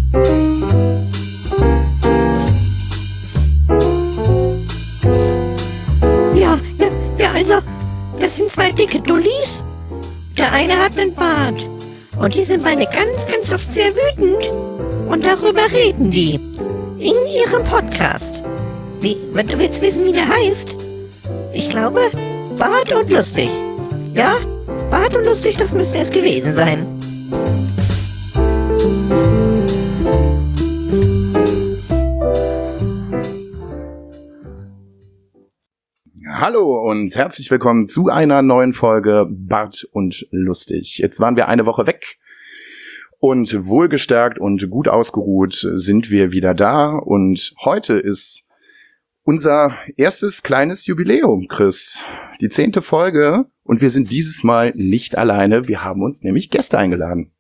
Also, das sind zwei dicke Dullis. Der eine hat einen Bart. Und die sind beide ganz, ganz oft sehr wütend. Und darüber reden die. In ihrem Podcast. Wenn du willst wissen, wie der heißt? Ich glaube, Bart und Lustig. Ja? Bart und Lustig, das müsste es gewesen sein. Hallo und herzlich willkommen zu einer neuen Folge Bart und Lustig. Jetzt waren wir eine Woche weg und wohlgestärkt und gut ausgeruht sind wir wieder da. Und heute ist unser erstes kleines Jubiläum, Chris. Die 10. Folge und wir sind dieses Mal nicht alleine. Wir haben uns nämlich Gäste eingeladen.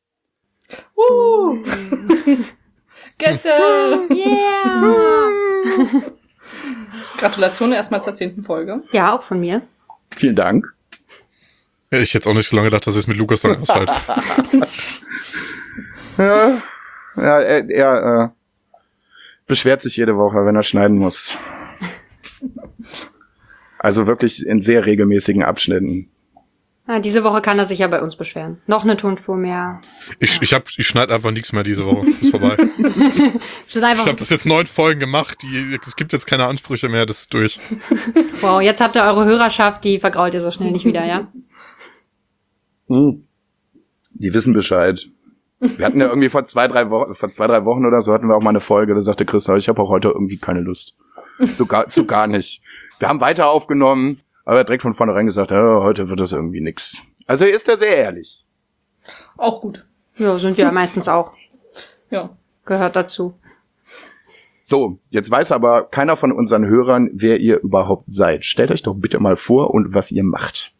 Gäste! Yeah! Gratulation erstmal zur 10. Folge. Ja, auch von mir. Vielen Dank. Ich hätte auch nicht so lange gedacht, dass ich es mit Lukas dann aushalte. Er beschwert sich jede Woche, wenn er schneiden muss. Also wirklich in sehr regelmäßigen Abschnitten. Ja, diese Woche kann er sich ja bei uns beschweren. Noch eine Tonspur mehr. Ich schneide einfach nichts mehr diese Woche. Ist vorbei. Ich habe das jetzt 9 Folgen gemacht. Es gibt jetzt keine Ansprüche mehr. Das ist durch. Wow, jetzt habt ihr eure Hörerschaft, die vergrault ihr so schnell nicht wieder, ja? Die wissen Bescheid. Wir hatten ja irgendwie vor 2-3 Wochen oder so hatten wir auch mal eine Folge, da sagte Chris, ich habe auch heute irgendwie keine Lust. So gar nicht. Wir haben weiter aufgenommen, aber er hat direkt von vornherein gesagt, heute wird das irgendwie nix. Also er ist da sehr ehrlich. Auch gut. Ja, sind wir ja meistens auch. Ja. Gehört dazu. So, jetzt weiß aber keiner von unseren Hörern, wer ihr überhaupt seid. Stellt euch doch bitte mal vor und was ihr macht.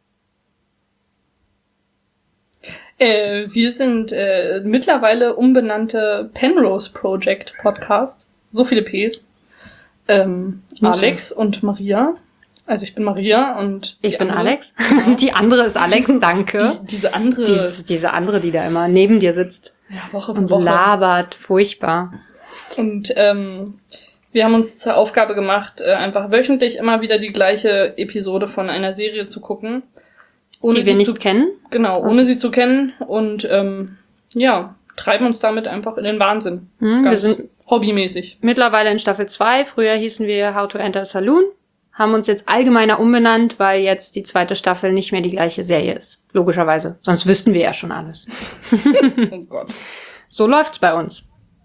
Wir sind mittlerweile umbenannte Penrose Project Podcast. So viele Ps. Alex und Maria. Also ich bin Maria und ich bin andere, Alex. Die andere ist Alex, danke. Diese andere. Diese andere, die da immer neben dir sitzt. Ja, Woche für und Woche. labert, furchtbar. Und wir haben uns zur Aufgabe gemacht, einfach wöchentlich immer wieder die gleiche Episode von einer Serie zu gucken. Die wir nicht kennen? Genau, ohne sie zu kennen und treiben uns damit einfach in den Wahnsinn. Wir Ganz sind hobbymäßig. Mittlerweile in Staffel 2. Früher hießen wir How to Enter a Saloon. Haben uns jetzt allgemeiner umbenannt, weil jetzt die 2. Staffel nicht mehr die gleiche Serie ist. Logischerweise. Sonst wüssten wir ja schon alles. Oh Gott. So läuft's bei uns.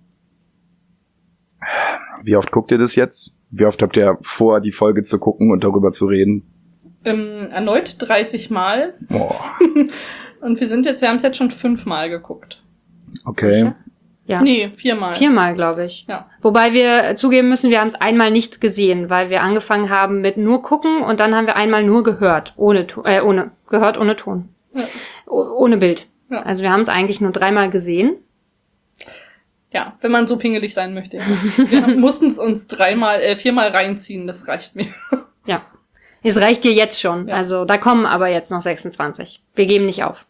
Wie oft guckt ihr das jetzt? Wie oft habt ihr vor, die Folge zu gucken und darüber zu reden? Erneut 30 Mal. Boah. Und wir haben es jetzt schon 5 Mal geguckt. Okay. Ja. Nee, 4 Mal. 4 Mal, glaube ich. Ja. Wobei wir zugeben müssen, wir haben es einmal nicht gesehen, weil wir angefangen haben mit nur gucken und dann haben wir einmal nur gehört, ohne Ton. Ja. Ohne Bild. Ja. Also wir haben es eigentlich nur 3 Mal gesehen. Ja, wenn man so pingelig sein möchte. Ja. Wir mussten es uns 4 Mal reinziehen, das reicht mir. Ja. Es reicht dir jetzt schon. Ja. Also da kommen aber jetzt noch 26. Wir geben nicht auf.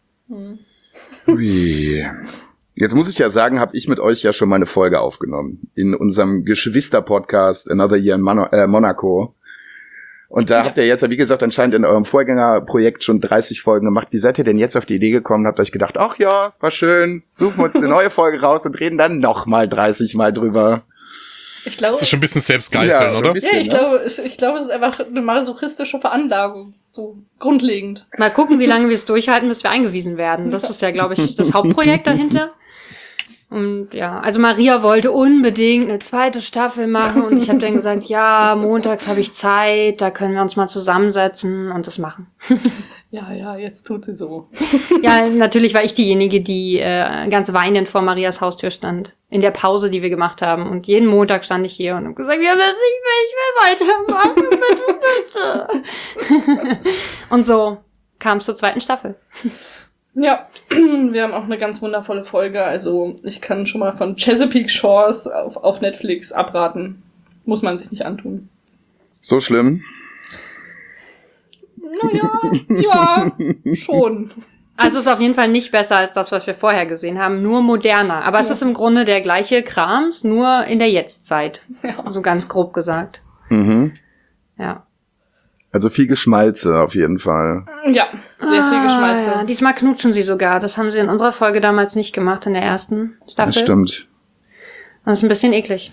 Ui. Jetzt muss ich ja sagen, habe ich mit euch ja schon mal eine Folge aufgenommen. In unserem Geschwister-Podcast Another Year in Monaco. Und da habt ihr jetzt, wie gesagt, anscheinend in eurem Vorgängerprojekt schon 30 Folgen gemacht. Wie seid ihr denn jetzt auf die Idee gekommen? Habt euch gedacht, ach ja, es war schön, suchen wir uns eine neue Folge raus und reden dann nochmal 30 Mal drüber. Ich glaube, Das ist schon ein bisschen Selbstgeißeln, so oder? ein bisschen, ich glaube, es ist einfach eine masochistische Veranlagung. So grundlegend. Mal gucken, wie lange wir es durchhalten, bis wir eingewiesen werden. Das ist ja, glaube ich, das Hauptprojekt dahinter. Und ja, also Maria wollte unbedingt eine 2. Staffel machen und ich habe dann gesagt, ja, montags habe ich Zeit, da können wir uns mal zusammensetzen und das machen. Ja, jetzt tut sie so. Ja, natürlich war ich diejenige, die ganz weinend vor Marias Haustür stand. In der Pause, die wir gemacht haben. Und jeden Montag stand ich hier und habe gesagt, ja, ich will weitermachen, bitte. Und so kam es zur 2. Staffel. Ja, wir haben auch eine ganz wundervolle Folge. Also ich kann schon mal von Chesapeake Shores auf Netflix abraten. Muss man sich nicht antun. So schlimm? Naja, ja, schon. Also es ist auf jeden Fall nicht besser als das, was wir vorher gesehen haben, nur moderner. Aber es ist im Grunde der gleiche Krams, nur in der Jetztzeit. Ja. So ganz grob gesagt. Mhm. Ja. Also viel Geschmalze auf jeden Fall. Ja, sehr viel Geschmalze. Ja. Diesmal knutschen sie sogar. Das haben sie in unserer Folge damals nicht gemacht, in der ersten Staffel. Das stimmt. Das ist ein bisschen eklig.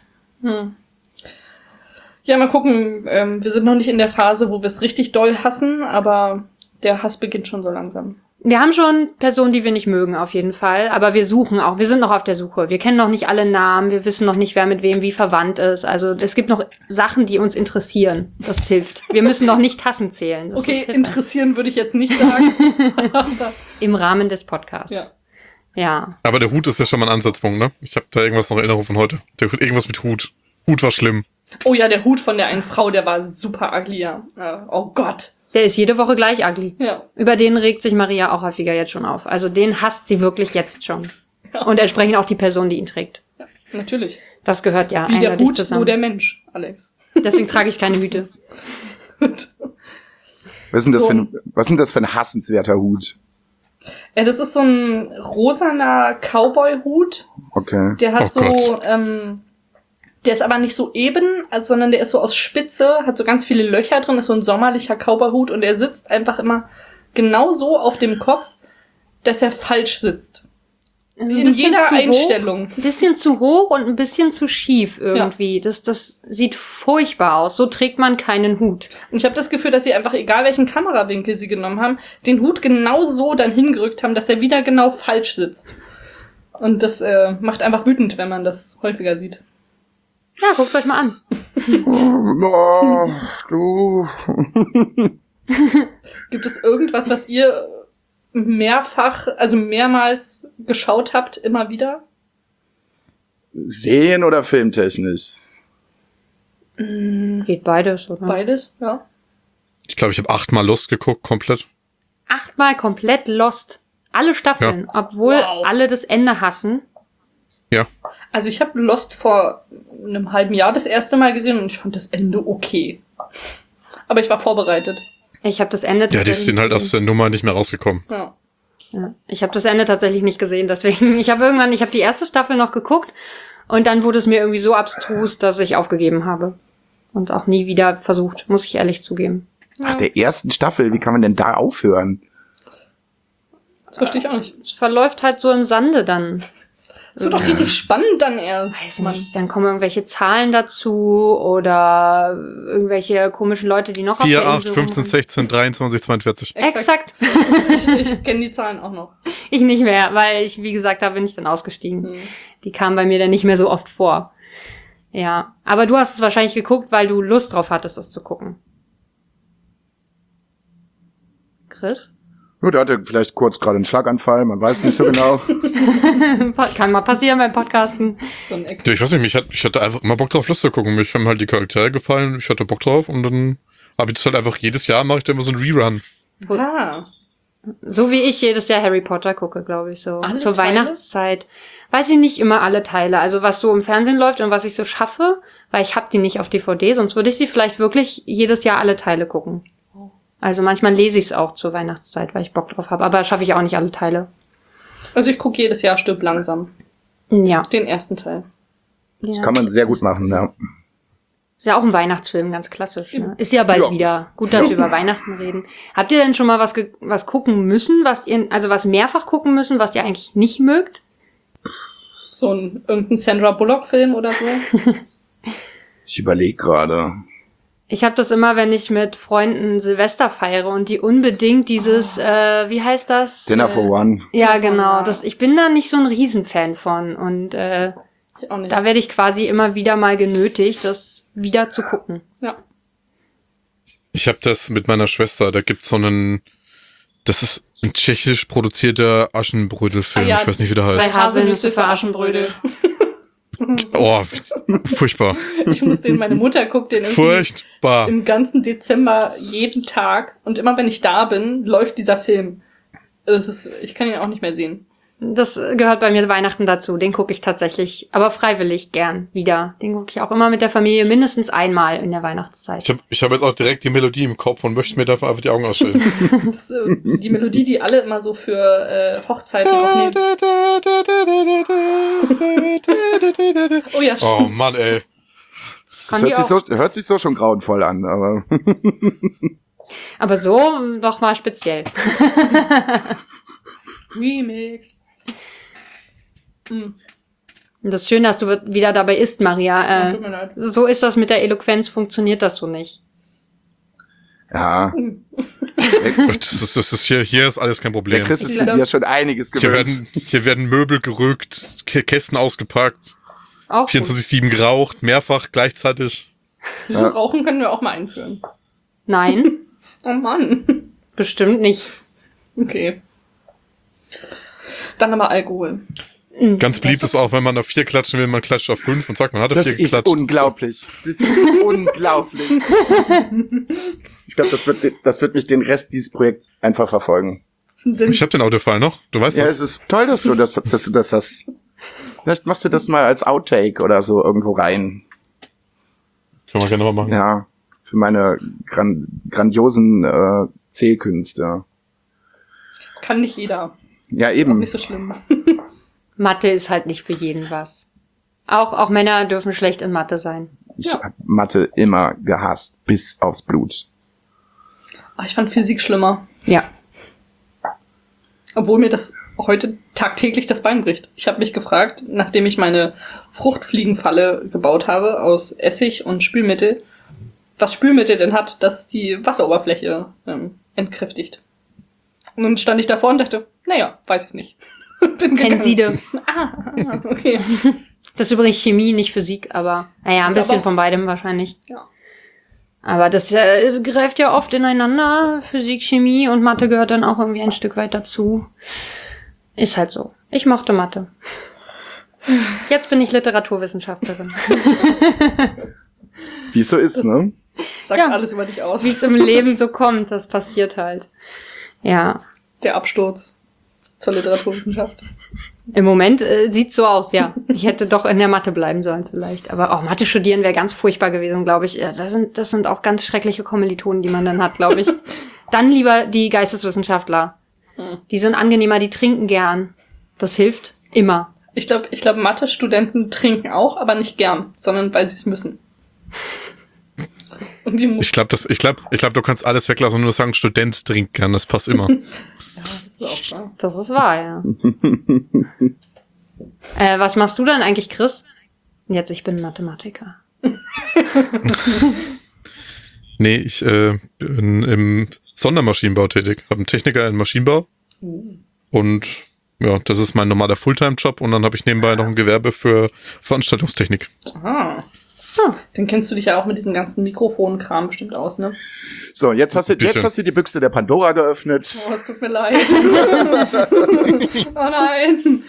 Ja, mal gucken. Wir sind noch nicht in der Phase, wo wir es richtig doll hassen, aber der Hass beginnt schon so langsam. Wir haben schon Personen, die wir nicht mögen, auf jeden Fall. Aber wir suchen auch. Wir sind noch auf der Suche. Wir kennen noch nicht alle Namen. Wir wissen noch nicht, wer mit wem wie verwandt ist. Also es gibt noch Sachen, die uns interessieren. Das hilft. Wir müssen noch nicht Tassen zählen. Das Okay, ist interessieren würde ich jetzt nicht sagen. im Rahmen des Podcasts. Ja. Aber der Hut ist ja schon mal ein Ansatzpunkt, ne? Ich habe da irgendwas noch in Erinnerung von heute. Irgendwas mit Hut. Hut war schlimm. Oh ja, der Hut von der einen Frau, der war super ugly, ja. Oh Gott. Der ist jede Woche gleich ugly. Ja. Über den regt sich Maria auch häufiger jetzt schon auf. Also den hasst sie wirklich jetzt schon. Ja. Und entsprechend auch die Person, die ihn trägt. Ja, natürlich. Das gehört ja Wie der eindeutig Hut, zusammen. so der Mensch, Alex. Deswegen trage ich keine Hüte. Was ist denn das für ein hassenswerter Hut? Ja, das ist so ein rosaner Cowboy-Hut. Okay. Der hat Oh Gott. Der ist aber nicht so eben, sondern der ist so aus Spitze, hat so ganz viele Löcher drin, ist so ein sommerlicher Cowboy-Hut und er sitzt einfach immer genau so auf dem Kopf, dass er falsch sitzt. Ein In bisschen jeder zu Einstellung. Hoch, ein bisschen zu hoch und ein bisschen zu schief irgendwie. Ja. Das sieht furchtbar aus. So trägt man keinen Hut. Und ich habe das Gefühl, dass sie einfach, egal welchen Kamerawinkel sie genommen haben, den Hut genau so dann hingerückt haben, dass er wieder genau falsch sitzt. Und das macht einfach wütend, wenn man das häufiger sieht. Ja, guckt's euch mal an. Oh, du. Gibt es irgendwas, was ihr mehrmals geschaut habt, immer wieder? Serien- oder filmtechnisch? Geht beides, oder? Beides, ja. Ich glaube, ich habe 8-mal Lost geguckt, komplett. 8-mal komplett Lost. Alle Staffeln, obwohl alle das Ende hassen. Ja. Also ich habe Lost vor einem halben Jahr das erste Mal gesehen und ich fand das Ende okay. Aber ich war vorbereitet. Ich habe das Ende Ja, die sind halt aus der Nummer nicht mehr rausgekommen. Ja. Ja, ich habe das Ende tatsächlich nicht gesehen, deswegen, ich habe die erste Staffel noch geguckt und dann wurde es mir irgendwie so abstrus, dass ich aufgegeben habe. Und auch nie wieder versucht, muss ich ehrlich zugeben. Ach, der ersten Staffel, wie kann man denn da aufhören? Das verstehe ich auch nicht. Es verläuft halt so im Sande dann. Das wird doch richtig spannend dann erst. Weiß nicht, dann kommen irgendwelche Zahlen dazu oder irgendwelche komischen Leute, die noch 4, auf der 8, Insel 15, 16, 23, 42. Exakt. Ich kenne die Zahlen auch noch. Ich nicht mehr, weil ich, wie gesagt, da bin ich dann ausgestiegen. Die kamen bei mir dann nicht mehr so oft vor. Ja, aber du hast es wahrscheinlich geguckt, weil du Lust drauf hattest, es zu gucken. Chris? Ja, der hatte vielleicht kurz gerade einen Schlaganfall, man weiß nicht so genau. Kann mal passieren beim Podcasten. So ein Eck. Ja, ich weiß nicht, ich hatte einfach immer Bock drauf, Lust zu gucken. Mich haben halt die Charaktere gefallen, ich hatte Bock drauf und dann habe ich das halt einfach jedes Jahr, mache ich da immer so einen Rerun. Ah. So wie ich jedes Jahr Harry Potter gucke, glaube ich, so. Alle Zur Teile? Weihnachtszeit. Weiß ich nicht immer alle Teile. Also was so im Fernsehen läuft und was ich so schaffe, weil ich habe die nicht auf DVD, sonst würde ich sie vielleicht wirklich jedes Jahr alle Teile gucken. Also manchmal lese ich es auch zur Weihnachtszeit, weil ich Bock drauf habe. Aber schaffe ich auch nicht alle Teile. Also ich gucke jedes Jahr Stirb langsam. Ja. Den ersten Teil. Das kann man sehr gut machen, ja. Ist ja auch ein Weihnachtsfilm, ganz klassisch. Ne? Ist ja bald wieder. Gut, dass wir über Weihnachten reden. Habt ihr denn schon mal was gucken müssen, was mehrfach gucken müssen, was ihr eigentlich nicht mögt? So irgendein Sandra Bullock-Film oder so. Ich überlege gerade. Ich habe das immer, wenn ich mit Freunden Silvester feiere und die unbedingt dieses, wie heißt das? Dinner for One. Ja, genau. Ich bin da nicht so ein Riesenfan von und Ich auch nicht. da werde ich quasi immer wieder mal genötigt, das wieder zu gucken. Ja. Ich habe das mit meiner Schwester, da gibt's das ist ein tschechisch produzierter Aschenbrödel-Film, Ja, ich weiß nicht, wie der heißt. 3 Haselnüsse für Aschenbrödel. Oh, furchtbar. Ich muss meine Mutter guckt den irgendwie Furchtbar. im ganzen Dezember jeden Tag und immer wenn ich da bin, läuft dieser Film. Ich kann ihn auch nicht mehr sehen. Das gehört bei mir Weihnachten dazu. Den gucke ich tatsächlich, aber freiwillig gern wieder. Den gucke ich auch immer mit der Familie mindestens einmal in der Weihnachtszeit. Ich hab jetzt auch direkt die Melodie im Kopf und möchte mir dafür einfach die Augen ausstellen. Das ist die Melodie, die alle immer so für Hochzeiten aufnehmen. Oh ja, stimmt. Oh Mann, ey. Das hört sich so schon grauenvoll an, aber... Aber so doch mal speziell. Remix. Und das ist schön, dass du wieder dabei isst, Maria. Tut mir leid. So ist das mit der Eloquenz, funktioniert das so nicht. Ja. Das ist hier ist alles kein Problem. Der Chris ist ja schon einiges gewöhnt. Hier werden Möbel gerückt, Kästen ausgepackt, Auch 24/7 geraucht, mehrfach gleichzeitig. So Rauchen können wir auch mal einführen. Nein, Oh Mann. bestimmt nicht. Okay. Dann aber Alkohol. Ganz beliebt ist auch, wenn man auf 4 klatschen will, man klatscht auf 5 und sagt, man hat auf 4 geklatscht. Das ist unglaublich. Das ist unglaublich. Ich glaube, das wird mich den Rest dieses Projekts einfach verfolgen. Ich habe den Audiofile noch, du weißt Ja, das. es ist toll, dass du das hast. Vielleicht machst du das mal als Outtake oder so irgendwo rein. Können wir gerne mal machen. Ja, für meine grandiosen Zählkünste. Kann nicht jeder. Ja, Auch eben. nicht so schlimm. Mathe ist halt nicht für jeden was. Auch Männer dürfen schlecht in Mathe sein. Ich habe Mathe immer gehasst, bis aufs Blut. Aber ich fand Physik schlimmer. Ja. Obwohl mir das heute tagtäglich das Bein bricht. Ich habe mich gefragt, nachdem ich meine Fruchtfliegenfalle gebaut habe aus Essig und Spülmittel, was Spülmittel denn hat, das die Wasseroberfläche entkräftigt. Und dann stand ich davor und dachte, naja, weiß ich nicht. Bin gegangen. Tenside. Okay. Das ist übrigens Chemie, nicht Physik, aber naja, ein Das ist bisschen aber- von beidem wahrscheinlich. Ja. Aber das greift ja oft ineinander. Physik, Chemie und Mathe gehört dann auch irgendwie ein Stück weit dazu. Ist halt so. Ich mochte Mathe. Jetzt bin ich Literaturwissenschaftlerin. Wie es so ist, ne? Sagt Ja. alles über dich aus. Wie es im Leben so kommt, das passiert halt. Ja. Der Absturz zur Literaturwissenschaft. Im Moment sieht's so aus, ja. Ich hätte doch in der Mathe bleiben sollen vielleicht. Aber auch Mathe studieren wäre ganz furchtbar gewesen, glaube ich. Ja, das sind auch ganz schreckliche Kommilitonen, die man dann hat, glaube ich. Dann lieber die Geisteswissenschaftler. Die sind angenehmer, die trinken gern. Das hilft immer. Ich glaube, Mathe-Studenten trinken auch, aber nicht gern, sondern weil sie es müssen. Und die Ich glaube, du kannst alles weglassen und nur sagen, Student trinkt gern, das passt immer. Ja, das ist auch wahr. Das ist wahr, ja. Was machst du dann eigentlich, Chris? Jetzt, ich bin Mathematiker. Nee, ich bin im Sondermaschinenbau tätig. Habe einen Techniker in Maschinenbau. Und ja, das ist mein normaler Fulltime-Job. Und dann habe ich nebenbei noch ein Gewerbe für Veranstaltungstechnik. Aha. Dann kennst du dich ja auch mit diesem ganzen Mikrofonkram bestimmt aus, ne? So, jetzt hast du die Büchse der Pandora geöffnet. Oh, es tut mir leid. Oh nein.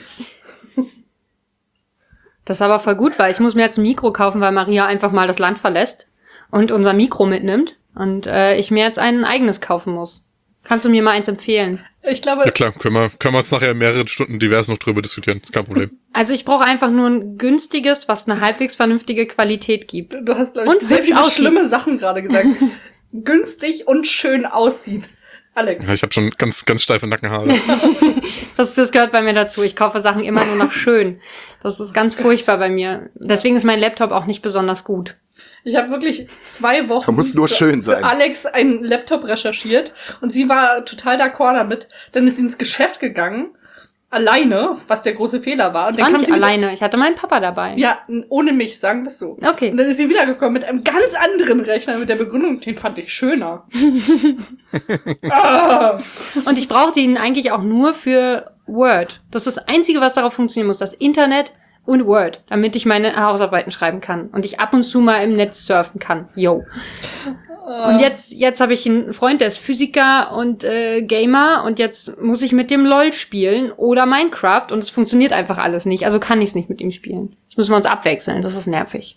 Das ist aber voll gut, weil ich muss mir jetzt ein Mikro kaufen, weil Maria einfach mal das Land verlässt und unser Mikro mitnimmt und ich mir jetzt ein eigenes kaufen muss. Kannst du mir mal eins empfehlen? Ich glaube, Ja klar, können wir jetzt nachher mehrere Stunden divers noch drüber diskutieren. Ist kein Problem. Also ich brauche einfach nur ein günstiges, was eine halbwegs vernünftige Qualität gibt. du hast, glaube Und ich, sehr hübsch viele aussieht. schlimme Sachen gerade gesagt. Günstig und schön aussieht. Alex. Ja, ich habe schon ganz, ganz steife Nackenhaare. Das gehört bei mir dazu. Ich kaufe Sachen immer nur noch schön. Das ist ganz furchtbar bei mir. Deswegen ist mein Laptop auch nicht besonders gut. Ich habe wirklich 2 Wochen Er muss nur schön sein. für Alex einen Laptop recherchiert und sie war total d'accord damit. Dann ist sie ins Geschäft gegangen, alleine, was der große Fehler war. Und Ich dann war kam nicht sie wieder, alleine. Ich hatte meinen Papa dabei. ja, ohne mich, sagen wir es so. Okay. Und dann ist sie wiedergekommen mit einem ganz anderen Rechner mit der Begründung, den fand ich schöner. Und ich brauche den eigentlich auch nur für Word. Das ist das Einzige, was darauf funktionieren muss. Das Internet und Word, damit ich meine Hausarbeiten schreiben kann. Und ich ab und zu mal im Netz surfen kann. Yo. Und jetzt habe ich einen Freund, der ist Physiker und Gamer. Und jetzt muss ich mit dem LOL spielen oder Minecraft. Und es funktioniert einfach alles nicht. Also kann ich es nicht mit ihm spielen. Das müssen wir uns abwechseln. Das ist nervig.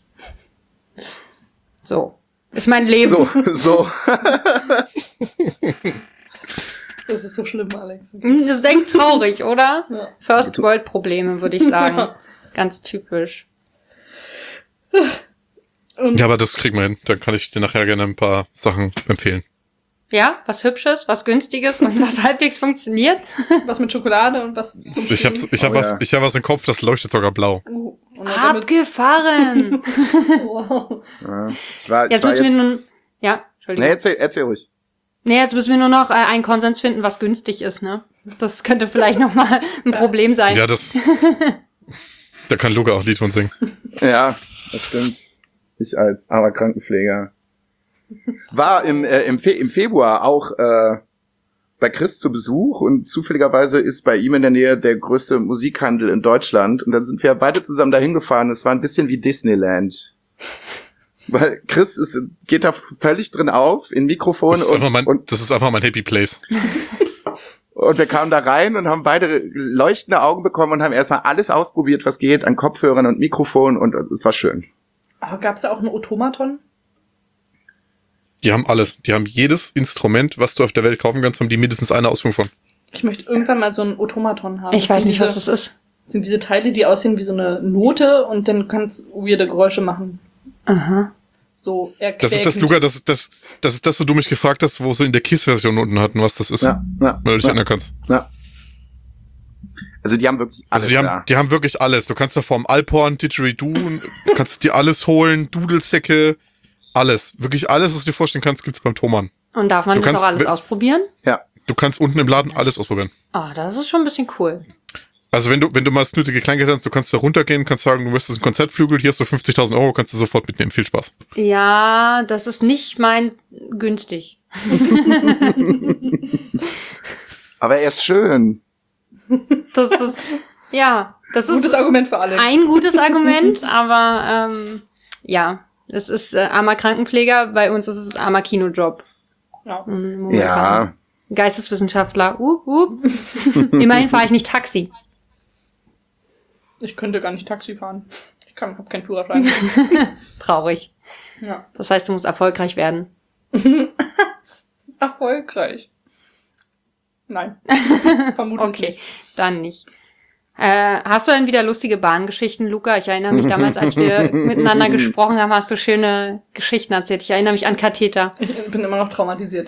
So. Ist mein Leben. So. Das ist so schlimm, Alex. Das ist echt traurig, oder? Ja. First World Probleme, würde ich sagen. Ganz typisch. Und Ja, aber das kriegen wir hin. Dann kann ich dir nachher gerne ein paar Sachen empfehlen. Ja, was Hübsches, was Günstiges und was halbwegs funktioniert. was mit Schokolade und was zum Ich hab Stehen. was im Kopf, das leuchtet sogar blau. Und dann damit, Abgefahren! wow. Ja. Jetzt müssen wir nun... Ja, Entschuldigung. Nee, erzähl ruhig. Nee, jetzt müssen wir nur noch einen Konsens finden, was günstig ist, ne? Das könnte vielleicht nochmal ein Problem sein. Ja, das... Da kann Luca auch ein Lied von singen. Ja, das stimmt. Ich als armer Krankenpfleger war im Februar auch bei Chris zu Besuch und zufälligerweise ist bei ihm in der Nähe der größte Musikhandel in Deutschland und dann sind wir beide zusammen dahin gefahren. Es war ein bisschen wie Disneyland. Weil Chris geht da völlig drin auf in Mikrofon Das ist einfach mein Happy Place. und wir kamen da rein und haben beide leuchtende Augen bekommen und haben erstmal alles ausprobiert, was geht an Kopfhörern und Mikrofon und es war schön. Aber gab's da auch einen Automaton? Die haben alles. Die haben jedes Instrument, was du auf der Welt kaufen kannst, haben die mindestens eine Ausführung von. Ich möchte irgendwann mal so einen Automaton haben. Ich weiß nicht, was das ist. Das sind diese Teile, die aussehen wie so eine Note und dann kannst du weirde Geräusche machen. Aha. So Das ist das, Luca, das ist das, was du mich gefragt hast, wo so in der KISS-Version unten hatten, was das ist. Ja. Wenn du dich erinnern kannst. Ja. Also die haben wirklich alles Also die haben wirklich alles. Du kannst da vom Alphorn, Didgeridoo, kannst dir alles holen, Dudelsäcke, alles. Wirklich alles, was du dir vorstellen kannst, gibt's beim Thomann. Und darf man Du das kannst- auch alles ausprobieren? Ja. Du kannst unten im Laden alles ausprobieren. Ah, das ist schon ein bisschen cool. Also wenn du mal das nötige Kleingeld hast, du kannst da runtergehen, kannst sagen, du möchtest einen Konzertflügel, hier hast du 50.000 Euro, kannst du sofort mitnehmen. Viel Spaß. Ja, das ist nicht mein günstig. Aber er ist schön. Das ist, ja, das Gutes ist Argument für Alex. ein gutes Argument, aber ja, es ist armer Krankenpfleger, bei uns ist es armer Kinojob. Ja. Momentan. Ja. Geisteswissenschaftler, Immerhin fahre ich nicht Taxi. Ich könnte gar nicht Taxi fahren. Ich habe keinen Führerschein. Traurig. Ja. Das heißt, du musst erfolgreich werden. Erfolgreich. Nein. Vermutlich Okay, nicht. dann nicht. Hast du denn wieder lustige Bahngeschichten, Luca? Ich erinnere mich damals, als wir miteinander gesprochen haben, hast du schöne Geschichten erzählt. Ich erinnere mich an Katheter. Ich bin immer noch traumatisiert.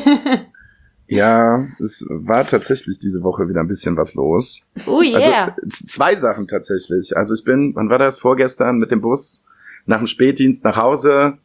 Ja, es war tatsächlich diese Woche wieder ein bisschen was los. Oh yeah. Also 2 Sachen tatsächlich. Also ich bin, wann war das? Vorgestern mit dem Bus nach dem Spätdienst nach Hause.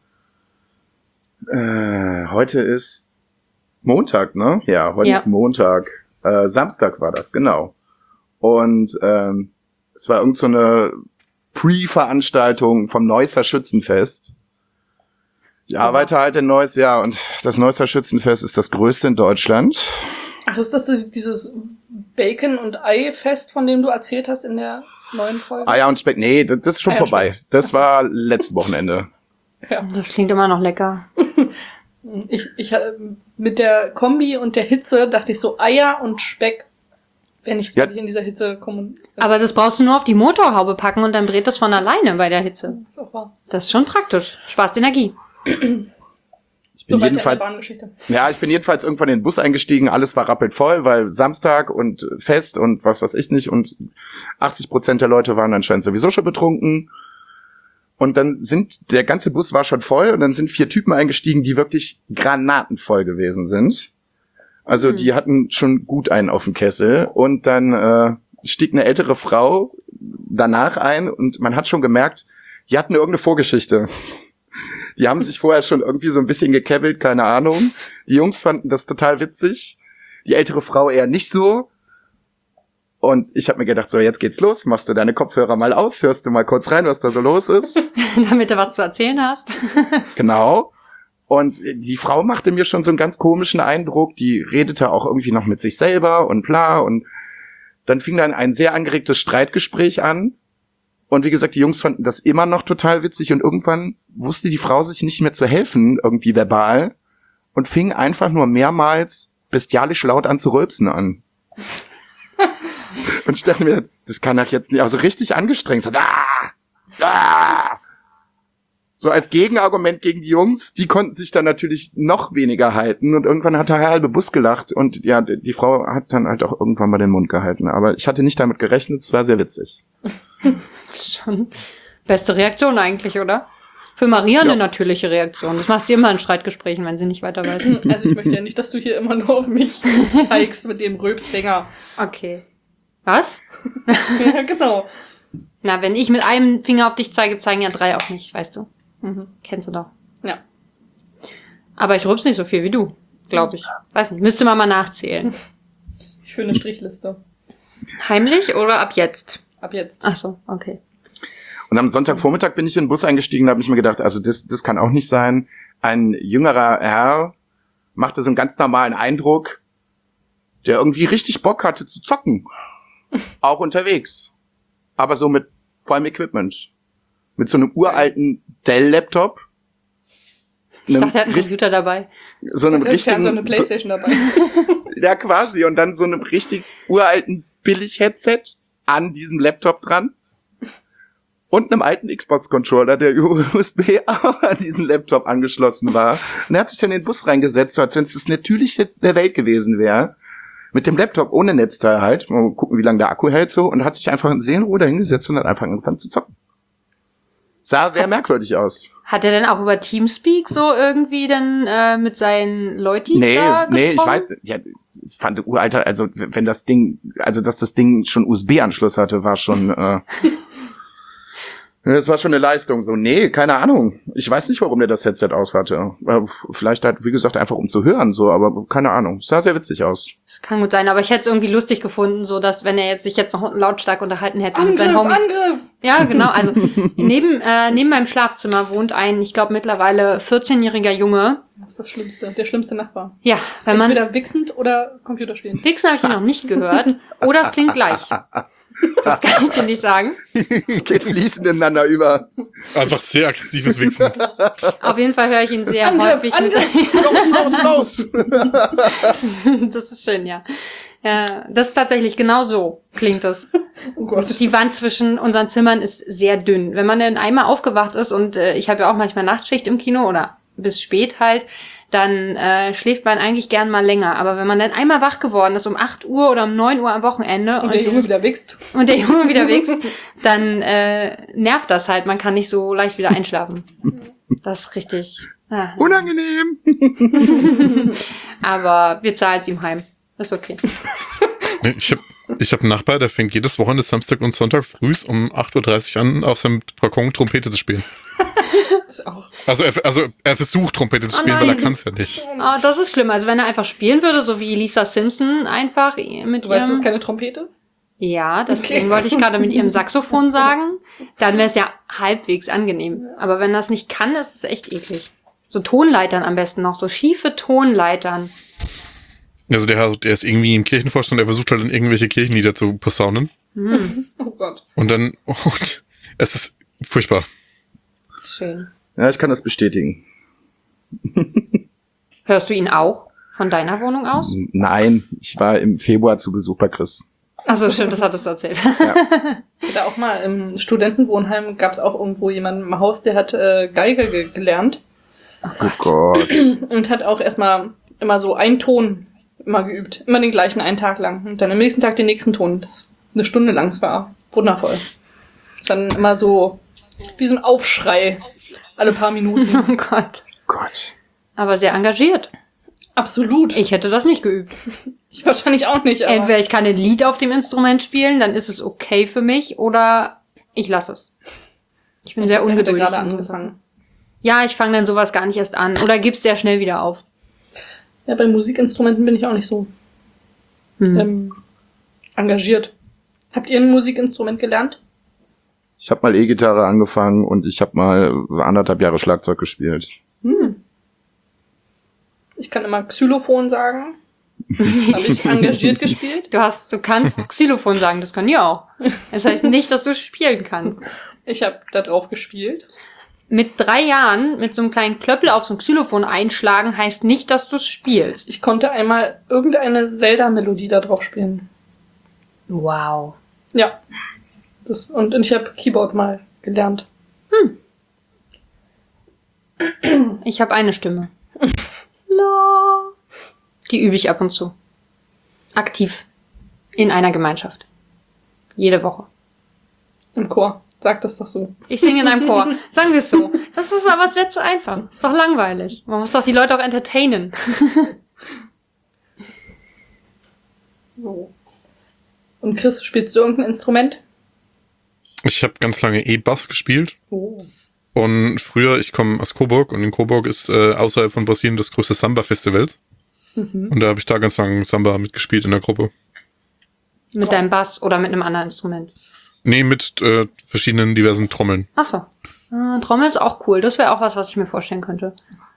Heute ist Montag, ne? Ja, heute ist Montag. Samstag war das, genau. Und es war irgend so eine Pre-Veranstaltung vom Neusser Schützenfest. Ich arbeite halt in Neuss, ja, und das Neusser Schützenfest ist das größte in Deutschland. Ach, ist das dieses Bacon- und Ei-Fest, von dem du erzählt hast in der neuen Folge? Eier und Speck, nee, das ist schon Eier und vorbei. Speck. Das war letztes Wochenende. Ja. Das klingt immer noch lecker. Ich mit der Kombi und der Hitze dachte ich so, Eier und Speck wäre nichts, was ich in dieser Hitze komme. Aber das brauchst du nur auf die Motorhaube packen und dann dreht das von alleine bei der Hitze. Ist auch wahr. Das ist schon praktisch. Sparst Energie. Ich bin So weiter in der jedenfalls, Bahngeschichte. ja, ich bin jedenfalls irgendwann in den Bus eingestiegen, alles war rappelt voll, weil Samstag und Fest und was weiß ich nicht und 80% der Leute waren anscheinend sowieso schon betrunken. Und dann der ganze Bus war schon voll und dann sind 4 Typen eingestiegen, die wirklich granatenvoll gewesen sind. Also die hatten schon gut einen auf dem Kessel und dann stieg eine ältere Frau danach ein und man hat schon gemerkt, die hatten irgendeine Vorgeschichte. Die haben sich vorher schon irgendwie so ein bisschen gekebbelt, keine Ahnung. Die Jungs fanden das total witzig. Die ältere Frau eher nicht so. Und ich habe mir gedacht, so jetzt geht's los. Machst du deine Kopfhörer mal aus, hörst du mal kurz rein, was da so los ist. Damit du was zu erzählen hast. Genau. Und die Frau machte mir schon so einen ganz komischen Eindruck. Die redete auch irgendwie noch mit sich selber und bla. Und dann fing dann ein sehr angeregtes Streitgespräch an. Und wie gesagt, die Jungs fanden das immer noch total witzig. Und irgendwann wusste die Frau sich nicht mehr zu helfen, irgendwie verbal. Und fing einfach nur mehrmals bestialisch laut an zu rülpsen an. Und ich dachte mir, das kann doch jetzt nicht, also richtig angestrengt. So, So als Gegenargument gegen die Jungs, die konnten sich dann natürlich noch weniger halten und irgendwann hat der halbe Bus gelacht und ja, die Frau hat dann halt auch irgendwann mal den Mund gehalten. Aber ich hatte nicht damit gerechnet, es war sehr witzig. Das ist schon beste Reaktion eigentlich, oder? Für Maria eine natürliche Reaktion. Das macht sie immer in Streitgesprächen, wenn sie nicht weiter weiß. Also ich möchte ja nicht, dass du hier immer nur auf mich zeigst mit dem Rülpsfinger. Okay. Was? Ja, genau. Na, wenn ich mit einem Finger auf dich zeige, zeigen ja 3 auf mich, weißt du. Kennst du doch. Ja. Aber ich rülps nicht so viel wie du, glaube ich. Weiß nicht, müsste man mal nachzählen. Ich führe eine Strichliste. Heimlich oder ab jetzt? Ab jetzt. Ach so, okay. Und am Sonntagvormittag bin ich in den Bus eingestiegen, da habe ich mir gedacht, also das kann auch nicht sein. Ein jüngerer Herr machte so einen ganz normalen Eindruck, der irgendwie richtig Bock hatte zu zocken. Auch unterwegs. Aber so mit vollem Equipment. Mit so einem uralten Dell-Laptop. Ich dachte, er hat einen Computer dabei. So einem richtigen... So eine Playstation dabei. Ja, quasi. Und dann so einem richtig uralten Billig-Headset an diesem Laptop dran. Und einem alten Xbox-Controller, der über USB auch an diesen Laptop angeschlossen war. Und er hat sich dann in den Bus reingesetzt, als wenn es das Natürlichste der Welt gewesen wäre. Mit dem Laptop ohne Netzteil halt. Mal gucken, wie lange der Akku hält so. Und hat sich einfach in Seelenruhe dahingesetzt und hat einfach angefangen zu zocken. Sah sehr merkwürdig aus. Hat er denn auch über Teamspeak so irgendwie dann mit seinen Leutis da gesprochen? Nee, ich weiß, ja, es fand uralter, also wenn das Ding, also dass das Ding schon USB-Anschluss hatte, war schon, das war schon eine Leistung. So, nee, keine Ahnung. Ich weiß nicht, warum der das Headset aus hatte. Vielleicht halt, wie gesagt, einfach um zu hören, so, aber keine Ahnung. Es sah sehr witzig aus. Das kann gut sein, aber ich hätte es irgendwie lustig gefunden, so dass wenn er sich jetzt noch lautstark unterhalten hätte mit seinen Homies. Angriff! Ja, genau. Also neben meinem Schlafzimmer wohnt ein, ich glaube mittlerweile 14-jähriger Junge. Das ist das Schlimmste, der schlimmste Nachbar. Ja, wenn man Entweder wichsend oder Computerspielen. Wichsen habe ich noch nicht gehört. Oder es klingt gleich. Das kann ich dir nicht sagen. Es geht fließend ineinander über. Einfach sehr aggressives Wichsen. Auf jeden Fall höre ich ihn sehr häufig mit. Los! Das ist schön, ja. Ja, das ist tatsächlich genau so klingt das. Oh Gott. Die Wand zwischen unseren Zimmern ist sehr dünn. Wenn man dann einmal aufgewacht ist und ich habe ja auch manchmal Nachtschicht im Kino oder bis spät halt, dann schläft man eigentlich gern mal länger. Aber wenn man dann einmal wach geworden ist um 8 Uhr oder um 9 Uhr am Wochenende Und der Junge wieder wächst. dann nervt das halt. Man kann nicht so leicht wieder einschlafen. Das ist richtig Unangenehm. Aber wir zahlen es ihm heim. Ist okay. Ich hab einen Nachbar, der fängt jedes Wochenende Samstag und Sonntag frühs um 8.30 Uhr an, auf seinem Balkon Trompete zu spielen. Das auch. Also er versucht Trompete zu spielen, weil er kann es ja nicht. Oh, das ist schlimm. Also wenn er einfach spielen würde, so wie Lisa Simpson einfach mit Du weißt, das ist keine Trompete? Ja, deswegen wollte ich gerade mit ihrem Saxophon sagen. Dann wäre es ja halbwegs angenehm. Aber wenn das nicht kann, ist es echt eklig. So Tonleitern am besten noch, so schiefe Tonleitern. Also der ist irgendwie im Kirchenvorstand, der versucht halt in irgendwelche Kirchenlieder zu posaunen. Oh Gott. Und es ist furchtbar. Schön. Ja, ich kann das bestätigen. Hörst du ihn auch von deiner Wohnung aus? Nein, ich war im Februar zu Besuch bei Chris. Achso, stimmt, das hattest du erzählt. Ich hatte auch mal im Studentenwohnheim, gab es auch irgendwo jemanden im Haus, der hat Geige gelernt. Oh Gott. Und hat auch erstmal immer so einen Ton immer geübt. Immer den gleichen, einen Tag lang. Und dann am nächsten Tag den nächsten Ton. Das eine Stunde lang. Das war wundervoll. Das war dann immer so wie so ein Aufschrei. Alle paar Minuten. Oh Gott. Aber sehr engagiert. Absolut. Ich hätte das nicht geübt. Ich wahrscheinlich auch nicht. Aber Entweder ich kann ein Lied auf dem Instrument spielen, dann ist es okay für mich, oder ich lasse es. Ich bin sehr er hatte ungeduldig. gerade angefangen. Ja, ich fange dann sowas gar nicht erst an. Oder gib's sehr schnell wieder auf. Ja, bei Musikinstrumenten bin ich auch nicht so engagiert. Habt ihr ein Musikinstrument gelernt? Ich habe mal E-Gitarre angefangen und ich habe mal 1,5 Jahre Schlagzeug gespielt. Ich kann immer Xylophon sagen. Das habe ich engagiert gespielt. Du kannst Xylophon sagen, das kann die auch. Das heißt nicht, dass du spielen kannst. Ich habe da drauf gespielt. Mit 3 Jahren mit so einem kleinen Klöppel auf so ein Xylophon einschlagen heißt nicht, dass du es spielst. Ich konnte einmal irgendeine Zelda-Melodie da drauf spielen. Wow. Ja. Und ich habe Keyboard mal gelernt. Ich habe eine Stimme. La. Die übe ich ab und zu. Aktiv. In einer Gemeinschaft. Jede Woche. Im Chor. Sag das doch so. Ich singe in einem Chor. Sagen wir es so. Das ist aber, es wäre zu einfach. Ist doch langweilig. Man muss doch die Leute auch entertainen. So. Und Chris, spielst du irgendein Instrument? Ich habe ganz lange E-Bass gespielt. Oh. Und früher, ich komme aus Coburg und in Coburg ist außerhalb von Brasilien das größte Samba-Festival. Und da habe ich da ganz lange Samba mitgespielt in der Gruppe. Mit deinem Bass oder mit einem anderen Instrument? Nee, mit verschiedenen diversen Trommeln. Ach so. Trommel ist auch cool. Das wäre auch was ich mir vorstellen könnte.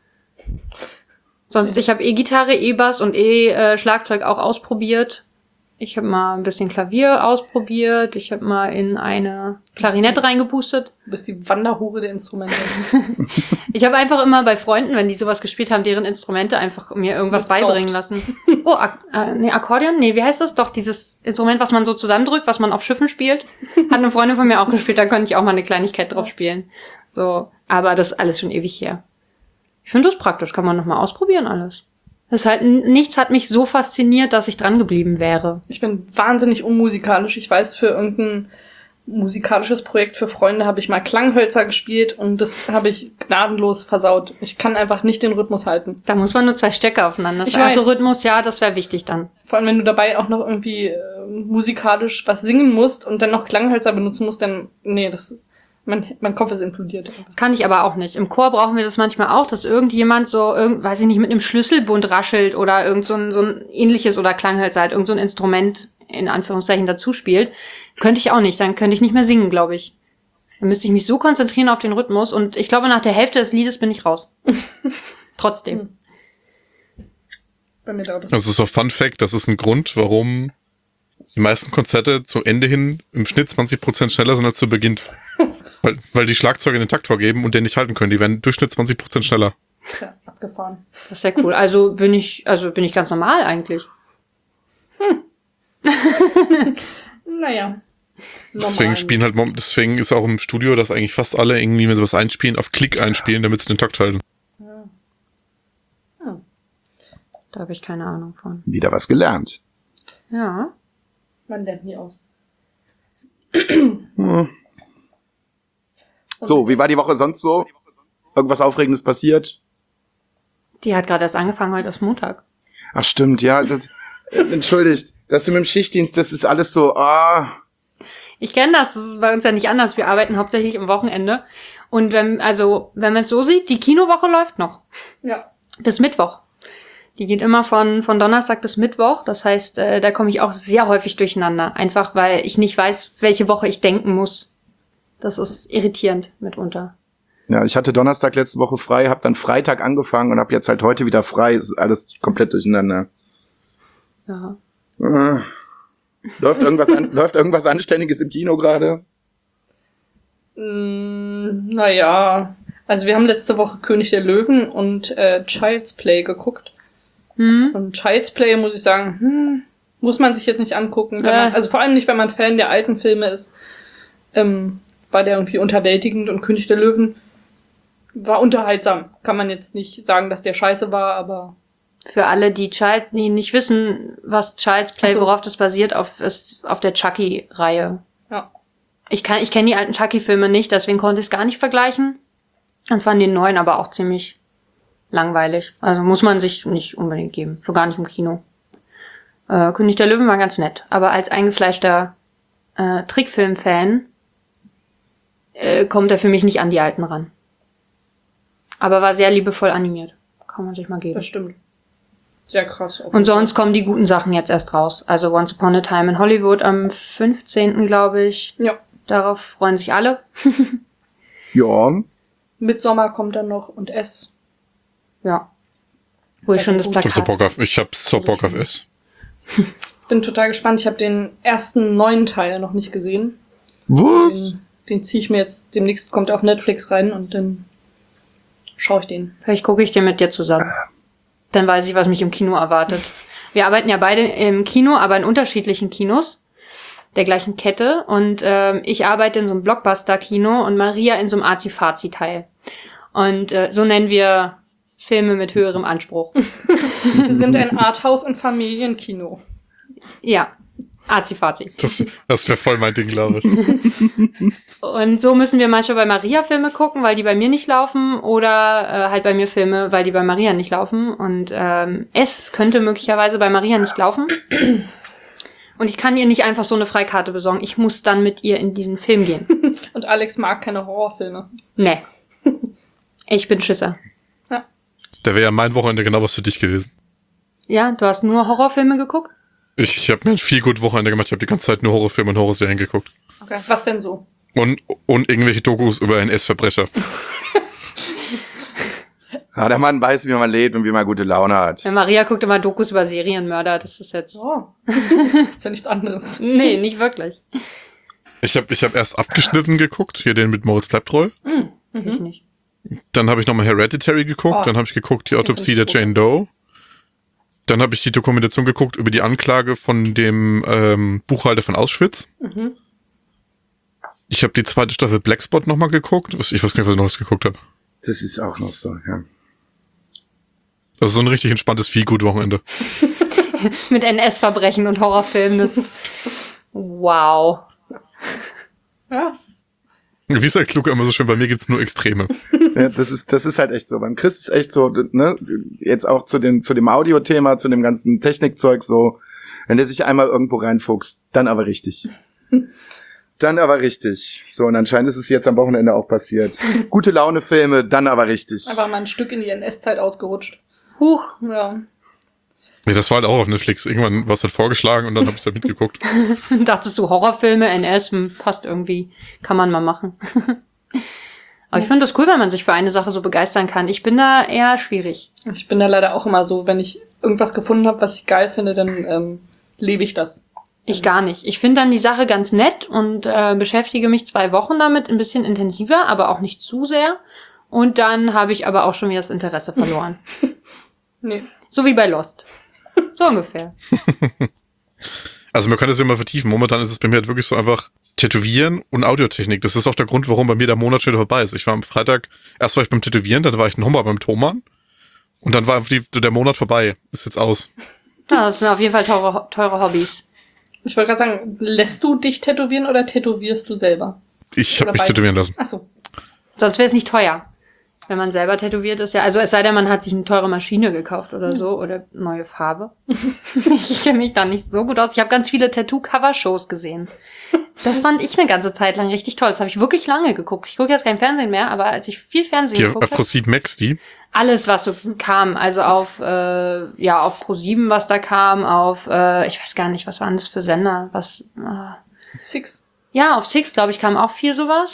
Sonst, ich habe E-Gitarre, E-Bass und E-Schlagzeug auch ausprobiert. Ich habe mal ein bisschen Klavier ausprobiert. Ich habe mal in eine Klarinette reingepustet. Du bist die Wanderhure der Instrumente. Ich habe einfach immer bei Freunden, wenn die sowas gespielt haben, deren Instrumente einfach mir irgendwas beibringen lassen. Oh, Akkordeon? Nee, wie heißt das? Doch, dieses Instrument, was man so zusammendrückt, was man auf Schiffen spielt. Hat eine Freundin von mir auch gespielt, da konnte ich auch mal eine Kleinigkeit drauf spielen. So, aber das ist alles schon ewig her. Ich finde das praktisch, kann man noch mal ausprobieren alles. Das ist halt, nichts hat mich so fasziniert, dass ich dran geblieben wäre. Ich bin wahnsinnig unmusikalisch. Ich weiß, für irgendein musikalisches Projekt für Freunde habe ich mal Klanghölzer gespielt und das habe ich gnadenlos versaut. Ich kann einfach nicht den Rhythmus halten. Da muss man nur 2 Stecker aufeinander. Ich Also weiß. Rhythmus, ja, das wäre wichtig dann. Vor allem, wenn du dabei auch noch irgendwie musikalisch was singen musst und dann noch Klanghölzer benutzen musst, dann, nee, mein Kopf ist implodiert. Das kann ich aber auch nicht. Im Chor brauchen wir das manchmal auch, dass irgendjemand so, weiß ich nicht, mit einem Schlüsselbund raschelt oder irgend so ein ähnliches oder Klanghölzer halt, irgend so ein Instrument in Anführungszeichen dazu spielt. Könnte ich auch nicht. Dann könnte ich nicht mehr singen, glaube ich. Dann müsste ich mich so konzentrieren auf den Rhythmus und ich glaube, nach der Hälfte des Liedes bin ich raus. Trotzdem. Bei mir dauert das. Das ist so Fun Fact, das ist ein Grund, warum die meisten Konzerte zu Ende hin im Schnitt 20% schneller sind als zu Beginn. Weil die Schlagzeuger den Takt vorgeben und den nicht halten können. Die werden im Durchschnitt 20% schneller. Ja, abgefahren. Das ist sehr cool. Also bin ich ganz normal eigentlich. Naja. Deswegen ist auch im Studio, dass eigentlich fast alle irgendwie, wenn sie was einspielen, auf Klick einspielen, damit sie den Takt halten. Da habe ich keine Ahnung von. Wieder was gelernt. Ja. Man lernt nie aus. So, wie war die Woche sonst so? Irgendwas Aufregendes passiert? Die hat gerade erst angefangen, heute ist Montag. Ach stimmt, ja. Entschuldigt, das mit dem Schichtdienst, das ist alles so, Ich kenne das ist bei uns ja nicht anders. Wir arbeiten hauptsächlich am Wochenende. Und wenn man es so sieht, die Kinowoche läuft noch. Ja. Bis Mittwoch. Die geht immer von Donnerstag bis Mittwoch. Das heißt, da komme ich auch sehr häufig durcheinander. Einfach, weil ich nicht weiß, welche Woche ich denken muss. Das ist irritierend mitunter. Ja, ich hatte Donnerstag letzte Woche frei, habe dann Freitag angefangen und habe jetzt halt heute wieder frei. Es ist alles komplett durcheinander. Ja. Läuft irgendwas Anständiges im Kino gerade? Naja. Also wir haben letzte Woche König der Löwen und Child's Play geguckt. Und Child's Play, muss ich sagen, muss man sich jetzt nicht angucken. Also vor allem nicht, wenn man Fan der alten Filme ist. War der irgendwie unterwältigend und König der Löwen war unterhaltsam. Kann man jetzt nicht sagen, dass der scheiße war, aber... Für alle, die nicht wissen, was Child's Play, worauf das basiert, ist auf der Chucky-Reihe. Ja. Ich kenne die alten Chucky-Filme nicht, deswegen konnte ich es gar nicht vergleichen. Und fand den neuen aber auch ziemlich langweilig. Also muss man sich nicht unbedingt geben. Schon gar nicht im Kino. König der Löwen war ganz nett. Aber als eingefleischter Trickfilm-Fan kommt er für mich nicht an die alten ran. Aber war sehr liebevoll animiert. Kann man sich mal geben. Das stimmt. Sehr krass. Und sonst kommen die guten Sachen jetzt erst raus. Also Once Upon a Time in Hollywood am 15., glaube ich. Ja. Darauf freuen sich alle. Ja. Midsommar kommt dann noch und S. Ja. Wo ich schon das Plakat... Ich hab so Bock auf S. Bin total gespannt. Ich habe den ersten neuen Teil noch nicht gesehen. Was? Den ziehe ich mir jetzt, demnächst kommt er auf Netflix rein und dann schaue ich den. Vielleicht gucke ich den mit dir zusammen. Dann weiß ich, was mich im Kino erwartet. Wir arbeiten ja beide im Kino, aber in unterschiedlichen Kinos der gleichen Kette. Und ich arbeite in so einem Blockbuster-Kino und Maria in so einem Azi-Fazi-Teil. Und so nennen wir Filme mit höherem Anspruch. Wir sind ein Arthouse- und Familienkino. Ja, Azi-Fazi. Das wäre voll mein Ding, glaube ich. Und so müssen wir manchmal bei Maria Filme gucken, weil die bei mir nicht laufen, oder halt bei mir Filme, weil die bei Maria nicht laufen. Und es könnte möglicherweise bei Maria nicht laufen. Und ich kann ihr nicht einfach so eine Freikarte besorgen. Ich muss dann mit ihr in diesen Film gehen. Und Alex mag keine Horrorfilme. Nee. Ich bin Schisser. Ja. Da wäre ja mein Wochenende genau was für dich gewesen. Ja, du hast nur Horrorfilme geguckt? Ich habe mir ein viel gut Wochenende gemacht. Ich habe die ganze Zeit nur Horrorfilme und Horrorserien geguckt. Okay. Was denn so? Und irgendwelche Dokus über NS-Verbrecher. Ja, der Mann weiß, wie man lebt und wie man gute Laune hat. Ja, Maria guckt immer Dokus über Serienmörder. Das ist jetzt... Oh. Ist ja nichts anderes. Nee, nicht wirklich. Ich hab erst abgeschnitten geguckt, hier den mit Moritz bleibt treu. Ich nicht. Dann habe ich nochmal Hereditary geguckt. Oh. Dann habe ich geguckt die Den Autopsie find der ich Jane Doe. Dann habe ich die Dokumentation geguckt über die Anklage von dem Buchhalter von Auschwitz. Mhm. Ich habe die zweite Staffel Blackspot nochmal geguckt. Ich weiß gar nicht, was ich noch geguckt habe. Das ist auch noch so, ja. Also so ein richtig entspanntes Feelgood-Wochenende. Mit NS-Verbrechen und Horrorfilmen, das... Wow. Ja. Wie sagt Luca immer so schön, bei mir gibt's nur Extreme. Ja, das ist halt echt so. Beim Chris ist echt so, ne, jetzt auch zu dem Audio-Thema, zu dem ganzen Technikzeug so, wenn der sich einmal irgendwo reinfuchst, dann aber richtig. Dann aber richtig. So, und anscheinend ist es jetzt am Wochenende auch passiert. Gute Laune-Filme, dann aber richtig. Einfach mal ein Stück in die NS-Zeit ausgerutscht. Huch. Ja. Ja, das war halt auch auf Netflix. Irgendwann war es halt vorgeschlagen und dann habe ich da mitgeguckt. Dachtest du, Horrorfilme, NS, passt irgendwie. Kann man mal machen. Aber ich finde das cool, wenn man sich für eine Sache so begeistern kann. Ich bin da eher schwierig. Ich bin da leider auch immer so, wenn ich irgendwas gefunden habe, was ich geil finde, dann lebe ich das. Ich gar nicht. Ich finde dann die Sache ganz nett und beschäftige mich 2 Wochen damit, ein bisschen intensiver, aber auch nicht zu sehr. Und dann habe ich aber auch schon wieder das Interesse verloren. Nee. So wie bei Lost. So ungefähr. Also man kann das ja mal vertiefen. Momentan ist es bei mir halt wirklich so einfach Tätowieren und Audiotechnik. Das ist auch der Grund, warum bei mir der Monat schon wieder vorbei ist. Ich war am Freitag, erst war ich beim Tätowieren, dann war ich nochmal beim Thomann und dann war der Monat vorbei. Ist jetzt aus. Ja, das sind auf jeden Fall teure Hobbys. Ich wollte gerade sagen, lässt du dich tätowieren oder tätowierst du selber? Ich habe Oder mich beides? tätowieren lassen. Ach so. Sonst wäre es nicht teuer. Wenn man selber tätowiert ist, ja. Also es sei denn, man hat sich eine teure Maschine gekauft oder so oder neue Farbe. Ich kenne mich da nicht so gut aus. Ich habe ganz viele Tattoo-Cover-Shows gesehen. Das fand ich eine ganze Zeit lang richtig toll. Das habe ich wirklich lange geguckt. Ich gucke jetzt kein Fernsehen mehr, aber als ich viel Fernsehen Die geguckt auf habe, ProSieben Max, die. alles, was so kam. Also auf auf ProSieben, was da kam, auf, ich weiß gar nicht, was waren das für Sender? Six. Ja, auf Six, glaube ich, kam auch viel sowas.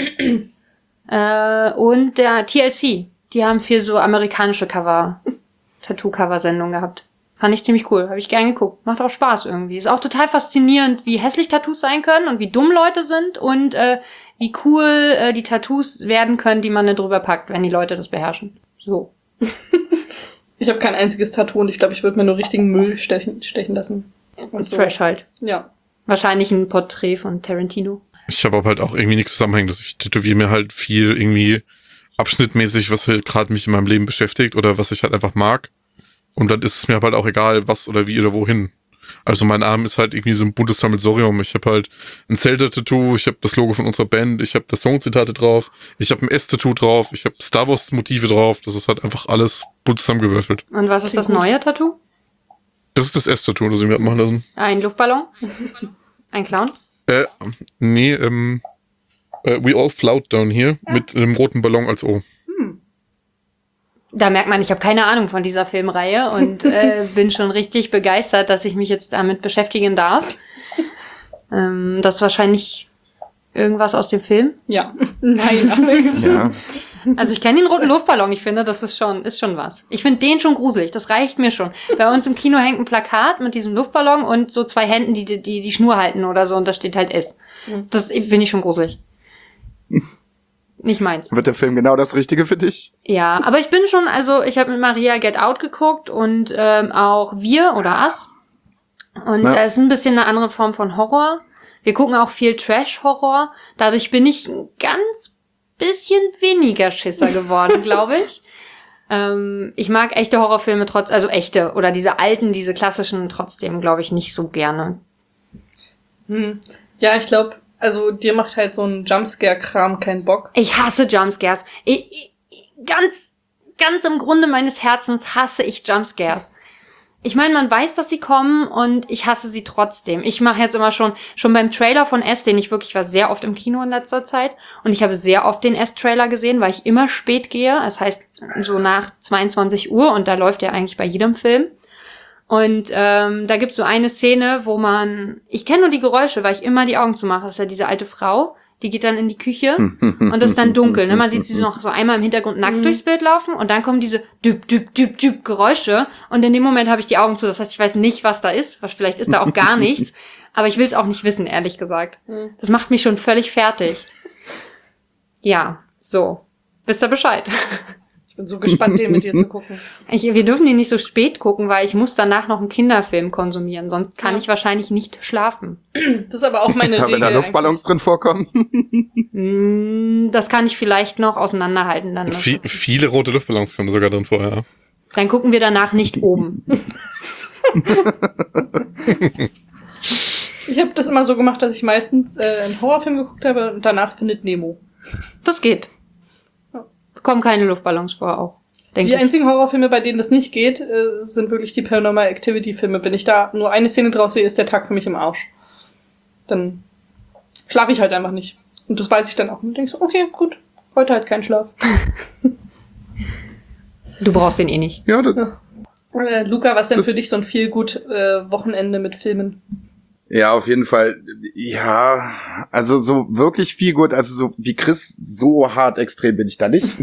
Und der TLC, die haben viel so amerikanische Tattoo-Cover-Sendungen gehabt. Fand ich ziemlich cool, habe ich gern geguckt. Macht auch Spaß irgendwie. Ist auch total faszinierend, wie hässlich Tattoos sein können und wie dumm Leute sind und wie cool die Tattoos werden können, die man da drüber packt, wenn die Leute das beherrschen. So. Ich habe kein einziges Tattoo und ich glaube, ich würde mir nur richtigen Müll stechen lassen. Also, Trash halt. Ja. Wahrscheinlich ein Porträt von Tarantino. Ich habe aber halt auch irgendwie nichts Zusammenhängendes. Ich tätowiere mir halt viel irgendwie abschnittmäßig, was halt gerade mich in meinem Leben beschäftigt oder was ich halt einfach mag. Und dann ist es mir halt auch egal, was oder wie oder wohin. Also mein Arm ist halt irgendwie so ein buntes Sammelsurium. Ich habe halt ein Zelda-Tattoo, ich habe das Logo von unserer Band, ich habe das Song-Zitate drauf, ich habe ein S-Tattoo drauf, ich habe Star Wars-Motive drauf. Das ist halt einfach alles bunt zusammengewürfelt. Und was ist das Klingt gut. neue Tattoo? Das ist das S-Tattoo, das ich mir hab machen lassen. Ein Luftballon? Ein Clown? Nee, We All Float Down Here mit einem roten Ballon als O. Da merkt man, ich habe keine Ahnung von dieser Filmreihe und bin schon richtig begeistert, dass ich mich jetzt damit beschäftigen darf. Das ist wahrscheinlich irgendwas aus dem Film. Ja. Nein, Alex. Ja. Also ich kenne den roten Luftballon, ich finde, das ist schon was. Ich finde den schon gruselig, das reicht mir schon. Bei uns im Kino hängt ein Plakat mit diesem Luftballon und so 2 Händen, die Schnur halten oder so und da steht halt S. Das finde ich schon gruselig. Nicht meins. Wird der Film genau das Richtige für dich? Ja, aber ich bin schon, also ich habe mit Maria Get Out geguckt und auch Wir oder Us. Und Ja. da ist ein bisschen eine andere Form von Horror. Wir gucken auch viel Trash-Horror. Dadurch bin ich ein ganz bisschen weniger Schisser geworden, glaube ich. Ich mag echte Horrorfilme also echte oder diese alten, diese klassischen trotzdem, glaube ich, nicht so gerne. Ja, ich glaube, also dir macht halt so ein Jumpscare-Kram keinen Bock. Ich hasse Jumpscares. Ganz im Grunde meines Herzens hasse ich Jumpscares. Ich meine, man weiß, dass sie kommen und ich hasse sie trotzdem. Ich mache jetzt immer schon beim Trailer von S, ich war sehr oft im Kino in letzter Zeit und ich habe sehr oft den S-Trailer gesehen, weil ich immer spät gehe. Das heißt, so nach 22 Uhr und da läuft der eigentlich bei jedem Film. Und da gibt's so eine Szene, ich kenne nur die Geräusche, weil ich immer die Augen zumache. Das ist ja diese alte Frau, die geht dann in die Küche und das ist dann dunkel. Ne? Man sieht sie noch so einmal im Hintergrund nackt durchs Bild laufen und dann kommen diese düb, düb, düb, düb Geräusche und in dem Moment habe ich die Augen zu. Das heißt, ich weiß nicht, was da ist. Vielleicht ist da auch gar nichts. Aber ich will es auch nicht wissen, ehrlich gesagt. Das macht mich schon völlig fertig. Ja, so. Wisst ihr Bescheid? Ich bin so gespannt, den mit dir zu gucken. Wir dürfen den nicht so spät gucken, weil ich muss danach noch einen Kinderfilm konsumieren. Sonst kann ich wahrscheinlich nicht schlafen. Das ist aber auch meine Regel. Wenn da Luftballons drin vorkommen. Das kann ich vielleicht noch auseinanderhalten. Dann Viele rote Luftballons kommen sogar drin vorher. Dann gucken wir danach nicht oben. Ich habe das immer so gemacht, dass ich meistens einen Horrorfilm geguckt habe und danach Findet Nemo. Das geht. Kommen keine Luftballons vor auch. Die einzigen Horrorfilme, bei denen das nicht geht, sind wirklich die Paranormal Activity Filme. Wenn ich da nur eine Szene draus sehe, ist der Tag für mich im Arsch. Dann schlafe ich halt einfach nicht. Und das weiß ich dann auch. Und denkst so, okay, gut, heute halt kein Schlaf. Du brauchst den eh nicht. Ja, Luca, was denn für dich so ein Feel-Good-Wochenende mit Filmen? Ja, auf jeden Fall. Ja, also so wirklich viel gut, also so wie Chris, so hart extrem bin ich da nicht.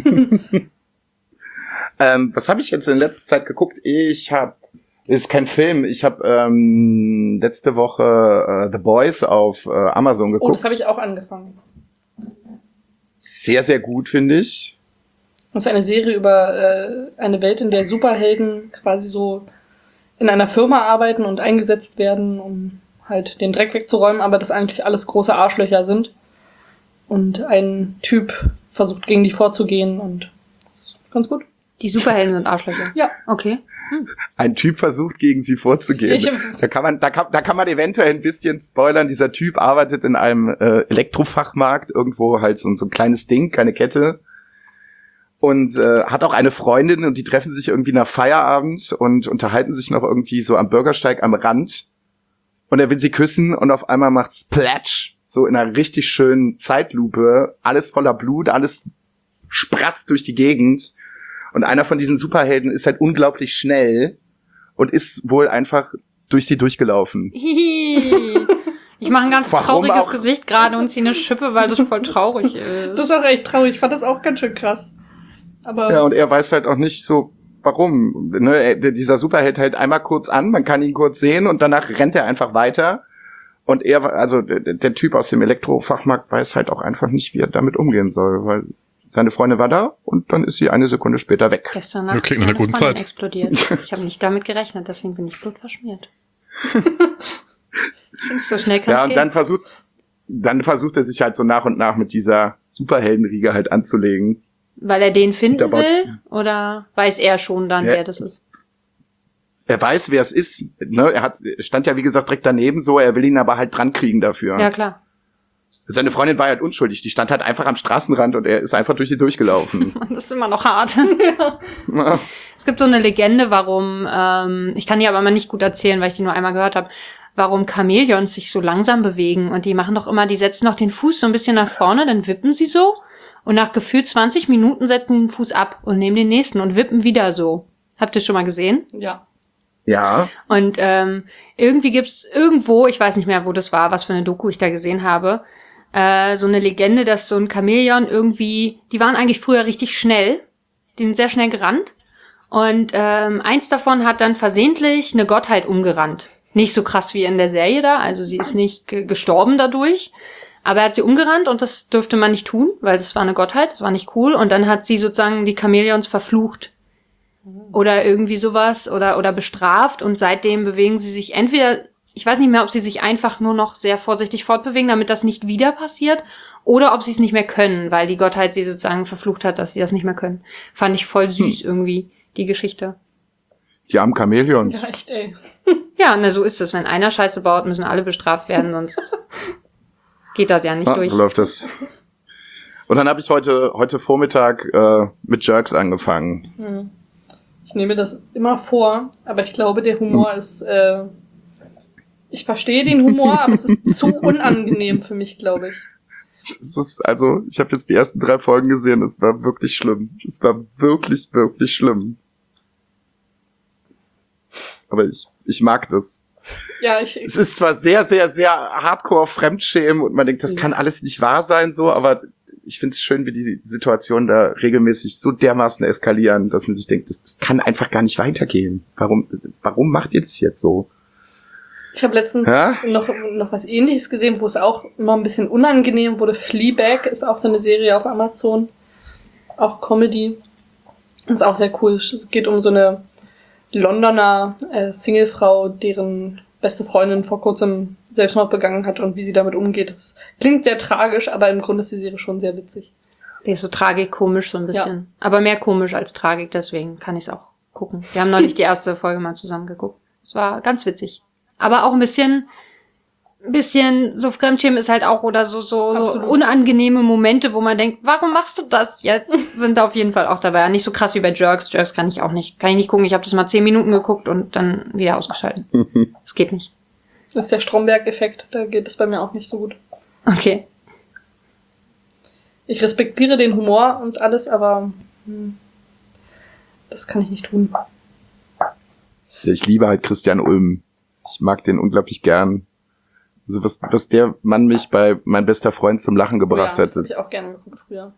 Was habe ich jetzt in letzter Zeit geguckt? Ist kein Film, ich habe letzte Woche The Boys auf Amazon geguckt. Oh, das habe ich auch angefangen. Sehr, sehr gut, finde ich. Das ist eine Serie über eine Welt, in der Superhelden quasi so in einer Firma arbeiten und eingesetzt werden, um halt den Dreck wegzuräumen, aber das eigentlich alles große Arschlöcher sind. Und ein Typ versucht gegen die vorzugehen und das ist ganz gut. Die Superhelden sind Arschlöcher? Ja. Okay. Ein Typ versucht gegen sie vorzugehen. Da kann man eventuell ein bisschen spoilern. Dieser Typ arbeitet in einem Elektrofachmarkt, irgendwo halt so ein kleines Ding, keine Kette. Und hat auch eine Freundin und die treffen sich irgendwie nach Feierabend und unterhalten sich noch irgendwie so am Bürgersteig am Rand. Und er will sie küssen und auf einmal macht's Platsch, so in einer richtig schönen Zeitlupe, alles voller Blut, alles spratzt durch die Gegend. Und einer von diesen Superhelden ist halt unglaublich schnell und ist wohl einfach durch sie durchgelaufen. Ich mache ein ganz trauriges Gesicht gerade und ziehe eine Schippe, weil das voll traurig ist. Das ist auch echt traurig, ich fand das auch ganz schön krass. Aber ja, und er weiß halt auch nicht so, warum. Ne? Dieser Superheld hält einmal kurz an, man kann ihn kurz sehen und danach rennt er einfach weiter. Und der Typ aus dem Elektrofachmarkt weiß halt auch einfach nicht, wie er damit umgehen soll, weil seine Freundin war da und dann ist sie eine Sekunde später weg. Gestern Nacht ist meine Freundin explodiert. Ich habe nicht damit gerechnet, deswegen bin ich blutverschmiert. So schnell kann es gehen. Und dann versucht er sich halt so nach und nach mit dieser Superheldenriege halt anzulegen. Weil er den finden will? Oder weiß er schon dann, wer das ist? Er weiß, wer es ist. Ne? Er stand ja, wie gesagt, direkt daneben so. Er will ihn aber halt dran kriegen dafür. Ja, klar. Seine Freundin war halt unschuldig. Die stand halt einfach am Straßenrand und er ist einfach durch sie durchgelaufen. Das ist immer noch hart. Ja. Es gibt so eine Legende, warum, ich kann die aber mal nicht gut erzählen, weil ich die nur einmal gehört habe, warum Chamäleons sich so langsam bewegen. Und die machen doch immer, die setzen doch den Fuß so ein bisschen nach vorne, dann wippen sie so. Und nach gefühlt 20 Minuten setzen die den Fuß ab und nehmen den nächsten und wippen wieder so. Habt ihr das schon mal gesehen? Ja. Ja. Und irgendwie gibt's irgendwo, ich weiß nicht mehr, wo das war, was für eine Doku ich da gesehen habe, so eine Legende, dass so ein Chamäleon irgendwie, die waren eigentlich früher richtig schnell, die sind sehr schnell gerannt und eins davon hat dann versehentlich eine Gottheit umgerannt. Nicht so krass wie in der Serie da, also sie ist nicht gestorben dadurch, aber er hat sie umgerannt und das dürfte man nicht tun, weil das war eine Gottheit, das war nicht cool und dann hat sie sozusagen die Chamäleons verflucht oder irgendwie sowas oder bestraft und seitdem bewegen sie sich entweder, ich weiß nicht mehr, ob sie sich einfach nur noch sehr vorsichtig fortbewegen, damit das nicht wieder passiert, oder ob sie es nicht mehr können, weil die Gottheit sie sozusagen verflucht hat, dass sie das nicht mehr können. Fand ich voll süß irgendwie, die Geschichte. Die armen Chamäleons. Ja, echt, ey. Ja, na so ist es. Wenn einer Scheiße baut, müssen alle bestraft werden, sonst geht das ja nicht durch. So läuft das. Und dann habe ich heute Vormittag mit Jerks angefangen. Ich nehme das immer vor, aber ich glaube, der Humor ist, ich verstehe den Humor, aber es ist zu unangenehm für mich, glaube ich. Es ist, also, ich habe jetzt die ersten 3 Folgen gesehen, es war wirklich schlimm. Es war wirklich, wirklich schlimm. Aber ich mag das. Ja, Es ist zwar sehr, sehr, sehr hardcore Fremdschämen und man denkt, das kann alles nicht wahr sein, so, aber ich find's schön, wie die Situationen da regelmäßig so dermaßen eskalieren, dass man sich denkt, das kann einfach gar nicht weitergehen. Warum macht ihr das jetzt so? Ich habe letztens noch was Ähnliches gesehen, wo es auch immer ein bisschen unangenehm wurde. Fleabag ist auch so eine Serie auf Amazon. Auch Comedy. Ist auch sehr cool. Es geht um so eine Londoner Singlefrau, deren beste Freundin vor kurzem Selbstmord begangen hat und wie sie damit umgeht. Das klingt sehr tragisch, aber im Grunde ist die Serie schon sehr witzig. Die ist so tragikomisch so ein bisschen. Ja. Aber mehr komisch als Tragik, deswegen kann ich es auch gucken. Wir haben neulich die erste Folge mal zusammen geguckt. Es war ganz witzig. Aber auch ein bisschen so Fremdschämen ist halt auch oder so unangenehme Momente, wo man denkt, warum machst du das jetzt? Sind da auf jeden Fall auch dabei. Nicht so krass wie bei Jerks. Jerks kann ich nicht gucken. Ich habe das mal 10 Minuten geguckt und dann wieder ausgeschaltet. Das geht nicht. Das ist der Stromberg-Effekt. Da geht es bei mir auch nicht so gut. Okay. Ich respektiere den Humor und alles, aber das kann ich nicht tun. Ich liebe halt Christian Ulm. Ich mag den unglaublich gern. Also was der Mann mich bei Mein bester Freund zum Lachen gebracht hat. Das hätte ich auch gerne geguckt früher.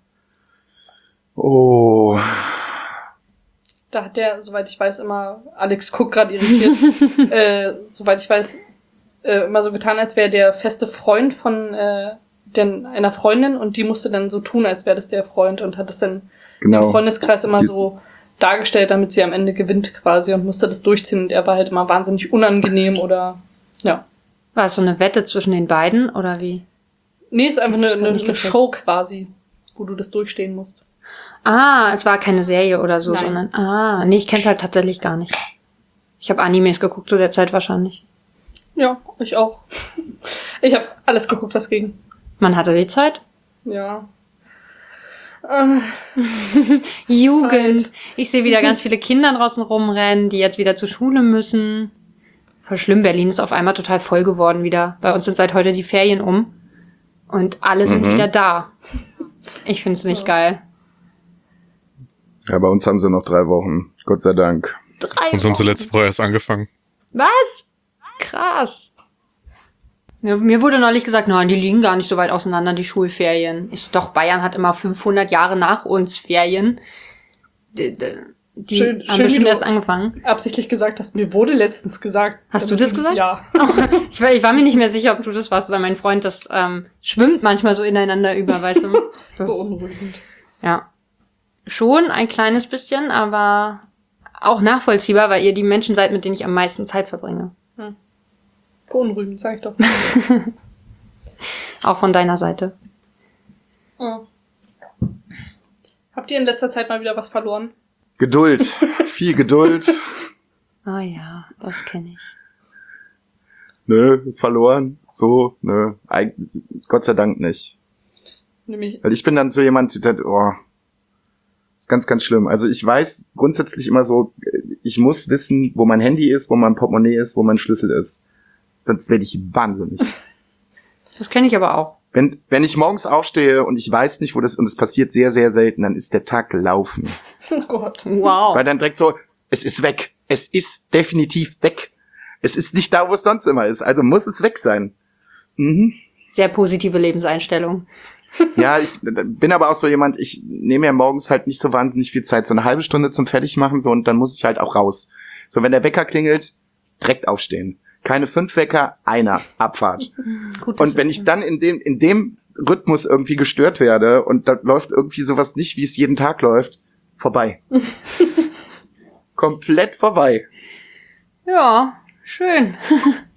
Oh. Da hat der, soweit ich weiß, immer, Alex guckt gerade irritiert, soweit ich weiß, immer so getan, als wäre der feste Freund von einer Freundin und die musste dann so tun, als wäre das der Freund und hat das dann im Freundeskreis immer so dargestellt, damit sie am Ende gewinnt quasi und musste das durchziehen und er war halt immer wahnsinnig unangenehm oder, ja. War es so eine Wette zwischen den beiden oder wie? Nee, es ist einfach eine Show quasi, wo du das durchstehen musst. Ah, es war keine Serie oder so, Nein. sondern, nee, ich kenn's halt tatsächlich gar nicht. Ich habe Animes geguckt zu der Zeit wahrscheinlich. Ja, ich auch. Ich habe alles geguckt, was ging. Man hatte die Zeit. Ja. Jugend. Zeit. Ich sehe wieder ganz viele Kinder draußen rumrennen, die jetzt wieder zur Schule müssen. Voll schlimm, Berlin ist auf einmal total voll geworden wieder. Bei uns sind seit heute die Ferien um. Und alle sind wieder da. Ich find's nicht geil. Ja, bei uns haben sie noch 3 Wochen. Gott sei Dank. 3 Uns haben sie Wochen. letzte Woche erst angefangen. Was? Krass. Mir wurde neulich gesagt, nein, die liegen gar nicht so weit auseinander, die Schulferien. Doch, Bayern hat immer 500 Jahre nach uns Ferien. Die Schön, haben bestimmt wie du erst angefangen. absichtlich gesagt hast. Mir wurde letztens gesagt. Hast du das gesagt? Ja. Ich war mir nicht mehr sicher, ob du das warst oder mein Freund. Das schwimmt manchmal so ineinander über, weißt du? Beunruhigend. Ja. Schon ein kleines bisschen, aber auch nachvollziehbar, weil ihr die Menschen seid, mit denen ich am meisten Zeit verbringe. Beunruhigend, sag ich doch. Auch von deiner Seite. Oh. Habt ihr in letzter Zeit mal wieder was verloren? Geduld. Viel Geduld. Ah ja, das kenne ich. Nö, verloren. So, nö. Gott sei Dank nicht. Nämlich, Weil ich bin dann so jemand, der, ist ganz, ganz schlimm. Also ich weiß grundsätzlich immer so, ich muss wissen, wo mein Handy ist, wo mein Portemonnaie ist, wo mein Schlüssel ist. Sonst werde ich wahnsinnig. Das kenne ich aber auch. Wenn ich morgens aufstehe und ich weiß nicht, wo das, und es passiert sehr, sehr selten, dann ist der Tag gelaufen. oh Gott. Wow. Weil dann direkt so, es ist weg. Es ist definitiv weg. Es ist nicht da, wo es sonst immer ist. Also muss es weg sein. Mhm. Sehr positive Lebenseinstellung. Ja, ich bin aber auch so jemand, ich nehme ja morgens halt nicht so wahnsinnig viel Zeit, so eine halbe Stunde zum Fertigmachen, so, und dann muss ich halt auch raus. So, wenn der Wecker klingelt, direkt aufstehen. Keine 5 Wecker, einer, Abfahrt. Gut, Und wenn ich dann in dem Rhythmus irgendwie gestört werde und da läuft irgendwie sowas nicht, wie es jeden Tag läuft, vorbei. Komplett vorbei. Ja, schön.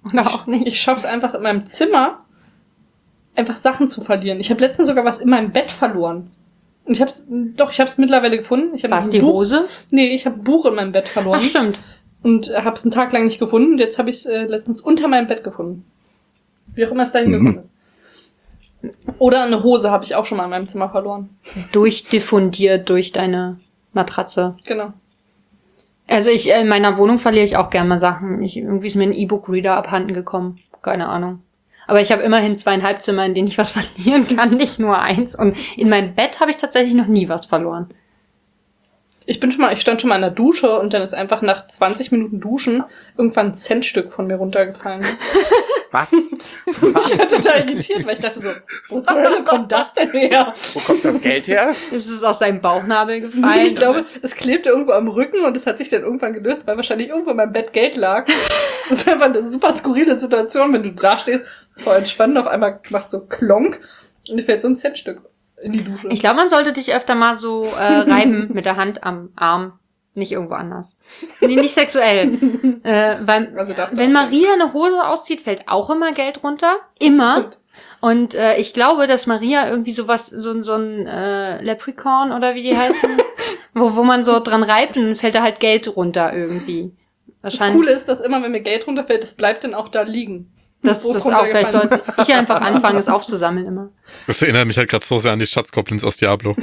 Oder auch nicht. Ich schaff's einfach in meinem Zimmer, einfach Sachen zu verlieren. Ich habe letztens sogar was in meinem Bett verloren. Und ich hab's mittlerweile gefunden. War es die Hose? Nee, ich habe ein Buch in meinem Bett verloren. Ach, stimmt. Und hab's einen Tag lang nicht gefunden. Und jetzt habe ich es letztens unter meinem Bett gefunden. Wie auch immer es dahin gekommen ist. Oder eine Hose habe ich auch schon mal in meinem Zimmer verloren. Durchdiffundiert durch deine Matratze. Genau. Also in meiner Wohnung verliere ich auch gerne mal Sachen. Irgendwie ist mir ein E-Book-Reader abhanden gekommen. Keine Ahnung. Aber ich habe immerhin 2,5 Zimmer, in denen ich was verlieren kann, nicht nur eins. Und in meinem Bett habe ich tatsächlich noch nie was verloren. Ich stand schon mal in der Dusche und dann ist einfach nach 20 Minuten Duschen irgendwann ein Centstück von mir runtergefallen. Was? Ich war total irritiert, weil ich dachte so, wo zur Hölle kommt das denn her? Wo kommt das Geld her? Ist es aus seinem Bauchnabel gefallen? Ich glaube, es klebte irgendwo am Rücken und es hat sich dann irgendwann gelöst, weil wahrscheinlich irgendwo in meinem Bett Geld lag. Das ist einfach eine super skurrile Situation, wenn du da stehst, voll entspannt, auf einmal macht so Klonk und dir fällt so ein Centstück in die Dusche. Ich glaube, man sollte dich öfter mal so reiben mit der Hand am Arm. Nicht irgendwo anders. Nee, nicht sexuell. Weil, wenn Maria eine Hose auszieht, fällt auch immer Geld runter. Immer. Und ich glaube, dass Maria irgendwie sowas, so ein Leprechaun oder wie die heißen, wo man so dran reibt und dann fällt da halt Geld runter irgendwie. Das Coole ist, dass immer, wenn mir Geld runterfällt, das bleibt dann auch da liegen. Das auch, vielleicht sollte ich einfach anfangen, das aufzusammeln immer. Das erinnert mich halt gerade so sehr an die Schatzgoblins aus Diablo.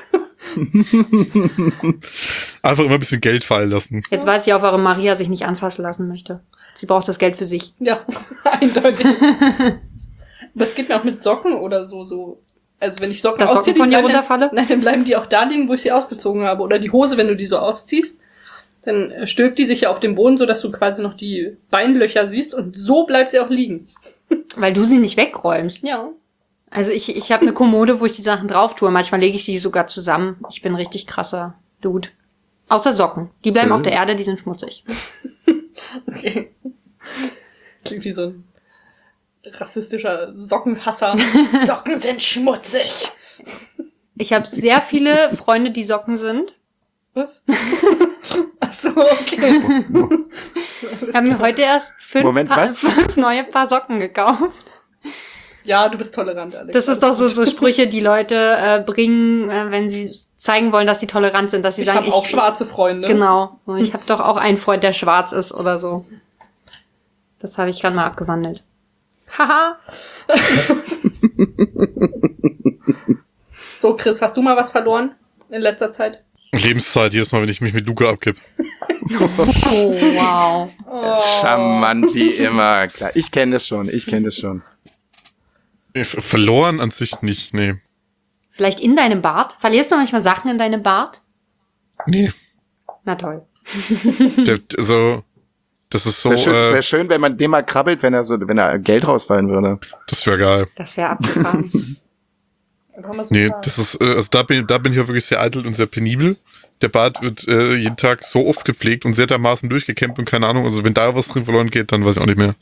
Einfach immer ein bisschen Geld fallen lassen. Jetzt weiß ich auch, warum Maria sich nicht anfassen lassen möchte. Sie braucht das Geld für sich. Ja, eindeutig. Aber es geht mir auch mit Socken oder so. Also wenn ich Socken ausziehe, von dir runterfalle? Nein, dann bleiben die auch da liegen, wo ich sie ausgezogen habe. Oder die Hose, wenn du die so ausziehst, dann stülpt die sich ja auf den Boden, so dass du quasi noch die Beinlöcher siehst und so bleibt sie auch liegen. Weil du sie nicht wegräumst. Ja. Also ich habe eine Kommode, wo ich die Sachen drauf tue. Manchmal lege ich sie sogar zusammen. Ich bin ein richtig krasser Dude. Außer Socken. Die bleiben auf der Erde, die sind schmutzig. Okay. Klingt wie so ein rassistischer Sockenhasser. Socken sind schmutzig. Ich habe sehr viele Freunde, die Socken sind. Was? Ach so, okay. Ich habe mir heute erst 5 neue Paar Socken gekauft. Ja, du bist tolerant, Alex. Das ist doch so Sprüche, die Leute bringen, wenn sie zeigen wollen, dass sie tolerant sind, dass sie sagen, ich habe auch schwarze Freunde. Genau. Und ich habe doch auch einen Freund, der schwarz ist oder so. Das habe ich gerade mal abgewandelt. Haha. So, Chris, hast du mal was verloren in letzter Zeit? Lebenszeit, jedes Mal, wenn ich mich mit Luca abgib. Oh, wow. Charmant wie immer. Klar, ich kenne das schon. Verloren an sich nicht, nee. Vielleicht in deinem Bart? Verlierst du manchmal Sachen in deinem Bart? Nee. Na toll. Das ist so. Es wäre schön, wenn man den mal krabbelt, wenn er Geld rausfallen würde. Das wäre geil. Das wäre abgefahren. Nee, das ist, also da bin ich ja wirklich sehr eitel und sehr penibel. Der Bart wird jeden Tag so oft gepflegt und sehr dermaßen durchgekämmt und keine Ahnung, also wenn da was drin verloren geht, dann weiß ich auch nicht mehr.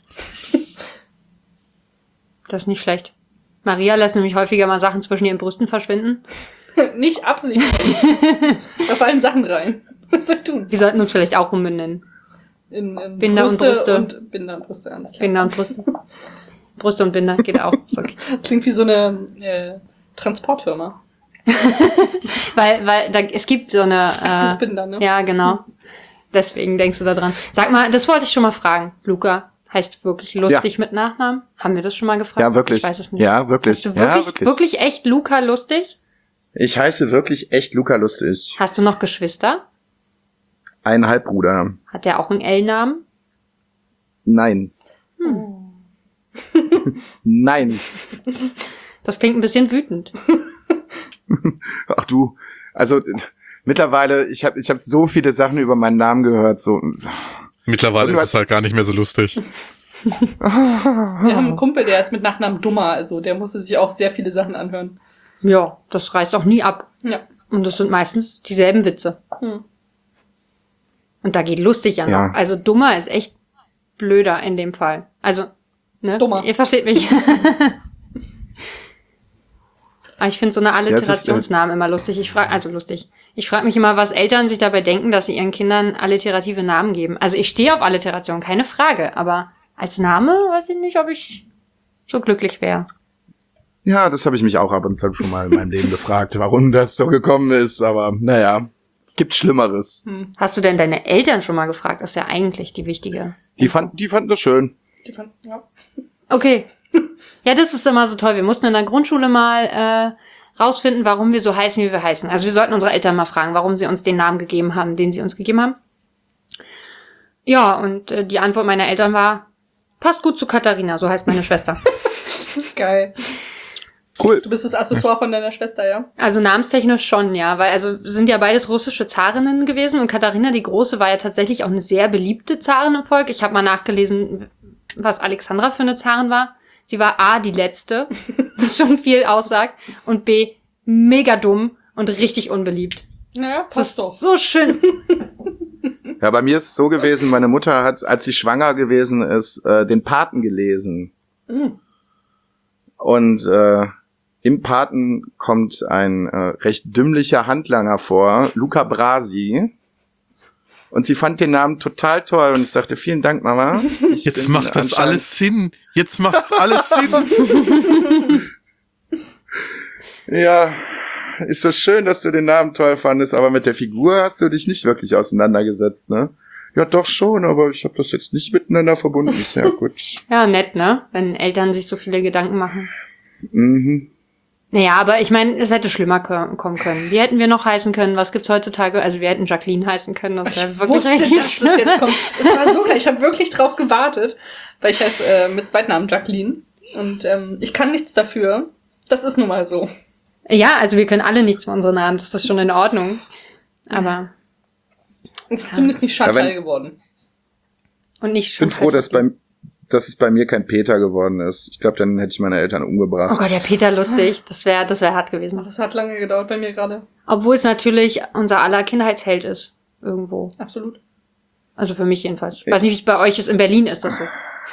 Das ist nicht schlecht. Maria lässt nämlich häufiger mal Sachen zwischen ihren Brüsten verschwinden. Nicht absichtlich. Da fallen Sachen rein. Was soll ich tun? Wir sollten uns vielleicht auch umbenennen. In Binder und Brüste. Und Binder und Brüste, alles klar. Binder und Brüste. Brüste und Binder, geht auch. Ist okay. Klingt wie so eine Transportfirma. weil es gibt so eine... Binder, ne? Ja, genau. Deswegen denkst du da dran. Sag mal, das wollte ich schon mal fragen. Luca heißt wirklich lustig mit Nachnamen? Haben wir das schon mal gefragt? Ja, wirklich. Ich weiß es nicht. Ja, wirklich. Hast du wirklich echt Luca lustig? Ich heiße wirklich echt Luca Lustig. Hast du noch Geschwister? Ein Halbbruder. Hat der auch einen L-Namen? Nein. Nein. Das klingt ein bisschen wütend. Ach du, also mittlerweile, ich hab so viele Sachen über meinen Namen gehört, so. Mittlerweile ist es halt gar nicht mehr so lustig. Wir haben einen Kumpel, der ist mit Nachnamen Dummer, also der musste sich auch sehr viele Sachen anhören. Ja, das reißt auch nie ab. Ja. Und das sind meistens dieselben Witze. Und da geht lustig ja noch. Ja. Also dummer ist echt blöder in dem Fall. Also, ne? Dummer. Ihr versteht mich. Aber ich finde so eine Alliterationsnamen immer lustig. Ich frage mich immer, was Eltern sich dabei denken, dass sie ihren Kindern alliterative Namen geben. Also ich stehe auf Alliteration, keine Frage. Aber als Name weiß ich nicht, ob ich so glücklich wäre. Ja, das habe ich mich auch ab und zu schon mal in meinem Leben gefragt, warum das so gekommen ist. Aber naja, gibt Schlimmeres. Hast du denn deine Eltern schon mal gefragt? Das ist ja eigentlich die wichtige. Die fanden das schön. Ja. Okay. Ja, das ist immer so toll. Wir mussten in der Grundschule mal rausfinden, warum wir so heißen, wie wir heißen. Also wir sollten unsere Eltern mal fragen, warum sie uns den Namen gegeben haben, den sie uns gegeben haben. Ja, und die Antwort meiner Eltern war, passt gut zu Katharina, so heißt meine Schwester. Geil. Cool. Du bist das Accessoire von deiner Schwester, ja? Also namenstechnisch schon, ja, weil also sind ja beides russische Zarinnen gewesen und Katharina die Große war ja tatsächlich auch eine sehr beliebte Zarin im Volk. Ich habe mal nachgelesen, was Alexandra für eine Zarin war. Sie war A, die letzte, was schon viel aussagt, und B, mega dumm und richtig unbeliebt. Naja, Das passt ist doch. so schön. Ja, bei mir ist es so gewesen, meine Mutter hat, als sie schwanger gewesen ist, den Paten gelesen. Und im Paten kommt ein recht dümmlicher Handlanger vor, Luca Brasi. Und sie fand den Namen total toll und ich sagte, vielen Dank, Mama. Jetzt macht das alles Sinn. Jetzt macht's alles Sinn. Ja, ist so schön, dass du den Namen toll fandest, aber mit der Figur hast du dich nicht wirklich auseinandergesetzt, ne? Ja, doch schon, aber ich habe das jetzt nicht miteinander verbunden. Ist ja gut. Ja, nett, ne? Wenn Eltern sich so viele Gedanken machen. Mhm. Naja, aber ich meine, es hätte schlimmer kommen können. Wie hätten wir noch heißen können? Was gibt's heutzutage? Also wir hätten Jacqueline heißen können. Das wäre Ich wirklich wusste, richtig dass schlimm. das jetzt kommt. Das war so geil. Ich habe wirklich drauf gewartet, weil ich heiße mit Zweitnamen Jacqueline. Und ich kann nichts dafür. Das ist nun mal so. Ja, also wir können alle nichts für unsere Namen. Das ist schon in Ordnung. Aber Es ist zumindest nicht Chantal Ja, wenn- geworden. und nicht Ich bin froh, dass es bei mir kein Peter geworden ist. Ich glaube, dann hätte ich meine Eltern umgebracht. Oh Gott, ja, Peter lustig. Das wär hart gewesen. Das hat lange gedauert bei mir gerade. Obwohl es natürlich unser aller Kindheitsheld ist. Irgendwo. Absolut. Also für mich jedenfalls. Ich weiß nicht, wie es bei euch ist. In Berlin ist das so.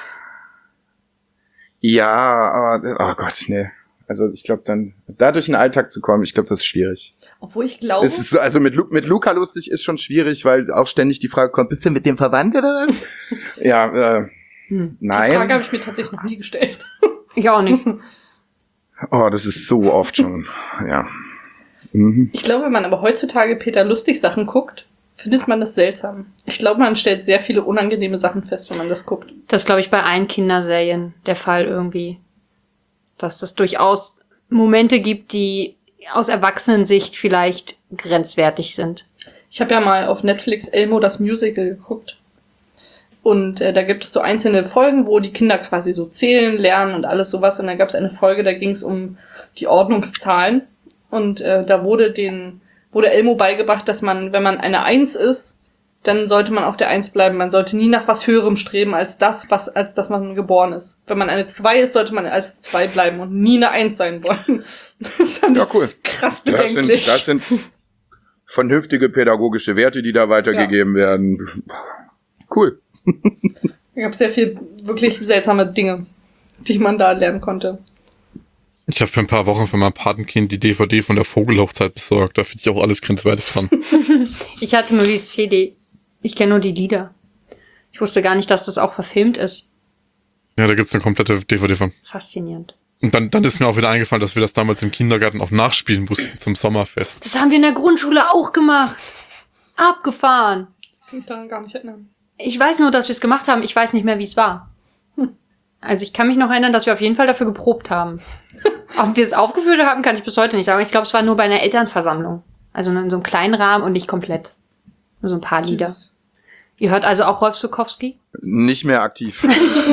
Ja, aber, oh Gott, nee. Also ich glaube dann, da durch den Alltag zu kommen, ich glaube, das ist schwierig. Obwohl ich glaube, Es ist so, also mit Luca lustig ist schon schwierig, weil auch ständig die Frage kommt, bist du mit dem verwandt oder was? Ja, Hm. die Frage nein. habe ich mir tatsächlich noch nie gestellt. Ich auch nicht. Oh, das ist so oft schon, ja. Mhm. Ich glaube, wenn man aber heutzutage Peter Lustig Sachen guckt, findet man das seltsam. Ich glaube, man stellt sehr viele unangenehme Sachen fest, wenn man das guckt. Das ist, glaube ich, bei allen Kinderserien der Fall irgendwie. Dass es durchaus Momente gibt, die aus Erwachsenensicht vielleicht grenzwertig sind. Ich habe ja mal auf Netflix Elmo das Musical geguckt. Und da gibt es so einzelne Folgen, wo die Kinder quasi so zählen, lernen und alles sowas. Und dann gab es eine Folge, da ging es um die Ordnungszahlen. Und da wurde Elmo beigebracht, dass man, wenn man eine 1 ist, dann sollte man auf der 1 bleiben. Man sollte nie nach was Höherem streben als das man geboren ist. Wenn man eine 2 ist, sollte man als 2 bleiben und nie eine 1 sein wollen. Das fand Ja, ich cool. krass Das bedenklich. sind vernünftige pädagogische Werte, die da weitergegeben werden. Cool. Da gab es sehr viel wirklich seltsame Dinge, die man da lernen konnte. Ich habe für ein paar Wochen für mein Patenkind die DVD von der Vogelhochzeit besorgt. Da finde ich auch alles grenzwertig dran. Ich hatte nur die CD. Ich kenne nur die Lieder. Ich wusste gar nicht, dass das auch verfilmt ist. Ja, da gibt's eine komplette DVD von. Faszinierend. Und dann ist mir auch wieder eingefallen, dass wir das damals im Kindergarten auch nachspielen mussten zum Sommerfest. Das haben wir in der Grundschule auch gemacht. Abgefahren. Ich kann mich daran gar nicht erinnern. Ich weiß nur, dass wir es gemacht haben. Ich weiß nicht mehr, wie es war. Also ich kann mich noch erinnern, dass wir auf jeden Fall dafür geprobt haben. Ob wir es aufgeführt haben, kann ich bis heute nicht sagen. Ich glaube, es war nur bei einer Elternversammlung. Also in so einem kleinen Rahmen und nicht komplett. Nur so ein paar Lieder. Süß. Ihr hört also auch Rolf Zukowski? Nicht mehr aktiv.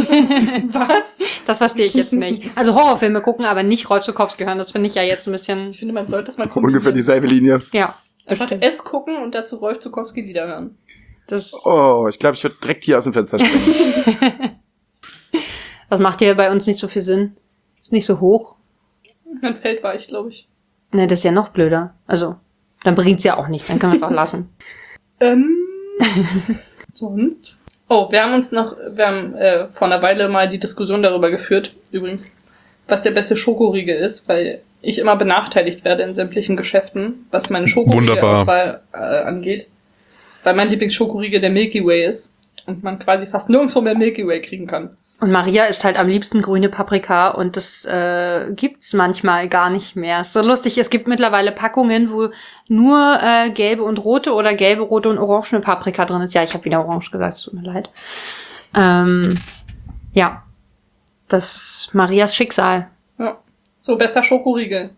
Was? Das verstehe ich jetzt nicht. Also Horrorfilme gucken, aber nicht Rolf Zukowski hören. Das finde ich ja jetzt ein bisschen... Ich finde, man sollte das mal Ungefähr dieselbe Linie. Ja, Einfach bestimmt. S gucken und dazu Rolf Zukowski Lieder hören. Das, Oh, ich glaube, ich würde direkt hier aus dem Fenster springen. das macht hier bei uns nicht so viel Sinn. Ist nicht so hoch. Ein Feld war ich, glaube ich. Ne, das ist ja noch blöder. Also, dann bringt's ja auch nichts. Dann können wir es auch lassen. Sonst? Oh, wir haben vor einer Weile mal die Diskussion darüber geführt, übrigens, was der beste Schokoriegel ist, weil ich immer benachteiligt werde in sämtlichen Geschäften, was meine Schokoriegel-Auswahl angeht. Weil mein Lieblingsschokoriegel der Milky Way ist. Und man quasi fast nirgendwo mehr Milky Way kriegen kann. Und Maria isst halt am liebsten grüne Paprika und das gibt's manchmal gar nicht mehr. Ist so lustig, es gibt mittlerweile Packungen, wo nur gelbe und rote oder gelbe, rote und orangene Paprika drin ist. Ja, ich habe wieder orange gesagt, es tut mir leid. Ja, das ist Marias Schicksal. Ja. So, bester Schokoriegel.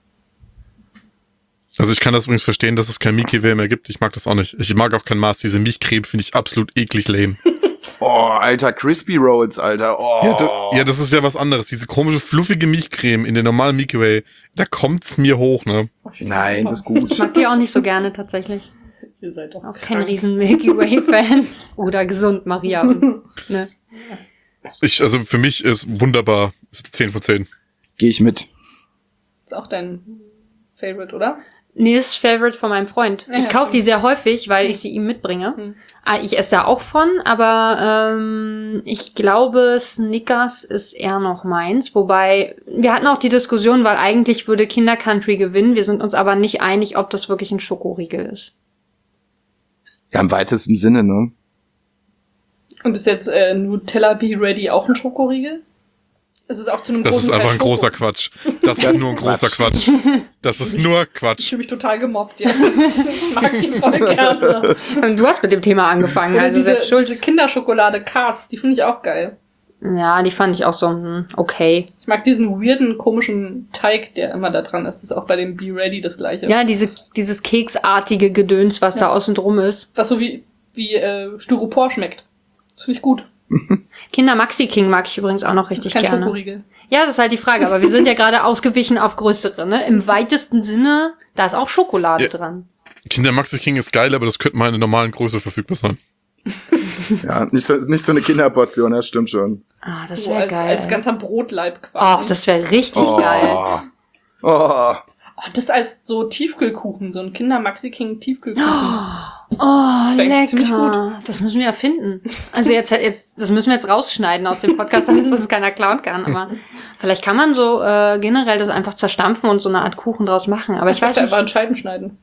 Also ich kann das übrigens verstehen, dass es kein Milky Way mehr gibt. Ich mag das auch nicht. Ich mag auch kein Mars. Diese Milchcreme finde ich absolut eklig lame. Oh, Alter, Crispy Rolls, Alter. Oh. Ja, das ist ja was anderes. Diese komische, fluffige Milchcreme in den normalen Milky Way, da kommt's mir hoch, ne? Nein, das ist gut. Ich mag die auch nicht so gerne tatsächlich. Ihr seid doch Auch krank. kein riesen Milky Way-Fan. Oder gesund, Maria. Ne? Also für mich ist wunderbar. Ist 10 von 10. Gehe ich mit. Ist auch dein Favorite, oder? Nee, ist Favorite von meinem Freund. Ja, Ich kaufe die stimmt. sehr häufig, weil ich sie ihm mitbringe. Ich esse da auch von, aber ich glaube, Snickers ist eher noch meins. Wobei, wir hatten auch die Diskussion, weil eigentlich würde Kinder Country gewinnen. Wir sind uns aber nicht einig, ob das wirklich ein Schokoriegel ist. Ja, im weitesten Sinne, ne? Und ist jetzt Nutella Be Ready auch ein Schokoriegel? Ist es auch zu einem Das großen ist einfach Teil ein großer Schoko? Quatsch. Das ist nur ein großer Quatsch. Das ist nur Ich Quatsch. fühle mich total gemobbt jetzt. Ich mag die voll gerne. Du hast mit dem Thema angefangen, Oder also selbst schuld. diese Kinderschokolade Cards, die finde ich auch geil. Ja, die fand ich auch so, okay. Ich mag diesen weirden, komischen Teig, der immer da dran ist. Das ist auch bei dem Be Ready das gleiche. Ja, dieses keksartige Gedöns, was da außen drum ist. Was so wie Styropor schmeckt. Das finde ich gut. Kinder Maxi King mag ich übrigens auch noch Das ist richtig kein gerne. Schokoriegel. Ja, das ist halt die Frage, aber wir sind ja gerade ausgewichen auf größere, ne? Im weitesten Sinne, da ist auch Schokolade Ja. dran. Kinder Maxi King ist geil, aber das könnte mal in der normalen Größe verfügbar sein. Ja, nicht so eine Kinderportion, das stimmt schon. Ah, das So wäre als, geil. als ganzer Brotleib quasi. Oh, das wäre richtig geil. Oh. Oh, das als so Tiefkühlkuchen, so ein Kinder Maxi King Tiefkühlkuchen. Oh, wär eigentlich ziemlich lecker. Das müssen wir erfinden. Also jetzt, das müssen wir jetzt rausschneiden aus dem Podcast, damit das keiner klauen kann. Aber vielleicht kann man so generell das einfach zerstampfen und so eine Art Kuchen draus machen. Aber ich weiß dachte, nicht. einfach in Scheiben schneiden.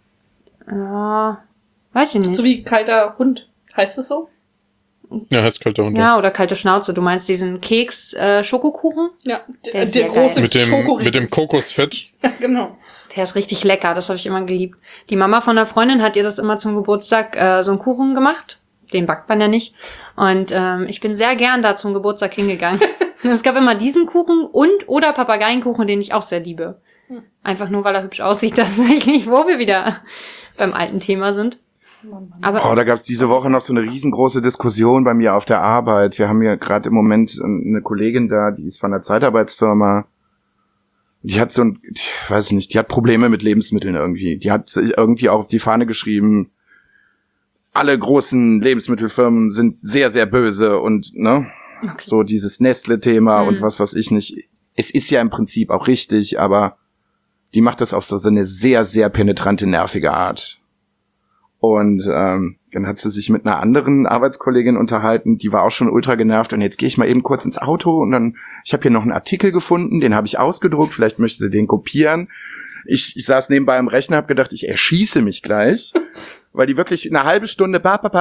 Ja, weiß ich nicht. So wie kalter Hund. Heißt das so? Ja, heißt kalter Hund. Ja, oder kalte Schnauze. Du meinst diesen Keks-Schokokuchen? Ja, Der ist der sehr große geil. Mit dem Kokosfett. Ja, genau. Der ist richtig lecker, das habe ich immer geliebt. Die Mama von der Freundin hat ihr das immer zum Geburtstag so einen Kuchen gemacht. Den backt man ja nicht. Und ich bin sehr gern da zum Geburtstag hingegangen. Es gab immer diesen Kuchen oder Papageienkuchen, den ich auch sehr liebe. Einfach nur, weil er hübsch aussieht tatsächlich, wo wir wieder beim alten Thema sind. Aber Oh, da gab's diese Woche noch so eine riesengroße Diskussion bei mir auf der Arbeit. Wir haben hier gerade im Moment eine Kollegin da, die ist von einer Zeitarbeitsfirma. Die hat ich weiß nicht, die hat Probleme mit Lebensmitteln irgendwie. Die hat sich irgendwie auch auf die Fahne geschrieben, alle großen Lebensmittelfirmen sind sehr, sehr böse und, ne, okay. so dieses Nestle-Thema und was weiß ich nicht. Es ist ja im Prinzip auch richtig, aber die macht das auf so eine sehr, sehr penetrante, nervige Art. Und dann hat sie sich mit einer anderen Arbeitskollegin unterhalten, die war auch schon ultra genervt. Und jetzt gehe ich mal eben kurz ins Auto und dann, ich habe hier noch einen Artikel gefunden, den habe ich ausgedruckt, vielleicht möchte sie den kopieren. Ich saß nebenbei am Rechner, habe gedacht, ich erschieße mich gleich, weil die wirklich eine halbe Stunde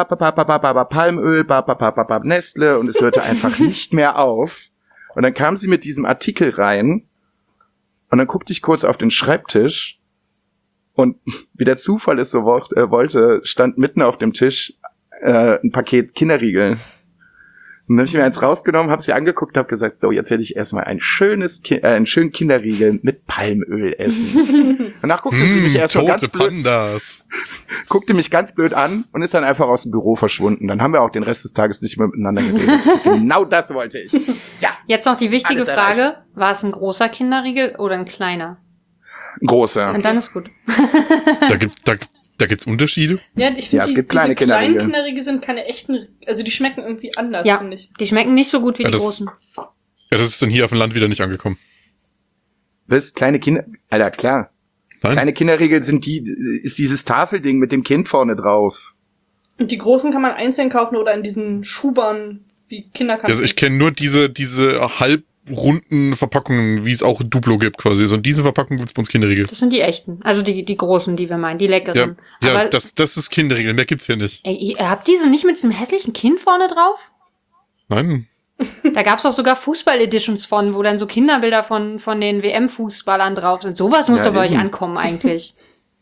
Palmöl, Nestle und es hörte einfach nicht mehr auf. Und dann kam sie mit diesem Artikel rein und dann guckte ich kurz auf den Schreibtisch. Und wie der Zufall es so wollte, stand mitten auf dem Tisch ein Paket Kinderriegel. Und dann habe ich mir eins rausgenommen, habe sie angeguckt, habe gesagt, so, jetzt hätte ich erstmal einen schönen Kinderriegel mit Palmöl essen. Danach guckte sie mich erst mal Tote ganz blöd, Pandas. guckte mich ganz blöd an und ist dann einfach aus dem Büro verschwunden. Dann haben wir auch den Rest des Tages nicht mehr miteinander geredet. Genau das wollte ich. Ja, Jetzt noch die wichtige Alles Frage. erreicht. War es ein großer Kinderriegel oder ein kleiner? große. Und dann ist gut. Da gibt's Unterschiede. Ja, ich finde, Ja, es gibt diese kleine kleinen Kinderriegel. Kinderriegel sind keine echten, also die schmecken irgendwie anders, Ja, finde ich. die schmecken nicht so gut wie Ja, die das- großen. Ja, das ist dann hier auf dem Land wieder nicht angekommen. Was? Kleine Kinder? Alter, klar. Nein? Kleine Kinderriegel ist dieses Tafelding mit dem Kind vorne drauf. Und die großen kann man einzeln kaufen oder in diesen Schubern wie Kinderkanten. Also ich kenne nur diese runden Verpackungen, wie es auch Duplo gibt quasi. So in diesen Verpackungen gibt es bei uns Kinderriegel. Das sind die echten. Also die großen, die wir meinen, die leckeren. Ja, Aber, das ist Kinderriegel, mehr gibt's hier nicht. ey, ihr habt diese nicht mit diesem hässlichen Kind vorne drauf? Nein. Da gab's auch sogar Fußball-Editions von, wo dann so Kinderbilder von den WM-Fußballern drauf sind. Sowas muss doch bei euch ankommen eigentlich.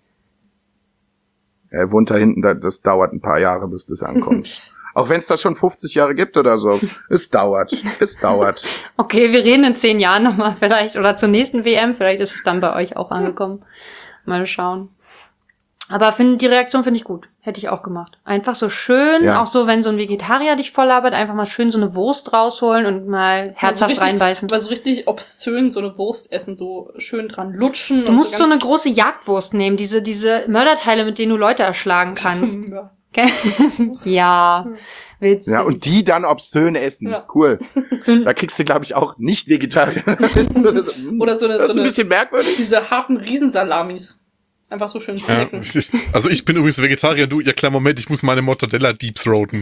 Er wohnt da hinten, das dauert ein paar Jahre, bis das ankommt. Auch wenn es das schon 50 Jahre gibt oder so. Es dauert. Okay, wir reden in 10 Jahren nochmal vielleicht. Oder zur nächsten WM. Vielleicht ist es dann bei euch auch angekommen. Mal schauen. Aber die Reaktion finde ich gut. Hätte ich auch gemacht. Einfach so schön, auch so, wenn so ein Vegetarier dich voll labert, einfach mal schön so eine Wurst rausholen und mal herzhaft reinbeißen. War so richtig obszön, so eine Wurst essen, so schön dran lutschen. Du musst so eine große Jagdwurst nehmen, diese Mörderteile, mit denen du Leute erschlagen kannst. Ja, witzig. Ja, und die dann obszön essen. Ja. Cool. Da kriegst du, glaube ich, auch nicht Vegetarier. Oder so das ist ein bisschen merkwürdig. Diese harten Riesensalamis. Einfach so schön snacken. Ja, also ich bin übrigens Vegetarier, du, ja klar, Moment, ich muss meine Mortadella deepthroaten.